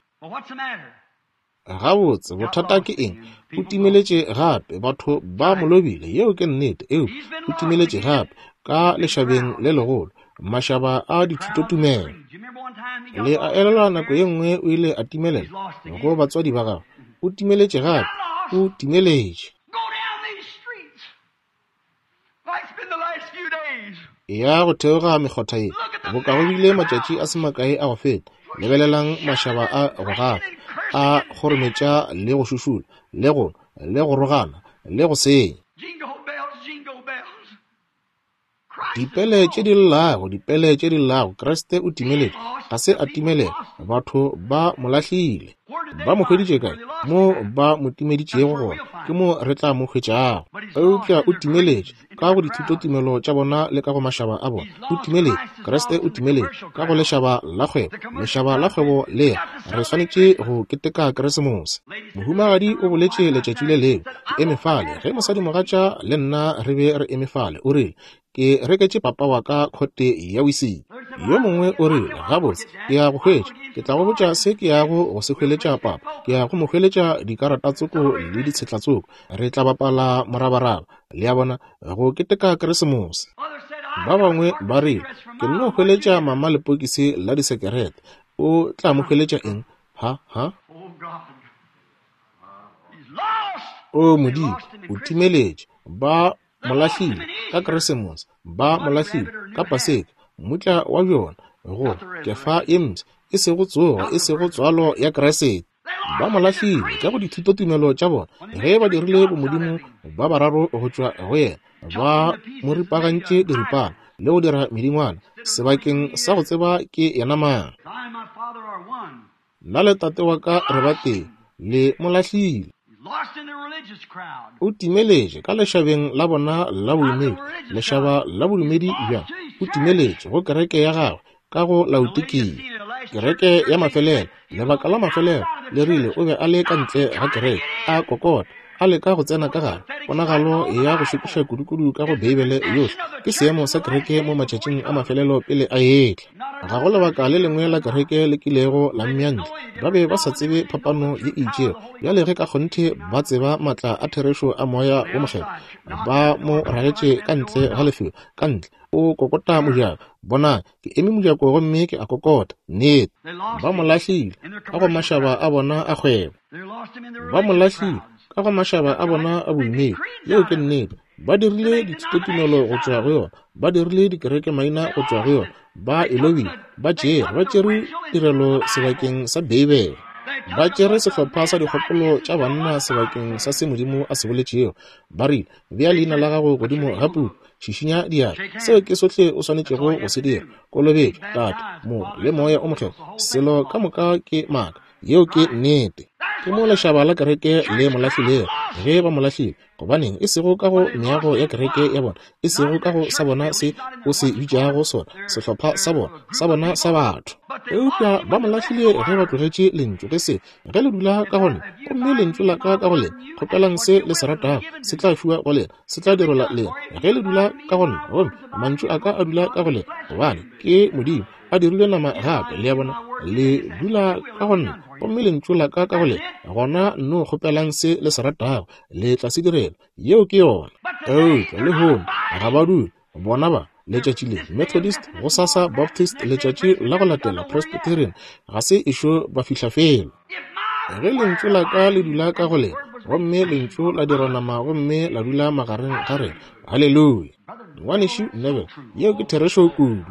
gabotse bothata ke eng o timeletše gape batho ba molobile yeo ke nnete o timeletše gape ka lešhabeng le legolo mašaba a dithutotumelo le a elelwa nako ye nngwe o ile a timelela go batswadi ba gago o timeletše gape o timeletše ya go theoga mekgotha ye go ka go bile matšatši a semakae a go feta lebelelang mašaba a go gafa a kgorometša le go šušula le go rogana le go senya dipele tše di llago Kriste o timeletše ga se a timele batho ba molahlile ba mo hweditše kae mo ba mo timeditšego gona ke mo re tla mo hwetšago eupša o timeletše ka go dithuto timelo tša bona le ka go mašaba a bona o timeletše Kriste o timeletše ka go lešaba la kgwebo lešaba la kgwebo le re swanetše go keteka Keresemose mohumagadi o boletše letšatši le leo ke emefale ge mosadi mogatša le nna re be re emefale o rile ke reketše papa wa ka khote ya wisiti yo mongwe o rile gabotse ke ya go hwetša ke tla go botša se ke yago go se hweletša papa ke ya go mo hweletša dikaratatsoko le ditshetlatsoko re tla bapala morabaraba le ya bona go keteka Keresemose ba bangwe ba rile ke nno hweletša mama lepokisi la disekerete o tla mo hweletša eng o modimo o timeletše ba molahlile ka Keresemose ba molahlile ka Paseka motla wa bjona go ke fa ems e se go tsoga e se go tswalo ya Kriste ba molahlile ka go dithuto tumelo tša bona ge ba dirile bomodimo ba bararo go tšwa go yena ba mo ripagantše diripana le go dira medingwana sebakeng sa go tseba ke yena mang nna le tate wa ka re ba teng le molahlile o timeletše ka lešhabeng la bona la boemedi lešhaba la bodumedi bjang o timeletše go kereke ya gagwe ka go Laodikea kereke ya mafelelo lebaka la mafelelo le rile o be a le ka ntle ga kereke a kokota a leka go tsena ka gare ponagalo ya go šopiša kudukudu ka go beibele yohle ke seemo sa kereke mo matšatšing a mafelelo pele a etla ga go lebaka le lengwe la kereke le kilego la mmeantle ba be ba sa tsebe phapano ye itšego bjale ge ka kgonthe ba tseba maatla a therešo a moya wo mokgelo ba mo ragetše ka ntle ga lefelo ka ntle o kokota mojako bona ke eme mojako gomme ke a kokota nnete ba mo lahlile ka go mašaba a bona a kgwebo ba mo lahlile ka go mašaba a bona a boimedi yeo ke nnete ba dirile dithutotumelo go tšwa go yona ba dirile dikereke maina go tšwa go yona ba elobile ba tšere tirelo sebakeng sa beibele ba tšere sehlopha sa dikgopolo tša banna sebakeng sa se modimo a se boletšego ba rile bea leina la gago godimo ga puku šišinya diatla seo ke sohle o swanetšego go se dira kolobetšo tate mogo le moya o mokgelo selo ka moka ke maaka yeo ke nnete ke mo lešhaba la kereke le molahlilego ge ba molahlile gobaneng e sego ka go meago ya kereke ya bona e sego ka go sa bona se o se bitšago sona sehlopha sa bona sa batho eupša ba molahlile ge ba tlogetše lentšu ge se ge le dula ka gone gomme lentšu la ka go lena kgopelang se le se ratago se tla fiwa go lena se tla direla lena ge le dula ka gone gomme mantšu a ka a dula ka go lena gobane ke modimo a dirile nama gape le ya bona le dula ka gone gomme lentšu la ka go lena gona no kgopelang se le se ratago le tla se direla yeo ke yona le hone ga ba dule bona ba letšatši le Methodist go sasa Baptist letšatši la go latela Presbyterian ga se ešo ba fihla felo ge lentšu la ka le dula ka go lena gomme lentšu la dira nama gomme la dula magareng ga rena halleluja ngwanešo Neville yeo ke therešo kudu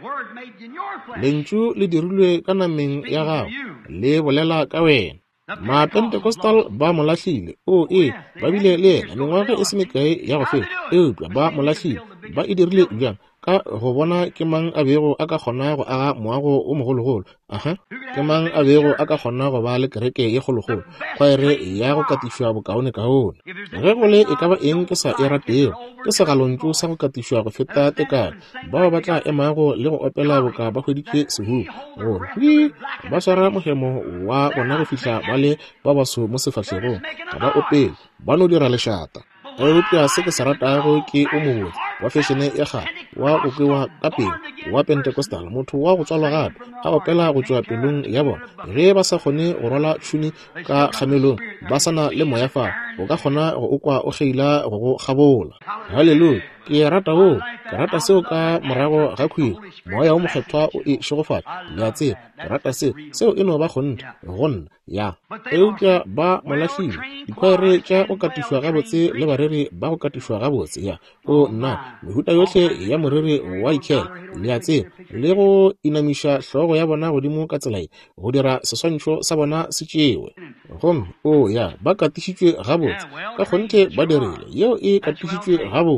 lentšu le dirilwe ka nameng ya gago le bolela ka wena ma-Pentecostal ba molahlile ba bile le yena mengwaga e se mekae ya go fela eupša ba molahlile ba e dirile bjang ka go bona ke mang a bego a ka kgona go aga moago o mogologolo ke mang a bego a ka kgona go ba le kereke ye kgologolo khwaere ya go katišwa bokaone-kaone ge gole e ka ba eng ke sa e ratego ke segalontšu sa go katišwa go feta tekano bao ba tla emago le go opela boka ba hweditše sehumo gore ba swara mohemo wa bona go fihla ba le ba baso mo sefahlegong ga ba opele ba no dira lešata eupša se ke se ratago ke o mobotse wa fešene ya gare wa go kwewa ka pele wa Pentecostal motho wa go tswalwa gape a opela go tšwa pelong ya bona ge ba sa kgone go rola tšhuni ka kgamelong ba sana le moya fa o ka kgona go okwa o geila go go gabola halleluja ke rata ke rata seo ka morago ga khwiri moya o mokgethwa o e šegofala le a tseba ke rata seo e no ba gonna ya eupša ba molahlile dikhwaere tša go katišwa gabotse le bareri ba go katišwa gabotse ya nna mehuta yohle ya moriri wa ikela le a tseba le go inamiša hlogo ya bona godimo ka tselae go dira seswantšho sa bona se tšewe gomme ba katišitšwe gabotse ka kgonthe ba dirile yeo e katišitšwe gabotse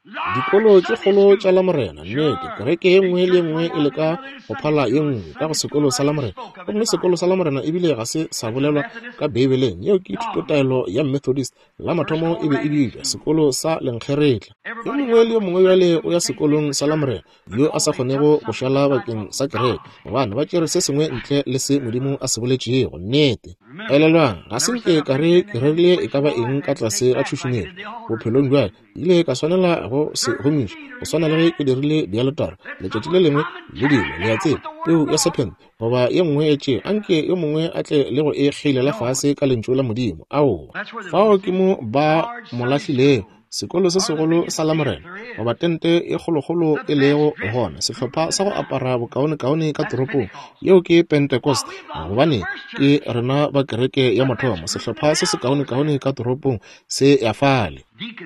dikolo tse kgolo tša Lamorena nnete kereke ye nngwe le nngwe e le ka go phala ye nngwe ka go sekolo sa Lamorena gomme sekolo sa Lamorena ebile ga se sa bolelwa ka Bibeleng yeo ke thutotaelo ya Methodist la mathomo e be e bile sekolo sa Lenkgeretla yo mongwe le yo mongwe bjale o ya sekolong sa Lamorena yo a sa kgonego go šala bakeng sa kereke gobane ba tšere se sengwe ntle le se Modimo a se boletšego nnete elelwang ga se nke ka re kererile e ka ba eng ka tlase ga tšhošomedi bophelong bjale ile ka swanela go se gomiša go swana le ge ke dirile dialotara letšatši le lengwe le dilo le ya tseba peo ya september goba ye nngwe e tšee anke yo mongwe a tle le go e kgeilela fase ka lentšu la Modimo ao fao ke mo ba mo lahlilego sekolo se segolo sa Lamorena goba tente e kgolokgolo e lego gona sehlopha sa go apara bokaone-kaone ka toropong yeo ke Pentecost gobane ke rena ba kereke ya mathomo sehlopha se se kaone-kaone ka toropong se ya fale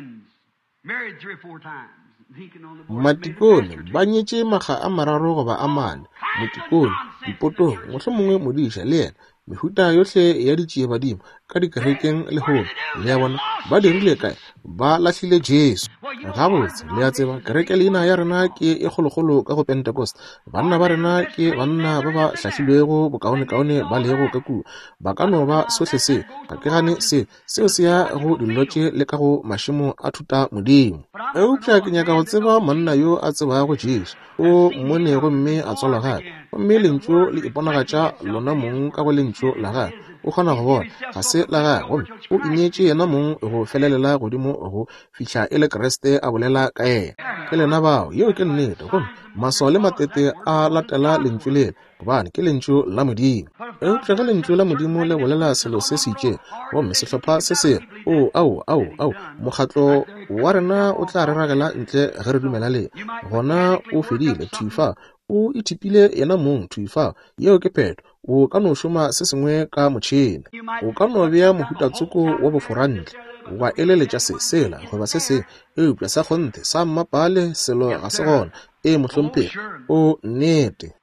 matikone ba nyetše makga a mararo goba a mane motikone dipotong mohlwe mongwe modiša le yena mehuta yohle ya ditšee badimo ka dikerekeng le hole le ya bona ba dirile kae ba lahlile Jesu gabotse le ya tseba kereke leina ya rena ke e kgolokgolo ka go Pentecost banna ba rena ke banna ba ba hlahlilwego bokaone-kaone ba lego ka kua ba ka no ba sohle se ka ke gane seo se ya go dilotše le ka go mašemo a thuta Modimo eupša ke nyaka go tseba monna yo a tsebago Jesu o mmonego mme a tswala gae gomme lentšu le iponagatša lona mong ka go lentšu la gae o kgona go bona ga se la gae gomme o inyetše yena mong go felelela godimo go fihla e le Kreste a bolela ka yena ke lena bao yeo ke nnete gomme maso le matete a latela lentšu lena gobane ke lentšu la Modimo eupša ge lentšu la Modimo le bolela selo se se itšeng gomme sehlopha se se ao mokgatlo wa rena o tla reragela ntle ge re dumela le gona o fedile thufa o ithipile yena mong thufa yeo ke pheto o ka no šoma se sengwe ka motšhene o ka no bea mohutatsoko wa boforantle wa eleletša sela goba se eupša sa kgonthe sa mmapale selo ga se gona e mohlomphegi o nnete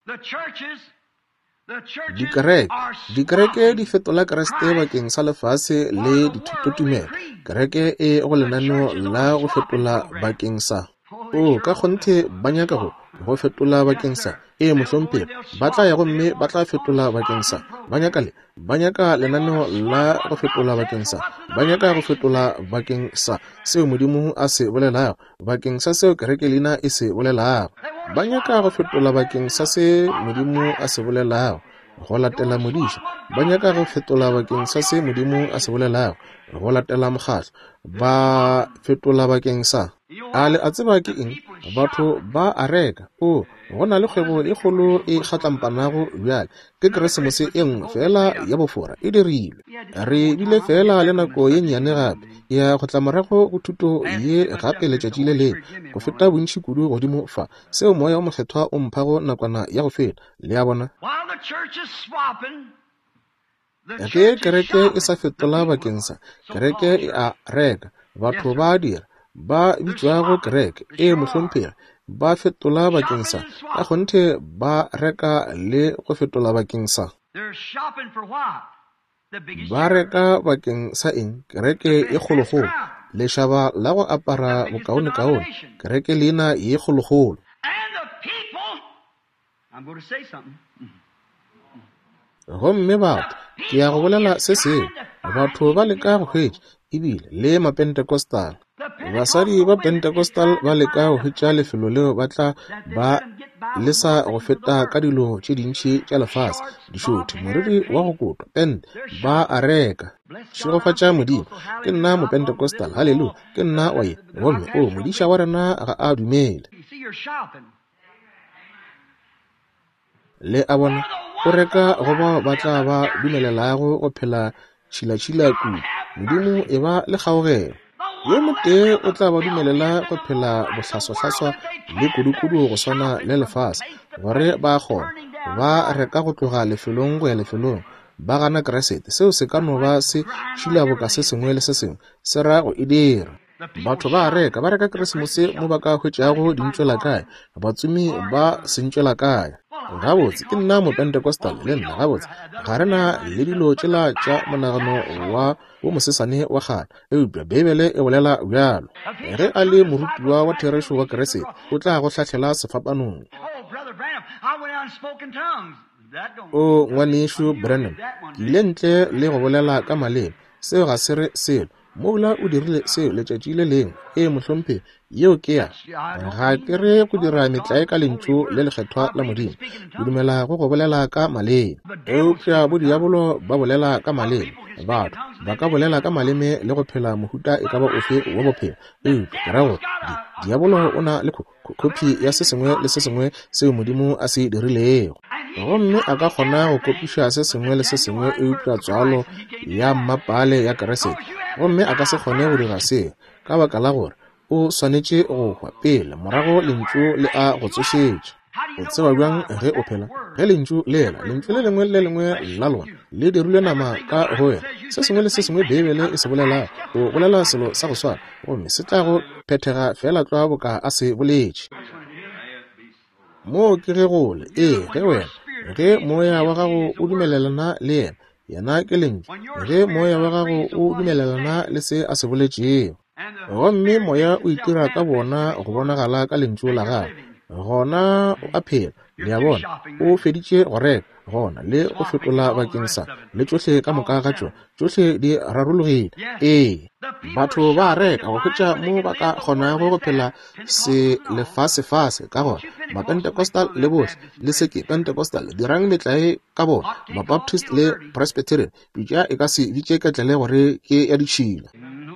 dikereke di fetola Kreste bakeng sa lefase le dithutotumelo kereke e go lenaneo la go fetola bakeng sa ka kgonthe ba nyaka go fetola bakeng sa e mohlomphegi ba tla ya gomme ba tla fetola bakeng sa ba nyaka lenaneo la go fetola bakeng sa ba nyaka go fetola bakeng sa seo Modimo a se bolelago bakeng sa seo kereke leina e se bolelago ba nyaka go fetola bakeng sa se Modimo a se bolelago go latela modiša ba nyaka go fetola bakeng sa se Modimo a se bolelago go latela mokgatlo ba fetola bakeng sa a le a tseba ke eng batho ba a reka go na le kgwebo e kgolo e kgatlampanago bjale ke Keresemose e nngwe fela ya bofora e dirilwe re bile fela le nako ye nnyane gape ya go tla morago go thuto ye gape letšatši le leng go feta bontši kudu godimo fa seo moya wa mokgethwa o mphago nakwana ya go feta le ya bona ge kereke e sa fetola bakeng sa kereke e a reka batho ba dira ba bitswago kereke e mohlomphegi ba fetola bakeng sa ka kgonthe ba reka le go fetola bakeng sa ba reka bakeng sa eng kereke e kgologolo lešhaba la go apara bokaone-kaone kereke leina ye kgologolo gomme batho ke ya go bolela se seng batho ba leka go hwetša ebile le mapentekostal basadi ba Pentecostal ba leka go hwetša lefelo leo ba tla ba lesa go feta ka dilo tše dintšhi tša lefase dišothi moriri wa go kotwa ba a reka šegofatša Modimo ke nna mopentekostal halleluja ke nna wa ye gomme modiša wa rena ga a dumele le a bona o reka go ba tla ba dumelelago go phela tšhila kudu Modimo e ba le kgaogelo yo motee o tla ba dumelela go phela bohlaswa-hlaswa le kudu-kudu go swana le lefase gore ba kgona ba reka go tloga lefelong go ya lefelong ba gana Keresete seo se ka no ba se šila boka se sengwe le se sengwe se ra go e dira batho ba reka Keresemose mo ba ka hwetšago dintšwela kae batsumi ba sentšwela kae gabotse ke nna mo Pentecostal le nna gabotse ga rena le dilo tšela tša monagano wa wo mosesane wa gana eupša Bibele e bolela bjalo ge a le morutiwa wa therešo wa kerese o tla go hlahlela sefapanong. O ngwanešo Branham ke ile ntle le go bolela ka maleme seo ga se re selo mola o dirile seo letšatši le lengwe mohlomphe yeo ke ya ga ke re go dira metlae ka lentšu le lekgethwa la Modimo ke dumela go bolela ka maleme eupša bodiabolo ba bolela ka maleme batho ba ka bolela ka maleme le go phela mohuta e ka ba ofe wa bophelo eupša ke ra gore diabolo o na le khopi ya se sengwe le se sengwe seo Modimo a se dirilego gomme a ka kgona go kopiša se sengwe le se sengwe eupša tswalo ya mmapale ya kerese gomme a ka se kgone go dira seo ka baka la gore o swanetše go hwa pele morago lentšu le a go tsošetša o tseba bjang ge o phela ge lentšu lela lentšu le lengwe la lona le dirilwe nama ka go wena se sengwe le se sengwe Bibele e se bolela o bolela selo sa go swana gomme se tla go phethega fela tloa boka a se boletše mo ke ge gole ge wena ge moya wa gago o dumelelana le yena ke lentšu ge moya wa gago o dumelelana le se a se boletšego gomme moya o itira ka bona go bonagala ka lentšu la gagwe gona a phela le ya bona o feditše go reka gona le go fetola bakeng sa le tšohle ka moka ga tšohle di rarologile batho ba reka go hwetša mo ba ka kgonago go phela se lefasefase ka gore ma-Pentecostal le bohle le seke Pentecostal dirang metlae ka bona ma-Baptist le Presbyterian pitša e ka se bitše ketlele gore ke ya ditšhila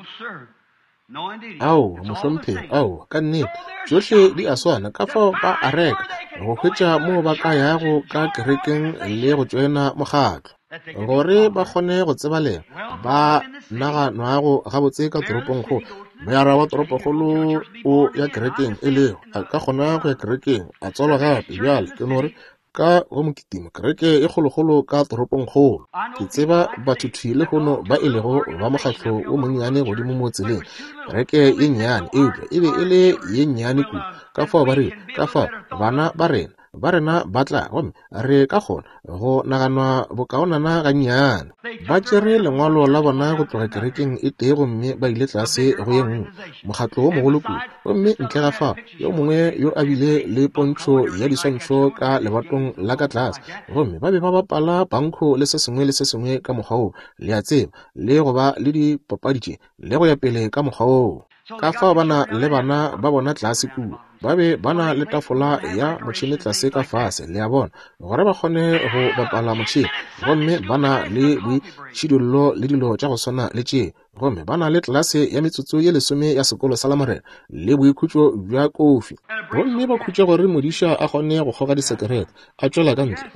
ao mohlomphe ao ka nnete tšohle di a swana ka fao ba a reka go hwetša mo ba ka yago ka kerekeng le go tšwena mokgatlo gore ba kgone go tsebalega ba naganwago gabotse ka toropong go meara wa toropokgolo o ya kerekeng e lego a ka kgona go ya kerekeng a tswalwa gape bjale ke nore ka go mokitimo kereke e kgolokgolo ka toropong kgolo ke tseba bathuthi le gono ba e lego ba mokgatlo o monnyane godimo mo tseleng kereke ye nnyane eupša e be e le ye nnyane kudu ka fao ba re ka fao bana ba rena ba tla gomme re ka kgona go naganwa bokaonana ga nnyane ba tšere lengwalo la bona go tloga kerekeng e tee gomme ba ile tlase go ye nngwe mokgatlo wo mogolo kudu gomme ntle ga fao yo mongwe yo a bile le pontšho ya diswantšho ka lebatong la ka tlase gomme ba be ba bapala banko le se sengwe ka mokgwa oo le a tseba le go ba le dipapaditše le go ya pele ka mokgwa oo ka fao bana le bana ba bona tlase kudu ba be bana le tafola ya motšhene tlase ka fase le ya bona gore ba kgone go bapala motšhene gomme bana le boitšhidollo le dilo tša go swana le tšee gomme bana le tlase ya metsotso ye 10 ya sekolo sa Lamarena le boikhutšo bja kofi gomme ba khutša gore modiša a kgone go kgoga disekerete a tšwela ka ntle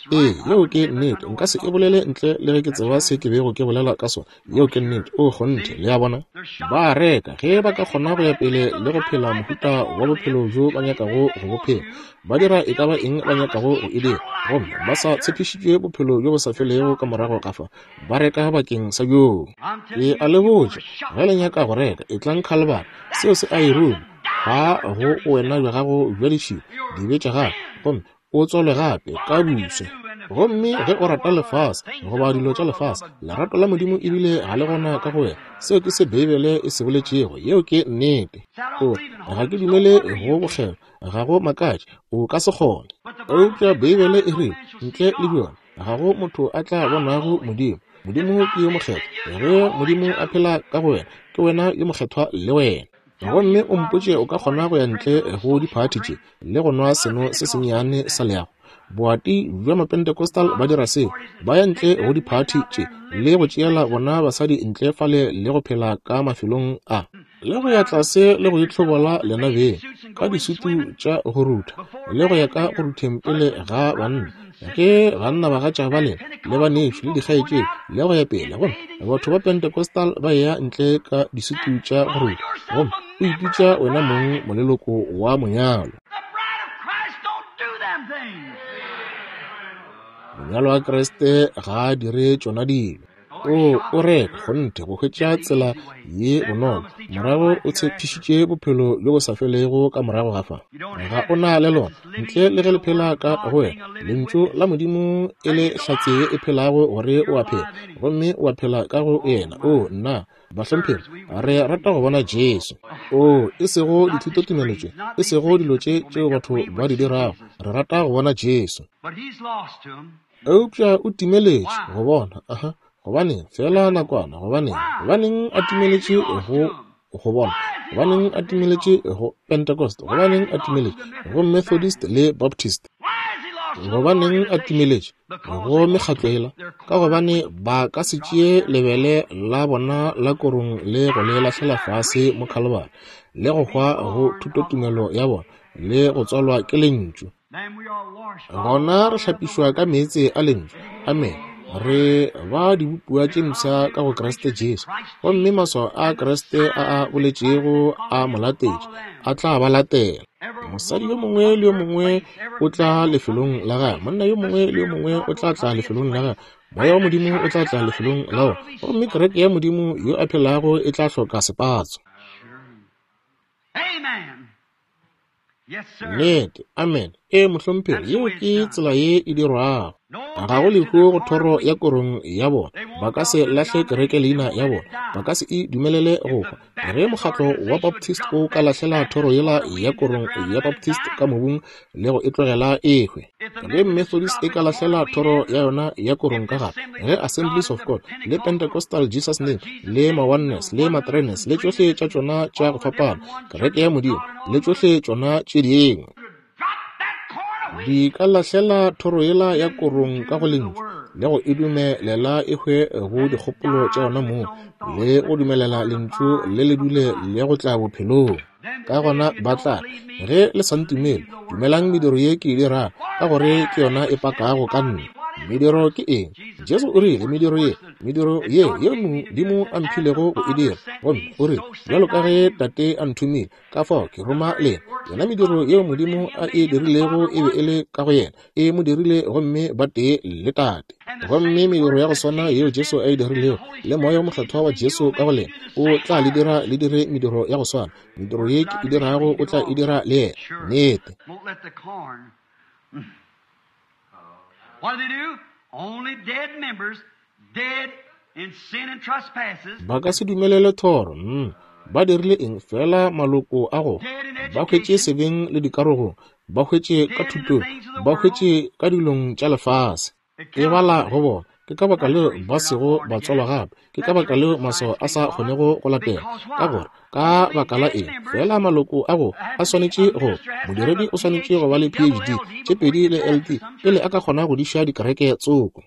yeo ke nnete nka se e bolele ntle le ge ke tseba se ke bego ke bolela ka sona yeo ke nnete kgonthe le ya bona ba reka ge ba ka kgona go ya pele le go phela mohuta wa bophelo jo ba nyakago go bophela ba dira e ka ba eng ba nyakago go e dira gomme ba sa tshepišitše bophelo jo bo sa felego ka morago ka fa ba reka bakeng sa joo a le botša ge le nyaka go reka e tlang kgalebana seo se a irone ga go wena le gago bja ditšhilo dibe tša gago gomme o tswale gape ka buse gomme ge o rata lefase goba dilo tša lefase lerato la Modimo e bile ga le gona ka go wena seo ke se Bibele e se boletšego yeo ke nnete ga ke dumele go bogela ga go makatše o ka se kgone eupša Bibele e re ntle le bjona ga go motho a tla bonago Modimo ke yo mokgethwa ge Modimo a phela ka go wena ke wena yo mokgethwa le wena gomme o mpotše o ka kgona go ya ntle go diphati tše le go nwa seno se sennyane sa leago boati bja ma-Pentecostal ba dira seo ba ya ntle go diphati tše le go tšeela bona basadi ntle fale le go phela ka mafelong a le go ya tlase le go itlhobola lena beng ka disutu tša go rutha le go ya ka go rutheng pele ga banna ge banna ba gatša ba lena le banešo le dikgaetše le go ya pele gomme batho ba Pentecostal ba ya ntle ka disutu tša go rutha gomme o ipitša wena mong moleloko wa monyalo monyalo wa Kreste ga a dire tšona dilo o re gonte go hwetša tsela ye bonolo morago o tshepišitše bophelo jo bo sa felego ka morago ga fa ga o na le lona ntle le ge le phela ka go wena lentšu la modimo e le hlatse ye e phelago gore o a phela gomme o a phela ka go yena nna bahlomphedi re rata go bona Jesu e sego dithutotumeletše e sego dilo tšeo batho ba di dirago re rata go bona Jesu eupša o timeletše go bona gobaneng fela nakwana gobaneng a timeletše go bona gobaneng a timeletše go Pentecost gobaneng a timeletše go Methodist le Baptist gobaneng a timeletše go mekgatlo ka gobane ba ka se tšee lebele la bona la korong le go le lahlela fase mo Calvary le go hwa go thutotumelo ya bona le go tswalwa ke lentšu gona re hlapišwa ka meetse a lentšu amen re ba dibupua tše msa ka go Kriste Jesu gomme maswao a Kriste a boletšego a molatetše a tla ba latela mosadi yo mongwe le yo mongwe o tla lefelong la gae monna yo mongwe le yo mongwe o tla lefelong la gae moya wa modimo o tla lefelong la gae gomme kereke ya modimo yo a phelago e tla hloka sepatso nnete amen mohlomphedi yeo ke tsela ye e dirwago ga go lehu go thoro ya korong ya bona ba ka se lahle kereke leina ya bona ba ka se e dumelele go hwa ge mokgatlo wa Baptist o ka lahlela thoro yela ya korong ya Baptist ka mobung le go e tlogela ehwe ge Methodist e ka lahlela thoro ya yona ya korong ka gare ge Assemblies of God le Pentecostal Jesus Name le ma-Oneness le ma-Trinity le tšohle tša tšona tša go fapana kereke ya modimo le tšohle tšona tše dingwe di ka lahlela thoro yela ya korong ka go lentšu le go e dumelela ehwe go dikgopolo tša yona moo le go dumelela lentšu le dule le go tla bophelong ka gona ba tla ge le santumele dumelang mediro ye ke e dira ka gore ke yona e pakago ka nna mediro ke eng Jesu o rile mediro ye modimo a mphilego go e dira gomme o rile bjalo ka ge tate a nthumile ka fao ke roma lena yona mediro yeo modimo a e dirilego e be e le ka go yena e mo dirile gomme ba tee le tate gomme mediro ya go swana yeo Jesu a e dirilego le moya wa mohlathwa wa Jesu ka go lena o tla le dire mediro ya go swana mediro ye ke e dirago o tla e dira le yena nnete What do they do? Only dead members, dead in sin and trespasses. Ba ka se dumelele thoro ba dirile eng fela maloko a go ba hwetše sebeng le dikarogo ba hwetše ka thuto ba hwetše ka dilong tša lefase e bala go bona ke ka baka leo ba sego ba tswalwa gape ke ka baka leo masao a sa kgonego go latela ka gore ka baka la eng fela maloko a go a swanetše go modiredi o swanetše go ba le PhD tše pedi le LT pele a ka kgona go diša dikereke tsoko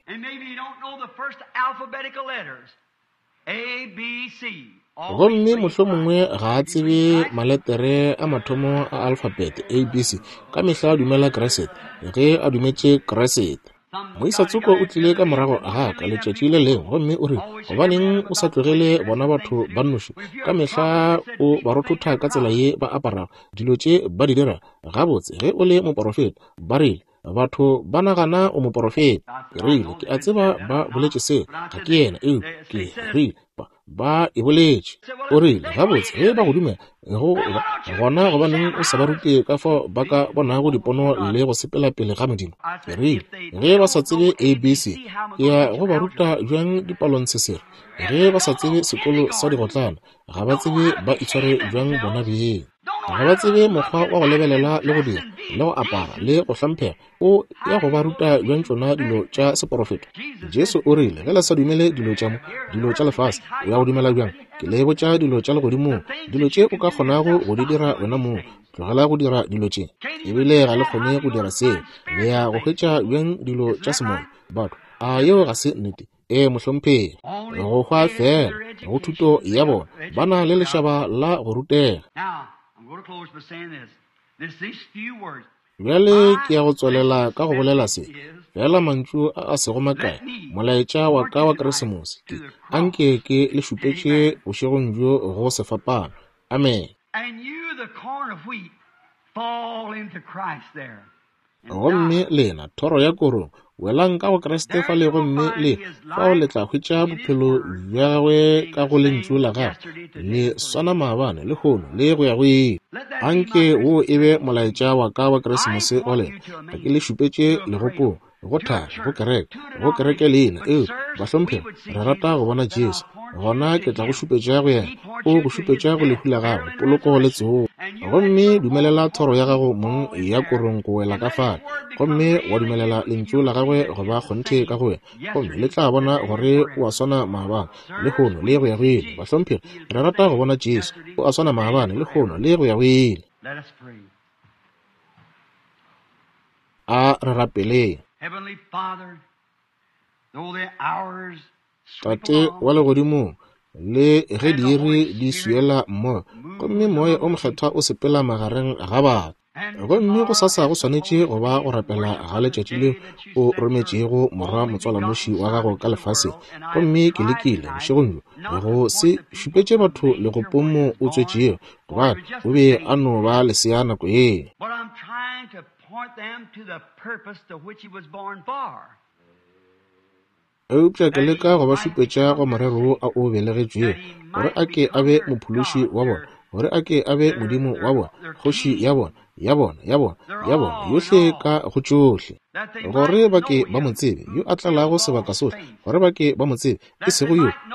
gomme mohlomongwe ga a tsebe maletere a mathomo a alphabet ABC ka mehla a dumela Kriste ge a dumetše Kriste moisatsoko o tlile ka morago ga ka letšatši le leng gomme o re gobaneng o sa tlogele bona batho ba nnoši ka mehla o ba rothotha ka tsela ye ba aparago dilo tše ba di dira gabotse ge o le moporofeta ba rile batho ba nagana o moporofeta ke rile ke a tseba ba boletše seo ga ke yena ke rile ba e boletše o rile gabotse ge ba go dumela gona gobaneng o sa ba rute ka fao ba ka bonago dipono le go sepela pele ga modimo ke rile ge ba sa tsebe ABC ya go ba ruta bjang dipalontsesere ge ba sa tsebe sekolo sa digotlana ga ba tsebe ba itshware bjang bona beng ga ba tsebe mokgwa wa go lebelela le go dira le go apara le go hlamphega o ya go ba ruta bjang tšona dilo tša seporofeta Jesu o rile ge le sa dumele dilo tša lefase o ya go dumela bjang ke lebo tša dilo tša legodimo dilo tše o ka kgonago go di dira wena moo tlogela go dira dilo tše ebile ga le kgone go dira seo le ya go hwetša bjang dilo tša semoya batho a yeo ga se nnete mohlomphegi go hwa fela go thuto ya bona ba na le lešaba la go rutega bjale ke ya go tswalela ka go bolela se fela mantšu a sego makae molaetša wa ka wa Keresemose anke ke le šupetše bošegong bjo go se fapana amen gomme lena thoro ya korong welang ka go Kriste fa le go mme le fa o letla hwetša bophelo bja gagwe ka go lentšu la gagwe le swana maabane le kgono le go ya go ile anke wo e be molaetša wa ka wa Keresemose ole ga ke le šupetše legopo go thari go kereke leina bahlomphe re rata go bona Jesu gona ke tla go šupetša go yena o go šupetša go lehula gagwe poloko le tsego gomme dumelela thoro ya gago mong ya korong go wela ka fale gomme wa dumelela lentšu la gagwe go ba kgonthe ka go wena gomme le tla bona gore o a swana maabane le kgono le go ya go ile bahlomphe re rata go bona Jesu o a swana maabane le kgono le go ya go ile a re rapeleng. Tate wa legodimo le ge diiri di suela mmoyo gomme moya o mokgetha o sepela magareng ga batho gomme go sasa go swanetše go ba go rapela ga letšatši le o rometšego morwa motswalamoši wa gago ka lefase gomme ke lekile bošegong go se šupetše batho le go pomo o tswetšeo gobane o be a no ba lesea nako ye eupša ke leka go ba šupetša go morero a o belegetšwe gore a ke a be mophološi wa bona gore a ke a be modimo wa bona kgoši ya bona yohle ka go tšohle gore ba ke ba mo tsebe yo a tlalago sebaka sohle gore ba ke ba mo tsebe e sego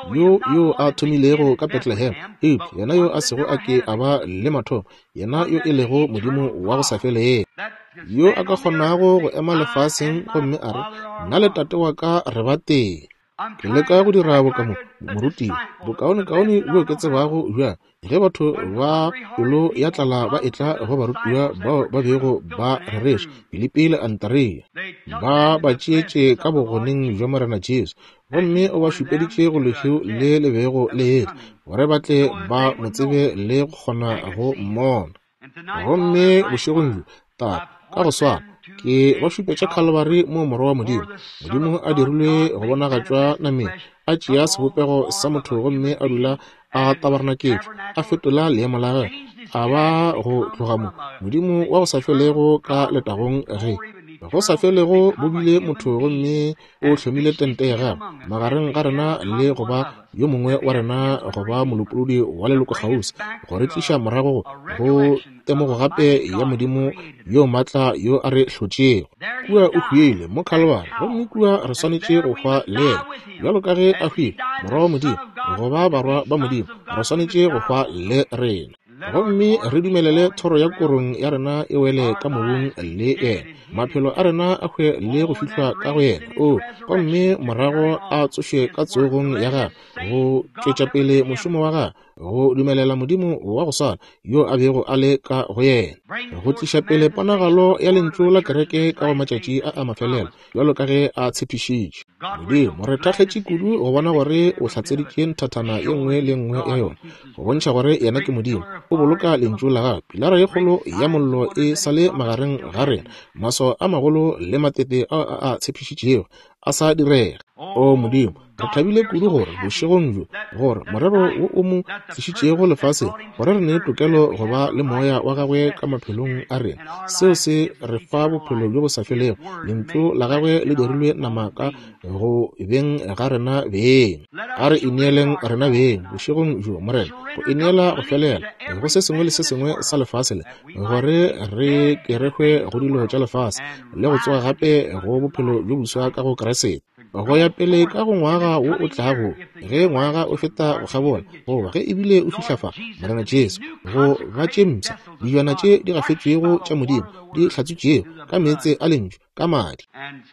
yo a thomilego ka Bethlehem yena yo a sego a ke a ba le mathomo yena yo e lego modimo wa go sa feleng yo a ka kgonago go ema lefaseng gomme a re nna le tate wa ka re ba teng ke leka go dira bokamo moruti bokaone bjo ke tsebago bja ge batho ba pelo ya tlala ba etla go barutiwa ba bego ba rereša Pilipile Antarea ba tšeetše ka bogoneng jwa Morena Jesu gomme o ba šupeditše go lehlo le lebego le ele gore ba tle ba mo tsebe le go kgona go mmona gomme bošegong tata ka go swana ke ba šupetša Calvary mo morwa wa modimo a dirilwe go bonagatšwa nameng a tšea sebopego sa motho gomme a dula a tabaranaketšwe a fetola leemo la ge a ba go tloga modimo wa go sa felego ka letagong ge go sa felego bo bile motho gomme o hlomile tente ya gagwe magareng ga rena le go ba yo mongwe wa rena go ba molopolodi wa leloko gausi go re tliša morago go temogo gape ya modimo yo maatla yo a re hlotšego kua o hwile mo Calvary gomme kua re swanetše go hwa le yena bjalo ka ge a hwile morwa wa modimo go ba barwa ba modimo re swanetše go hwa le rena gomme re dumelele thoro ya korong ya rena e wele ka mobung le ena maphelo a rena a hwe le go fihlwa ka go yena gomme morago a tsoše ka tsogong ya gagwe go tšwetša pele mošomo wa gagwe go dumelela modimo wa go swana yo a bego a le ka go yena go tliša pele ponagalo ya lentšu la kereke ka go matšatši a mafelelo bjalo ka ge a tshepišitše modimo re thakgetše kudu go bona gore o hlatseditše nthathana ye nngwe le nngwe ya yona go bontšha gore yena ke modimo o boloka lentšu la gagwe pilara ye kgolo ya mollo e sa le magareng ga rena maso a magolo le matete a tshepišitšego a sa direga o modimo re thabile kudu gore bošegong bjo gore morero wo o mo tlišitšego lefase gore re ne tokelo go ba le moya wa gagwe ka maphelong a rena seo se re fa bophelo bjo bo sa felego lentšu la gagwe le dirilwe nama ka go beng ga rena beng a re ineeleng rena beng bošegong bjo morena go ineela go felela go se sengwe le se sengwe sa lefase le gore re keregwe go dilo tša lefase le go tsoga gape go bophelo bjo buswa ka go Keresete go ya pele ka go ngwaga wo o tlago ge ngwaga o feta go gabola goba ge ebile o fihlafa Morena Jesu go ba tšemtša dijwana tše di gafetšwego tša modimo di hlatswitšego ka meetse a lentšu ka madi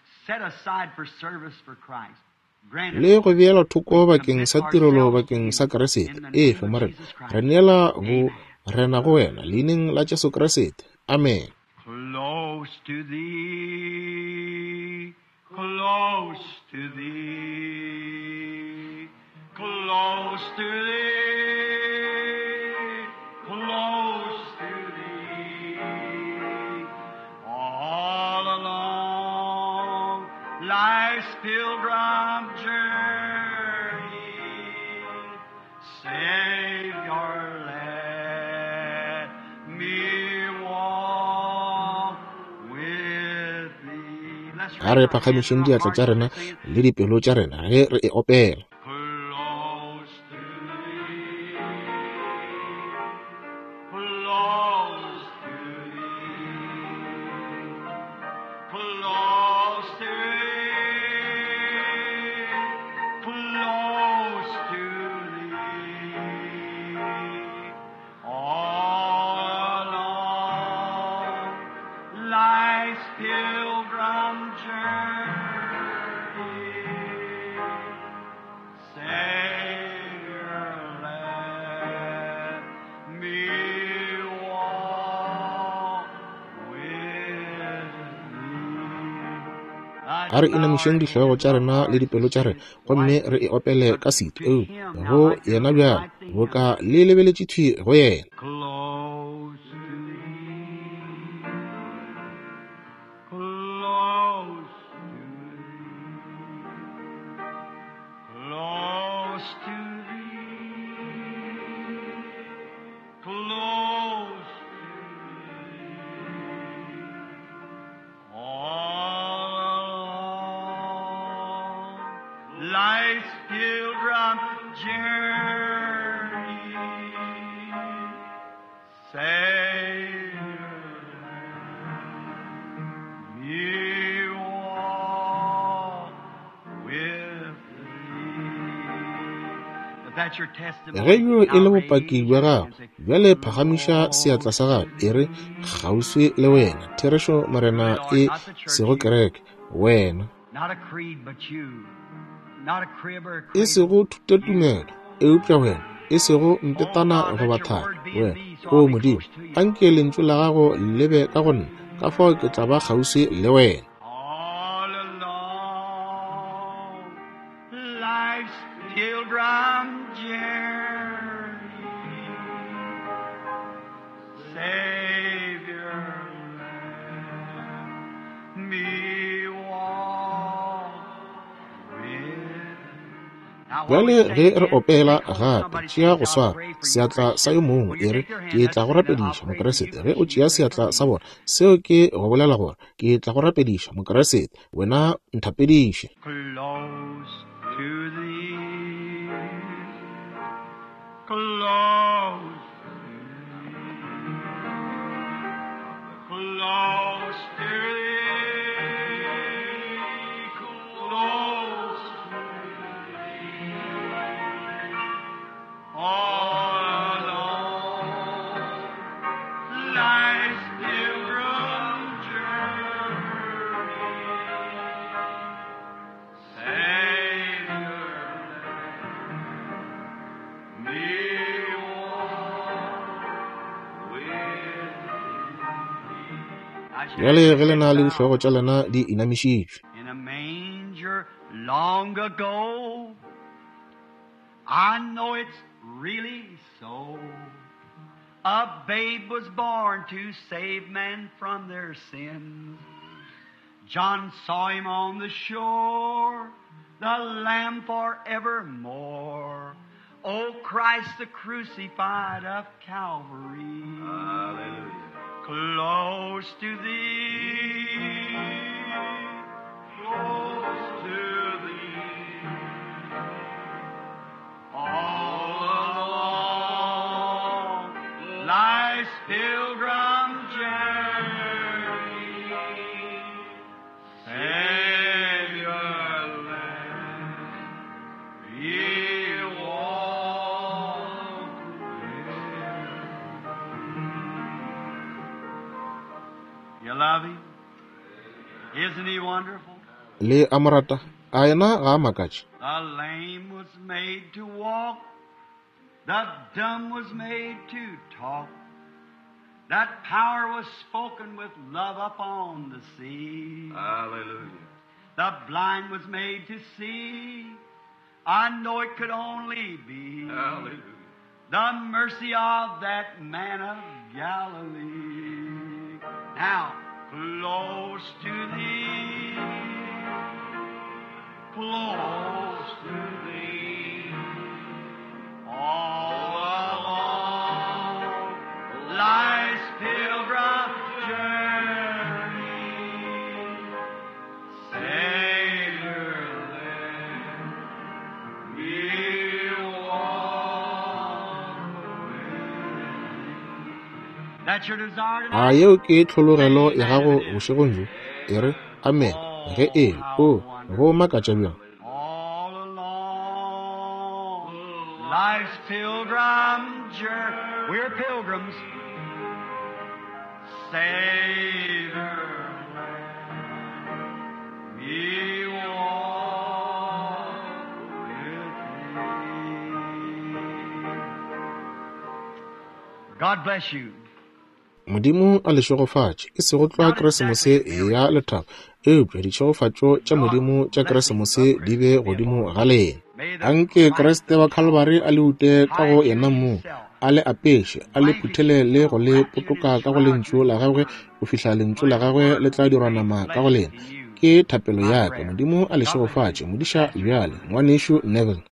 le go beela thoko bakeng sa tirelo bakeng sa Keresete efe morena re neela go rena go wena leineng la Jesu Keresete amen. Close to thee, close to thee, close to thee, close to thee, all along life's pilgrim journey, Savior, let me walk with thee. a re phagamišeng diatla tša rena le dipelo tša rena ge re e opela. A re inamišeng dihlogo tša rena le dipelo tša re gomme re e opele ka setho go yena bjang bo ka le lebeletše thwi go yena. Life's pilgrim journey, Savior, you walk with me. If that's your testimony, ge yo e le bopaki bja gago bjale phagamiša seatla sa gago e re kgauswi le wena Therešo Marena e sego kereke wena not a creed but you. Not a crib or a e sego thutetumelo e upša wena e sego ntetana go bathaka wena o modimo ga nke lentswe la gago lebe ka go nna ka fao ke tla ba kgauswi le wena. All along life's pilgrim journey, Savior, let me bjale ge re opela gape tšea go swara seatla sa yo mongwe e re ke tla go rapediša mokeresete ge o tšea seatla sa bona seo ke go bolela gore ke tla go rapediša mokeresete wena nthapediše. Close to thee, close to thee, close to thee. bjale ge le na le dihlogo tša lena di inamišitšwe. In a manger long ago, I know it's really so. A babe was born to save men from their sins. John saw him on the shore, the Lamb forevermore. O Christ the crucified of Calvary. Hallelujah. Close to thee, close to thee, all along life's pilgrim journey, Savior, let me walk with you. You love him? Isn't he wonderful? Le amorata a yena ga makatše. The lame was made to walk, the dumb was made to talk. That power was spoken with love upon the sea. Hallelujah. The blind was made to see. I know it could only be. Hallelujah. The mercy of that man of Galilee. Now, close to thee, close to thee, all along life's pilgrim journey, That's your desire a tonight? yeo ke tlhologelo ya gago bošegong jo e re amen ge e o go makatša bjang. All along life's pilgrim journey. We're pilgrims. Savior, we walk with thee. God bless you. Modimo a le šogofatše e se go tloa keresemose ya lethabo eupša ditšogofatšo tša modimo tša keresemose di be godimo ga lena. A nke Kriste wa Calvary a le ute ka go yena mo a le apeše a le phuthele le go le potoka ka go lentšu la gagwe go fihla lentšu la gagwe le tla dirwa nama ka go lena. Ke thapelo ya ka modimo a le šogofatše modiša bjale ngwanešo Neville.